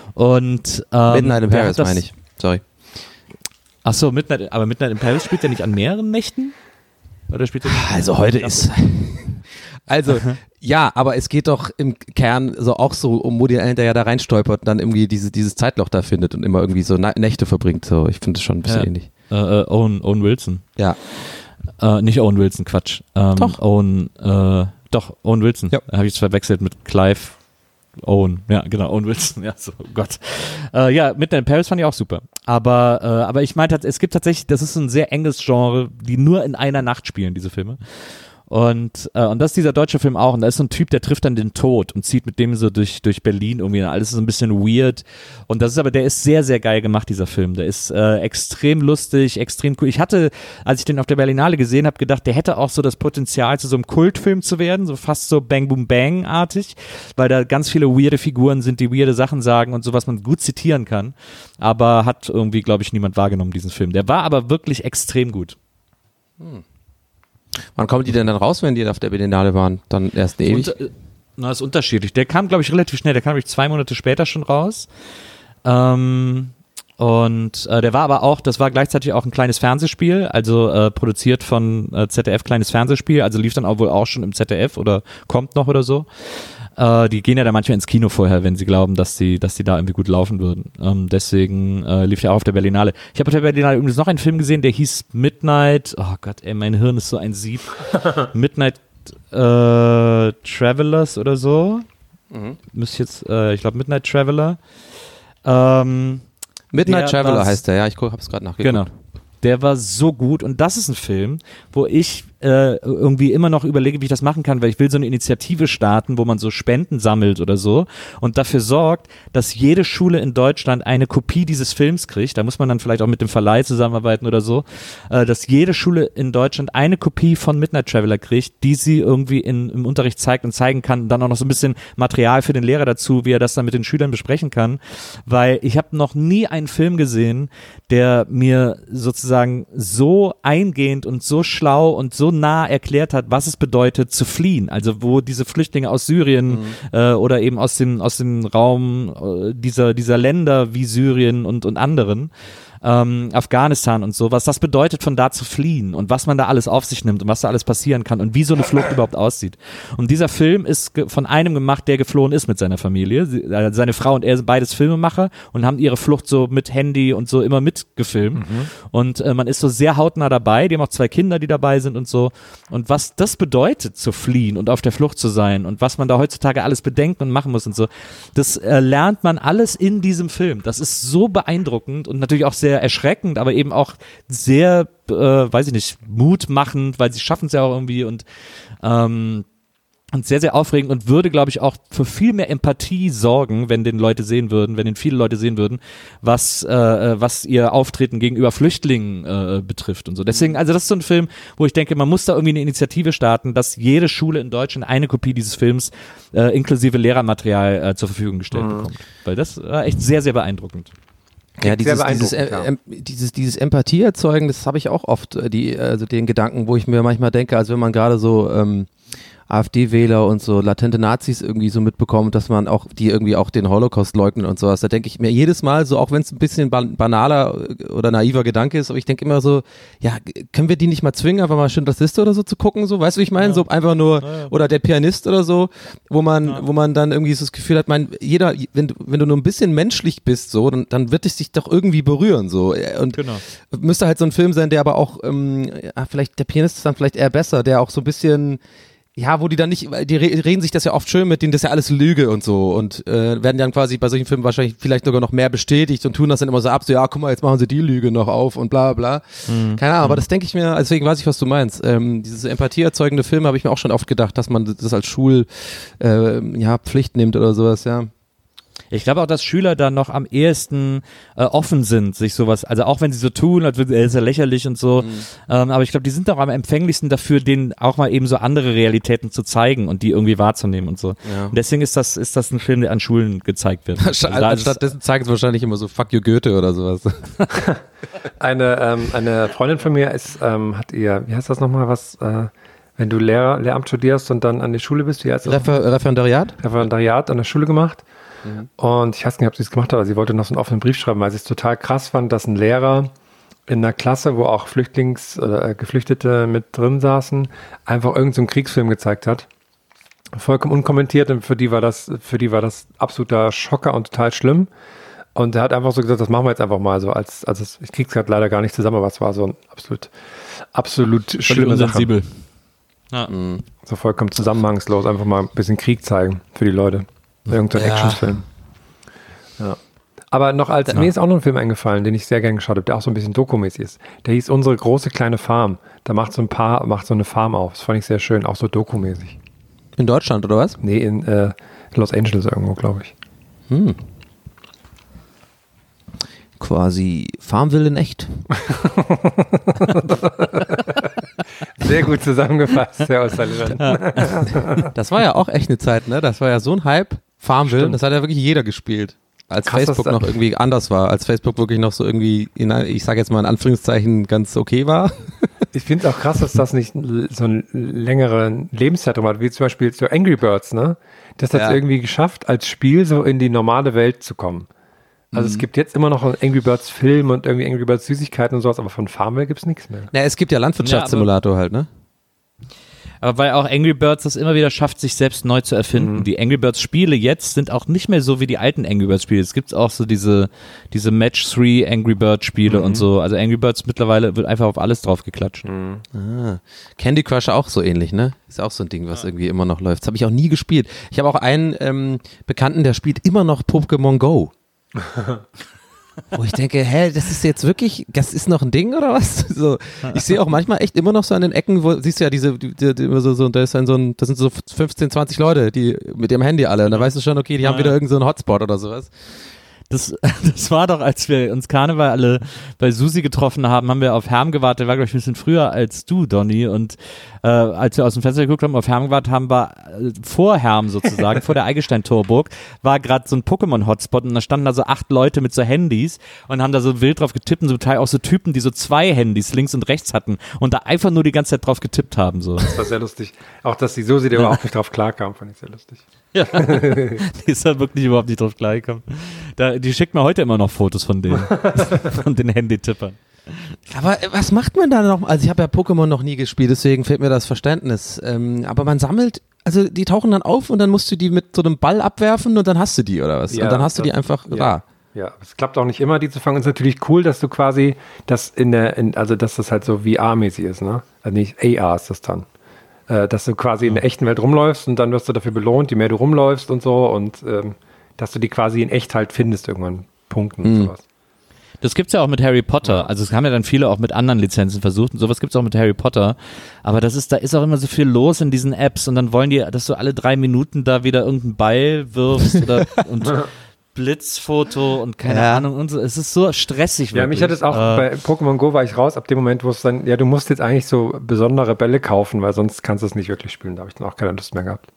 Speaker 3: Und ähm,
Speaker 2: Midnight in
Speaker 3: der
Speaker 2: Paris,
Speaker 3: hat das-
Speaker 2: meine ich. Sorry.
Speaker 3: Ach so, Midnight, aber Midnight in Paris spielt er nicht an mehreren Nächten? Oder spielt er nicht?
Speaker 2: Also heute ist. Also, ja, aber es geht doch im Kern so auch so um Woody Allen, der ja da reinstolpert und dann irgendwie diese, dieses Zeitloch da findet und immer irgendwie so Na- Nächte verbringt. So, ich finde das schon ein bisschen
Speaker 3: Ja.
Speaker 2: ähnlich.
Speaker 3: Äh, äh, Owen, Owen Wilson.
Speaker 2: Ja.
Speaker 3: Äh, nicht Owen Wilson, Quatsch. Ähm,
Speaker 2: Doch.
Speaker 3: Owen, äh, doch, Owen Wilson.
Speaker 2: Ja.
Speaker 3: Habe ich jetzt verwechselt mit Clive Owen. Ja, genau, Owen Wilson. Ja, so, oh Gott. Äh, ja, Midnight in Paris fand ich auch super. Aber, äh, aber ich meinte, es gibt tatsächlich, das ist ein sehr enges Genre, die nur in einer Nacht spielen, diese Filme. Und, äh, und das ist dieser deutsche Film auch. Und da ist so ein Typ, der trifft dann den Tod und zieht mit dem so durch, durch Berlin irgendwie. Alles ist so ein bisschen weird. Und das ist aber, der ist sehr, sehr geil gemacht, dieser Film. Der ist äh, extrem lustig, extrem cool. Ich hatte, als ich den auf der Berlinale gesehen habe, gedacht, der hätte auch so das Potenzial, zu so einem Kultfilm zu werden. So fast so Bang Boom Bang-artig. Weil da ganz viele weirde Figuren sind, die weirde Sachen sagen und so, was man gut zitieren kann. Aber hat irgendwie, glaube ich, niemand wahrgenommen, diesen Film. Der war aber wirklich extrem gut.
Speaker 2: Hm. Wann kommen die denn dann raus, wenn die auf der Berlinale waren? Dann erst ewig?
Speaker 3: Und, äh, na, ist unterschiedlich. Der kam, glaube ich, relativ schnell. Der kam, glaube ich, zwei Monate später schon raus. Ähm, und äh, der war aber auch, das war gleichzeitig auch ein kleines Fernsehspiel, also äh, produziert von äh, Z D F, kleines Fernsehspiel, also lief dann auch wohl auch schon im Z D F oder kommt noch oder so. Äh, die gehen ja da manchmal ins Kino vorher, wenn sie glauben, dass die, dass die da irgendwie gut laufen würden. Ähm, deswegen äh, lief der auch auf der Berlinale. Ich habe auf der Berlinale übrigens noch einen Film gesehen, der hieß Midnight, oh Gott, ey, mein Hirn ist so ein Sieb. Midnight äh, Travelers oder so. Mhm. Müsste ich jetzt, äh, ich glaube Midnight Traveler. Ähm,
Speaker 2: Midnight Traveler heißt der, ja, ich habe es gerade nachgeguckt.
Speaker 3: Genau. Der war so gut und das ist ein Film, wo ich äh, irgendwie immer noch überlege, wie ich das machen kann, weil ich will so eine Initiative starten, wo man so Spenden sammelt oder so und dafür sorgt, dass jede Schule in Deutschland eine Kopie dieses Films kriegt. Da muss man dann vielleicht auch mit dem Verleih zusammenarbeiten oder so, äh, dass jede Schule in Deutschland eine Kopie von Midnight Traveler kriegt, die sie irgendwie in, im Unterricht zeigt und zeigen kann und dann auch noch so ein bisschen Material für den Lehrer dazu, wie er das dann mit den Schülern besprechen kann, weil ich habe noch nie einen Film gesehen, der mir sozusagen so eingehend und so schlau und so nah erklärt hat, was es bedeutet zu fliehen. Also wo diese Flüchtlinge aus Syrien mhm. äh, oder eben aus dem, aus dem Raum äh, dieser, dieser Länder wie Syrien und, und anderen, ähm, Afghanistan und so, was das bedeutet, von da zu fliehen und was man da alles auf sich nimmt und was da alles passieren kann und wie so eine Flucht überhaupt aussieht. Und dieser Film ist ge- von einem gemacht, der geflohen ist mit seiner Familie. Sie, äh, seine Frau und er sind beides Filmemacher und haben ihre Flucht so mit Handy und so immer mitgefilmt. Mhm. Und äh, man ist so sehr hautnah dabei. Die haben auch zwei Kinder, die dabei sind und so. Und was das bedeutet, zu fliehen und auf der Flucht zu sein und was man da heutzutage alles bedenken und machen muss und so, das äh, lernt man alles in diesem Film. Das ist so beeindruckend und natürlich auch sehr erschreckend, aber eben auch sehr, äh, weiß ich nicht, mutmachend, weil sie schaffen es ja auch irgendwie und ähm, und sehr, sehr aufregend und würde, glaube ich, auch für viel mehr Empathie sorgen, wenn den Leute sehen würden, wenn den viele Leute sehen würden, was äh, was ihr Auftreten gegenüber Flüchtlingen äh, betrifft und so. Deswegen, also das ist so ein Film, wo ich denke, man muss da irgendwie eine Initiative starten, dass jede Schule in Deutschland eine Kopie dieses Films äh, inklusive Lehrermaterial äh, zur Verfügung gestellt mhm. bekommt. Weil das war echt sehr, sehr beeindruckend.
Speaker 2: Ja, dieses, dieses, äh, äh, dieses, dieses Empathie erzeugen, das habe ich auch oft, äh, die, also den Gedanken, wo ich mir manchmal denke, also wenn man gerade so ähm, AfD-Wähler und so latente Nazis irgendwie so mitbekommt, dass man auch, die irgendwie auch den Holocaust leugnen und sowas, da denke ich mir jedes Mal so, auch wenn es ein bisschen ban- banaler oder naiver Gedanke ist, aber ich denke immer so, ja, können wir die nicht mal zwingen, einfach mal Schindlers Liste oder so zu gucken, so, weißt du, wie ich meine, ja. so einfach nur, ja, ja. oder der Pianist oder so, wo man, ja. wo man dann irgendwie so das Gefühl hat, mein, jeder, wenn du, wenn du nur ein bisschen menschlich bist, so, dann, dann wird es dich doch irgendwie berühren, so, und genau. müsste halt so ein Film sein, der aber auch, ähm, ja, vielleicht, der Pianist ist dann vielleicht eher besser, der auch so ein bisschen, ja, wo die dann nicht, die reden sich das ja oft schön mit denen, das ist ja alles Lüge und so und äh, werden dann quasi bei solchen Filmen wahrscheinlich vielleicht sogar noch mehr bestätigt und tun das dann immer so ab, so ja, guck mal, jetzt machen sie die Lüge noch auf und bla bla. Mhm. Keine Ahnung, mhm. aber das denke ich mir, deswegen weiß ich, was du meinst. Ähm, diese empathieerzeugende Filme habe ich mir auch schon oft gedacht, dass man das als Schul, äh, ja, Pflicht nimmt oder sowas, ja.
Speaker 3: Ich glaube auch, dass Schüler da noch am ehesten äh, offen sind, sich sowas, also auch wenn sie so tun, als wäre es ja lächerlich und so, mhm. ähm, aber ich glaube, die sind doch am empfänglichsten dafür, denen auch mal eben so andere Realitäten zu zeigen und die irgendwie wahrzunehmen und so. Ja. Und deswegen ist das, ist das ein Film, der an Schulen gezeigt wird.
Speaker 2: Also Anstattdessen zeigen es wahrscheinlich immer so Fuck you Goethe oder sowas.
Speaker 4: eine, ähm, eine Freundin von mir ist, ähm, hat ihr, wie heißt das nochmal, was, äh, wenn du Lehrer, Lehramt studierst und dann an die Schule bist, wie heißt das?
Speaker 2: Refer- Referendariat?
Speaker 4: Referendariat an der Schule gemacht. Mhm. Und ich weiß nicht, ob sie es gemacht hat, aber sie wollte noch so einen offenen Brief schreiben, weil sie es total krass fand, dass ein Lehrer in einer Klasse, wo auch Flüchtlings- oder Geflüchtete mit drin saßen, einfach irgendeinen so Kriegsfilm gezeigt hat. Vollkommen unkommentiert und für die war das, für die war das absoluter Schocker und total schlimm. Und er hat einfach so gesagt, das machen wir jetzt einfach mal so, als, als es, ich krieg's gerade leider gar nicht zusammen, aber es war so ein absolut, absolut schlimme Sache. Ja. So vollkommen zusammenhangslos, einfach mal ein bisschen Krieg zeigen für die Leute. Irgendein ja. Actionfilm. Ja. Aber noch als, ja. mir ist auch noch ein Film eingefallen, den ich sehr gerne geschaut habe, der auch so ein bisschen dokumäßig ist. Der hieß Unsere große kleine Farm. Da macht so ein Paar, macht so eine Farm auf. Das fand ich sehr schön, auch so dokumäßig.
Speaker 2: In Deutschland, oder was?
Speaker 4: Nee, in äh, Los Angeles irgendwo, glaube ich.
Speaker 2: Hm. Quasi Farmville in echt.
Speaker 4: Sehr gut zusammengefasst, Herr O'Sullivan.
Speaker 2: Das war ja auch echt eine Zeit, ne? Das war ja so ein Hype. Farmville, Stimmt. das hat ja wirklich jeder gespielt. Als Krass, Facebook noch irgendwie anders war, als Facebook wirklich noch so irgendwie, in, ich sage jetzt mal in Anführungszeichen, ganz okay war.
Speaker 4: Ich finde es auch krass, dass das nicht so einen längeren Lebenszeitraum hat, wie zum Beispiel so Angry Birds, ne? Das hat es ja. irgendwie geschafft, als Spiel so in die normale Welt zu kommen. Also mhm. es gibt jetzt immer noch einen Angry Birds Film und irgendwie Angry Birds Süßigkeiten und sowas, aber von Farmville gibt es nichts mehr.
Speaker 2: Ja, es gibt ja Landwirtschaftssimulator ja, halt, ne?
Speaker 3: Aber weil auch Angry Birds das immer wieder schafft, sich selbst neu zu erfinden. Mhm. Die Angry Birds Spiele jetzt sind auch nicht mehr so wie die alten Angry Birds Spiele. Es gibt auch so diese, diese Match drei Angry Birds Spiele mhm. und so. Also Angry Birds mittlerweile wird einfach auf alles drauf geklatscht.
Speaker 2: Mhm. Ah. Candy Crush auch so ähnlich, ne? Ist auch so ein Ding, was ja. irgendwie immer noch läuft. Das habe ich auch nie gespielt. Ich habe auch einen ähm, Bekannten, der spielt immer noch Pokémon Go. Wo ich denke, hä, das ist jetzt wirklich, das ist noch ein Ding oder was? So, ich sehe auch manchmal echt immer noch so an den Ecken, wo siehst du ja diese, die, die, die, so, so, da ist dann so ein, das sind so fünfzehn, zwanzig Leute, die mit ihrem Handy alle, und da weißt du schon, okay, die haben ja. wieder irgend so einen Hotspot oder sowas.
Speaker 3: Das, das war doch, als wir uns Karneval alle bei Susi getroffen haben, haben wir auf Herm gewartet, der war, glaube ich, ein bisschen früher als du, Donny, und äh, als wir aus dem Fenster geguckt haben, auf Herm gewartet haben, war äh, vor Herm sozusagen, vor der Eigelstein-Torburg, war gerade so ein Pokémon-Hotspot und da standen da so acht Leute mit so Handys und haben da so wild drauf getippt und zum Teil auch so Typen, die so zwei Handys links und rechts hatten und da einfach nur die ganze Zeit drauf getippt haben. So.
Speaker 4: Das war sehr lustig. Auch, dass die Susi da überhaupt nicht drauf klarkam, fand ich sehr lustig.
Speaker 3: Ja, die ist da wirklich überhaupt nicht drauf klargekommen. Da, die schickt mir heute immer noch Fotos von denen, von den Handytippern.
Speaker 2: Aber was macht man da noch? Also ich habe ja Pokémon noch nie gespielt, deswegen fehlt mir das Verständnis. Ähm, aber man sammelt, also die tauchen dann auf und dann musst du die mit so einem Ball abwerfen und dann hast du die oder was?
Speaker 4: Ja,
Speaker 2: und dann hast du die einfach
Speaker 4: ja,
Speaker 2: da.
Speaker 4: Ja, es klappt auch nicht immer, die zu fangen. Es ist natürlich cool, dass du quasi das in der, in, also dass das halt so V R-mäßig ist, ne? Also nicht A R ist das dann. Äh, dass du quasi in der echten Welt rumläufst und dann wirst du dafür belohnt, je mehr du rumläufst und so und ähm, dass du die quasi in echt halt findest, irgendwann Punkten und
Speaker 2: mhm.
Speaker 4: sowas.
Speaker 3: Das gibt's ja auch mit Harry Potter. Also es haben ja dann viele auch mit anderen Lizenzen versucht und sowas gibt's auch mit Harry Potter. Aber das ist, da ist auch immer so viel los in diesen Apps und dann wollen die, dass du alle drei Minuten da wieder irgendeinen Ball wirfst oder und Blitzfoto und keine ja. Ahnung und so. Es ist so stressig.
Speaker 4: Ja,
Speaker 3: wirklich.
Speaker 4: mich hat es auch, äh, bei Pokémon Go war ich raus, ab dem Moment, wo es dann, ja, du musst jetzt eigentlich so besondere Bälle kaufen, weil sonst kannst du es nicht wirklich spielen. Da habe ich dann auch keine Lust mehr gehabt.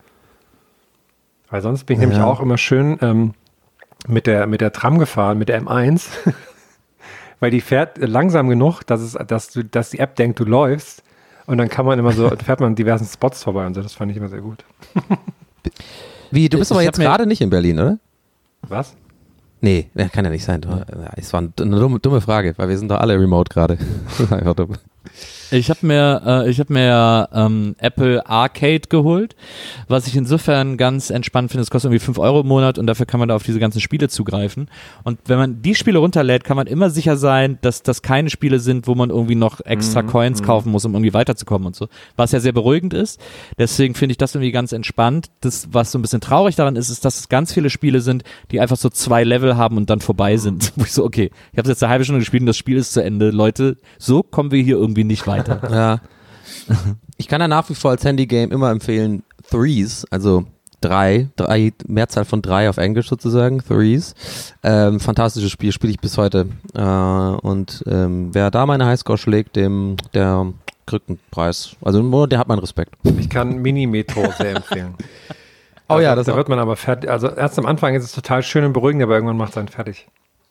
Speaker 4: Weil sonst bin ich ja. nämlich auch immer schön ähm, mit der, mit der Tram gefahren, mit der M eins. Weil die fährt langsam genug, dass es, dass du, dass die App denkt, du läufst. Und dann kann man immer so, fährt man an diversen Spots vorbei und so. Das fand ich immer sehr gut.
Speaker 2: Wie, du bist aber jetzt gerade nicht in Berlin, oder?
Speaker 4: Was?
Speaker 2: Nee, kann ja nicht sein. Es war eine dumme, dumme Frage, weil wir sind doch alle remote gerade. Einfach dumm.
Speaker 3: Ich habe mir, äh, ich habe mir ähm, Apple Arcade geholt, was ich insofern ganz entspannt finde. Es kostet irgendwie fünf Euro im Monat und dafür kann man da auf diese ganzen Spiele zugreifen. Und wenn man die Spiele runterlädt, kann man immer sicher sein, dass das keine Spiele sind, wo man irgendwie noch extra mhm, Coins kaufen muss, um irgendwie weiterzukommen und so. Was ja sehr beruhigend ist. Deswegen finde ich das irgendwie ganz entspannt. Das, was so ein bisschen traurig daran ist, ist, dass es ganz viele Spiele sind, die einfach so zwei Level haben und dann vorbei sind. Wo ich so, okay, ich habe jetzt eine halbe Stunde gespielt und das Spiel ist zu Ende. Leute, so kommen wir hier irgendwie nicht weiter.
Speaker 2: Ja. Ich kann ja nach wie vor als Handygame immer empfehlen Threes, also drei, drei, Mehrzahl von drei auf Englisch sozusagen, Threes. Ähm, fantastisches Spiel, spiele ich bis heute. Äh, und ähm, wer da meine Highscore schlägt, dem der kriegt einen Preis. Also der hat meinen Respekt.
Speaker 4: Ich kann Mini-Metro sehr empfehlen.
Speaker 2: Oh
Speaker 4: also,
Speaker 2: ja, das
Speaker 4: da
Speaker 2: auch.
Speaker 4: wird man aber fertig. Also erst am Anfang ist es total schön und beruhigend, aber irgendwann macht es einen fertig.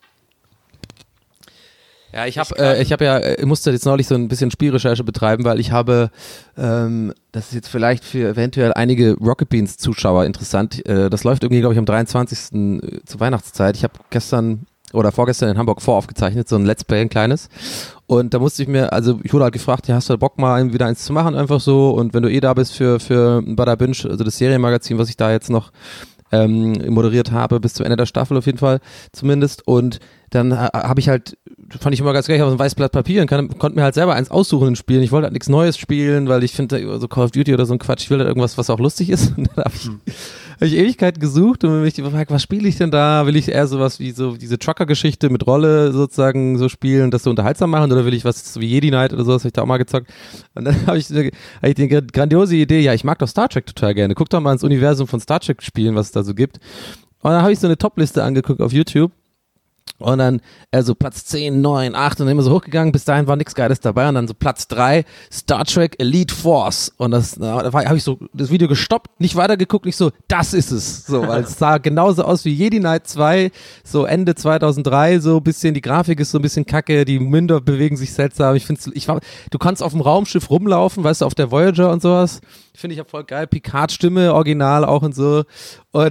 Speaker 2: Ja, ich habe, äh, ich habe ja, ich musste jetzt neulich so ein bisschen Spielrecherche betreiben, weil ich habe, ähm, das ist jetzt vielleicht für eventuell einige Rocket Beans Zuschauer interessant. Äh, das läuft irgendwie, glaube ich, am dreiundzwanzigsten zur Weihnachtszeit. Ich habe gestern oder vorgestern in Hamburg voraufgezeichnet, so ein Let's Play, ein kleines. Und da musste ich mir, also ich wurde halt gefragt, ja, hast du Bock mal wieder eins zu machen, einfach so. Und wenn du eh da bist für für Bada Binge, also das Serienmagazin, was ich da jetzt noch ähm, moderiert habe, bis zum Ende der Staffel auf jeden Fall zumindest. Und dann äh, habe ich halt, fand ich immer ganz geil, ich habe so ein weißes Blatt Papier und kann, konnte mir halt selber eins aussuchen und spielen. Ich wollte halt nichts Neues spielen, weil ich finde, so Call of Duty oder so ein Quatsch, ich will halt irgendwas, was auch lustig ist. Und dann habe ich, hm. hab ich Ewigkeiten gesucht und mich gefragt, was spiele ich denn da? Will ich eher sowas wie so diese Trucker-Geschichte mit Rolle sozusagen so spielen, das so unterhaltsam machen, oder will ich was wie Jedi Knight oder sowas, habe ich da auch mal gezockt. Und dann habe ich, hab ich die grandiose Idee, ja, ich mag doch Star Trek total gerne. Guck doch mal ins Universum von Star Trek spielen, was es da so gibt. Und dann habe ich so eine Top-Liste angeguckt auf YouTube. Und dann äh, so Platz zehn, neun, acht und dann immer so hochgegangen, bis dahin war nichts Geiles dabei und dann so Platz drei, Star Trek Elite Force, und das, na, da habe ich so das Video gestoppt, nicht weitergeguckt, nicht so, das ist es, so, weil es sah genauso aus wie Jedi Knight zwei, so Ende zweitausenddrei, so ein bisschen, die Grafik ist so ein bisschen kacke, die Münder bewegen sich seltsam, ich finde, ich war, du kannst auf dem Raumschiff rumlaufen, weißt du, auf der Voyager und sowas, finde ich ja voll geil, Picard Stimme, original auch und so, und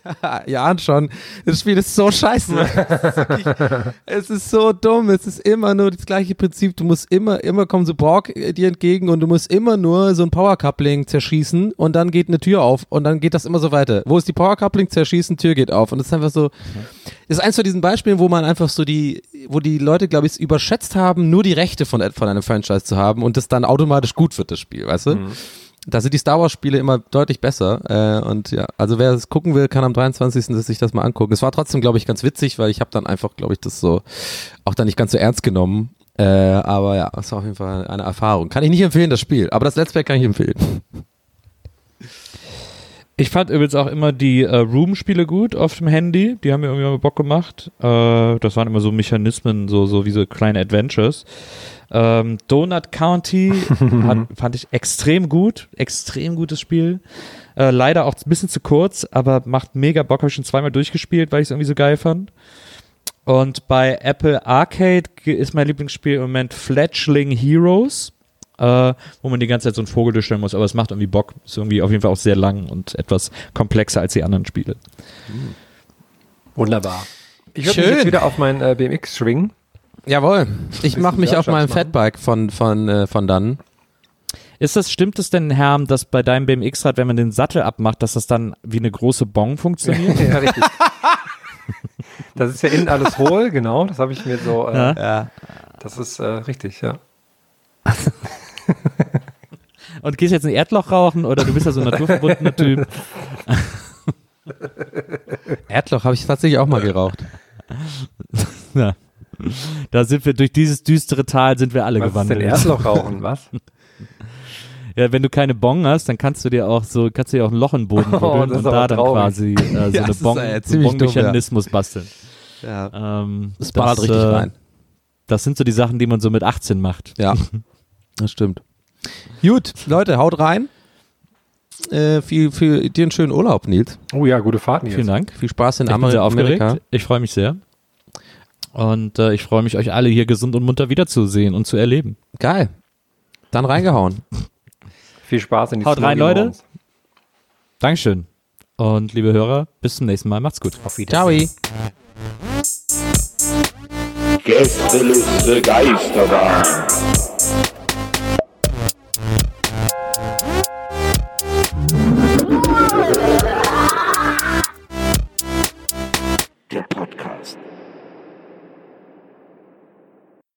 Speaker 2: Ja, schon. Das Spiel ist so scheiße. Es ist, wirklich, es ist so dumm. Es ist immer nur das gleiche Prinzip. Du musst immer, immer kommen so Borg dir entgegen und du musst immer nur so ein Power-Coupling zerschießen und dann geht eine Tür auf und dann geht das immer so weiter. Wo ist die Power-Coupling? Zerschießen, Tür geht auf. Und das ist einfach so, das ist eins von diesen Beispielen, wo man einfach so die, wo die Leute, glaube ich, überschätzt haben, nur die Rechte von, von einem Franchise zu haben und das dann automatisch gut wird, das Spiel, weißt du? Mhm. Da sind die Star Wars Spiele immer deutlich besser äh, und ja, also wer es gucken will, kann am dreiundzwanzigsten sich das mal angucken. Es war trotzdem, glaube ich, ganz witzig, weil ich habe dann einfach, glaube ich, das so auch dann nicht ganz so ernst genommen, äh, aber ja, es war auf jeden Fall eine Erfahrung. Kann ich nicht empfehlen, das Spiel, aber das Let's Play kann ich empfehlen.
Speaker 3: Ich fand übrigens auch immer die äh, Room-Spiele gut auf dem Handy, die haben mir irgendwie mal Bock gemacht. Äh, das waren immer so Mechanismen, so, so wie so kleine Adventures. Ähm, Donut County hat, fand ich extrem gut, extrem gutes Spiel. Äh, leider auch ein bisschen zu kurz, aber macht mega Bock, habe ich schon zweimal durchgespielt, weil ich es irgendwie so geil fand. Und bei Apple Arcade ist mein Lieblingsspiel im Moment Fledgling Heroes, äh, wo man die ganze Zeit so einen Vogel durchstellen muss, aber es macht irgendwie Bock, ist irgendwie auf jeden Fall auch sehr lang und etwas komplexer als die anderen Spiele.
Speaker 4: Wunderbar. Ich würde mich jetzt wieder auf mein äh, B M X schwingen.
Speaker 2: Jawohl, ich mache mich auf meinem Fatbike von, von, äh, von dann.
Speaker 3: Ist das, stimmt es denn, Herm, dass bei deinem B M X-Rad, wenn man den Sattel abmacht, dass das dann wie eine große Bong funktioniert?
Speaker 4: Ja, richtig. Das ist ja innen alles hohl, genau, das habe ich mir so, äh,
Speaker 3: Ja.
Speaker 2: Ja.
Speaker 4: das ist äh, richtig, ja.
Speaker 3: Und gehst jetzt ein Erdloch rauchen oder du bist ja so ein naturverbundener Typ?
Speaker 2: Erdloch habe ich tatsächlich auch mal geraucht.
Speaker 3: Ja. Da sind wir, durch dieses düstere Tal sind wir alle
Speaker 4: Was
Speaker 3: gewandelt.
Speaker 4: ist denn Erdloch rauchen, was?
Speaker 3: Ja, wenn du keine Bong hast, dann kannst du dir auch so, kannst du dir auch ein Loch in den Boden
Speaker 4: Oh,
Speaker 3: buddeln
Speaker 4: das ist
Speaker 3: und
Speaker 4: aber
Speaker 3: da dann
Speaker 4: traurig.
Speaker 3: quasi äh, so
Speaker 2: Ja,
Speaker 3: eine
Speaker 2: das ist,
Speaker 3: Bong,
Speaker 2: äh,
Speaker 3: so
Speaker 2: ziemlich dumm,
Speaker 3: Bong-Mechanismus basteln.
Speaker 2: Ja.
Speaker 3: Ähm,
Speaker 2: Das ballert richtig
Speaker 3: äh,
Speaker 2: rein.
Speaker 3: Das sind so die Sachen, die man so mit achtzehn macht.
Speaker 2: Ja, das stimmt. Gut, Leute, haut rein. Äh, viel, viel, dir einen schönen Urlaub, Nils.
Speaker 4: Oh ja, gute Fahrt, Nils.
Speaker 3: Vielen Dank.
Speaker 2: Viel Spaß in
Speaker 3: Ich bin sehr
Speaker 2: Amerika.
Speaker 3: aufgeregt. Ich freue mich sehr. Und äh, ich freue mich, euch alle hier gesund und munter wiederzusehen und zu erleben.
Speaker 2: Geil. Dann reingehauen.
Speaker 4: Viel Spaß in die
Speaker 3: Haut rein,
Speaker 4: Smoky
Speaker 3: Leute.
Speaker 4: Mountains.
Speaker 3: Dankeschön. Und liebe Hörer, bis zum nächsten Mal. Macht's gut.
Speaker 4: Auf Wiedersehen.
Speaker 2: Ciao.
Speaker 1: Gästeliste Geisterbahn.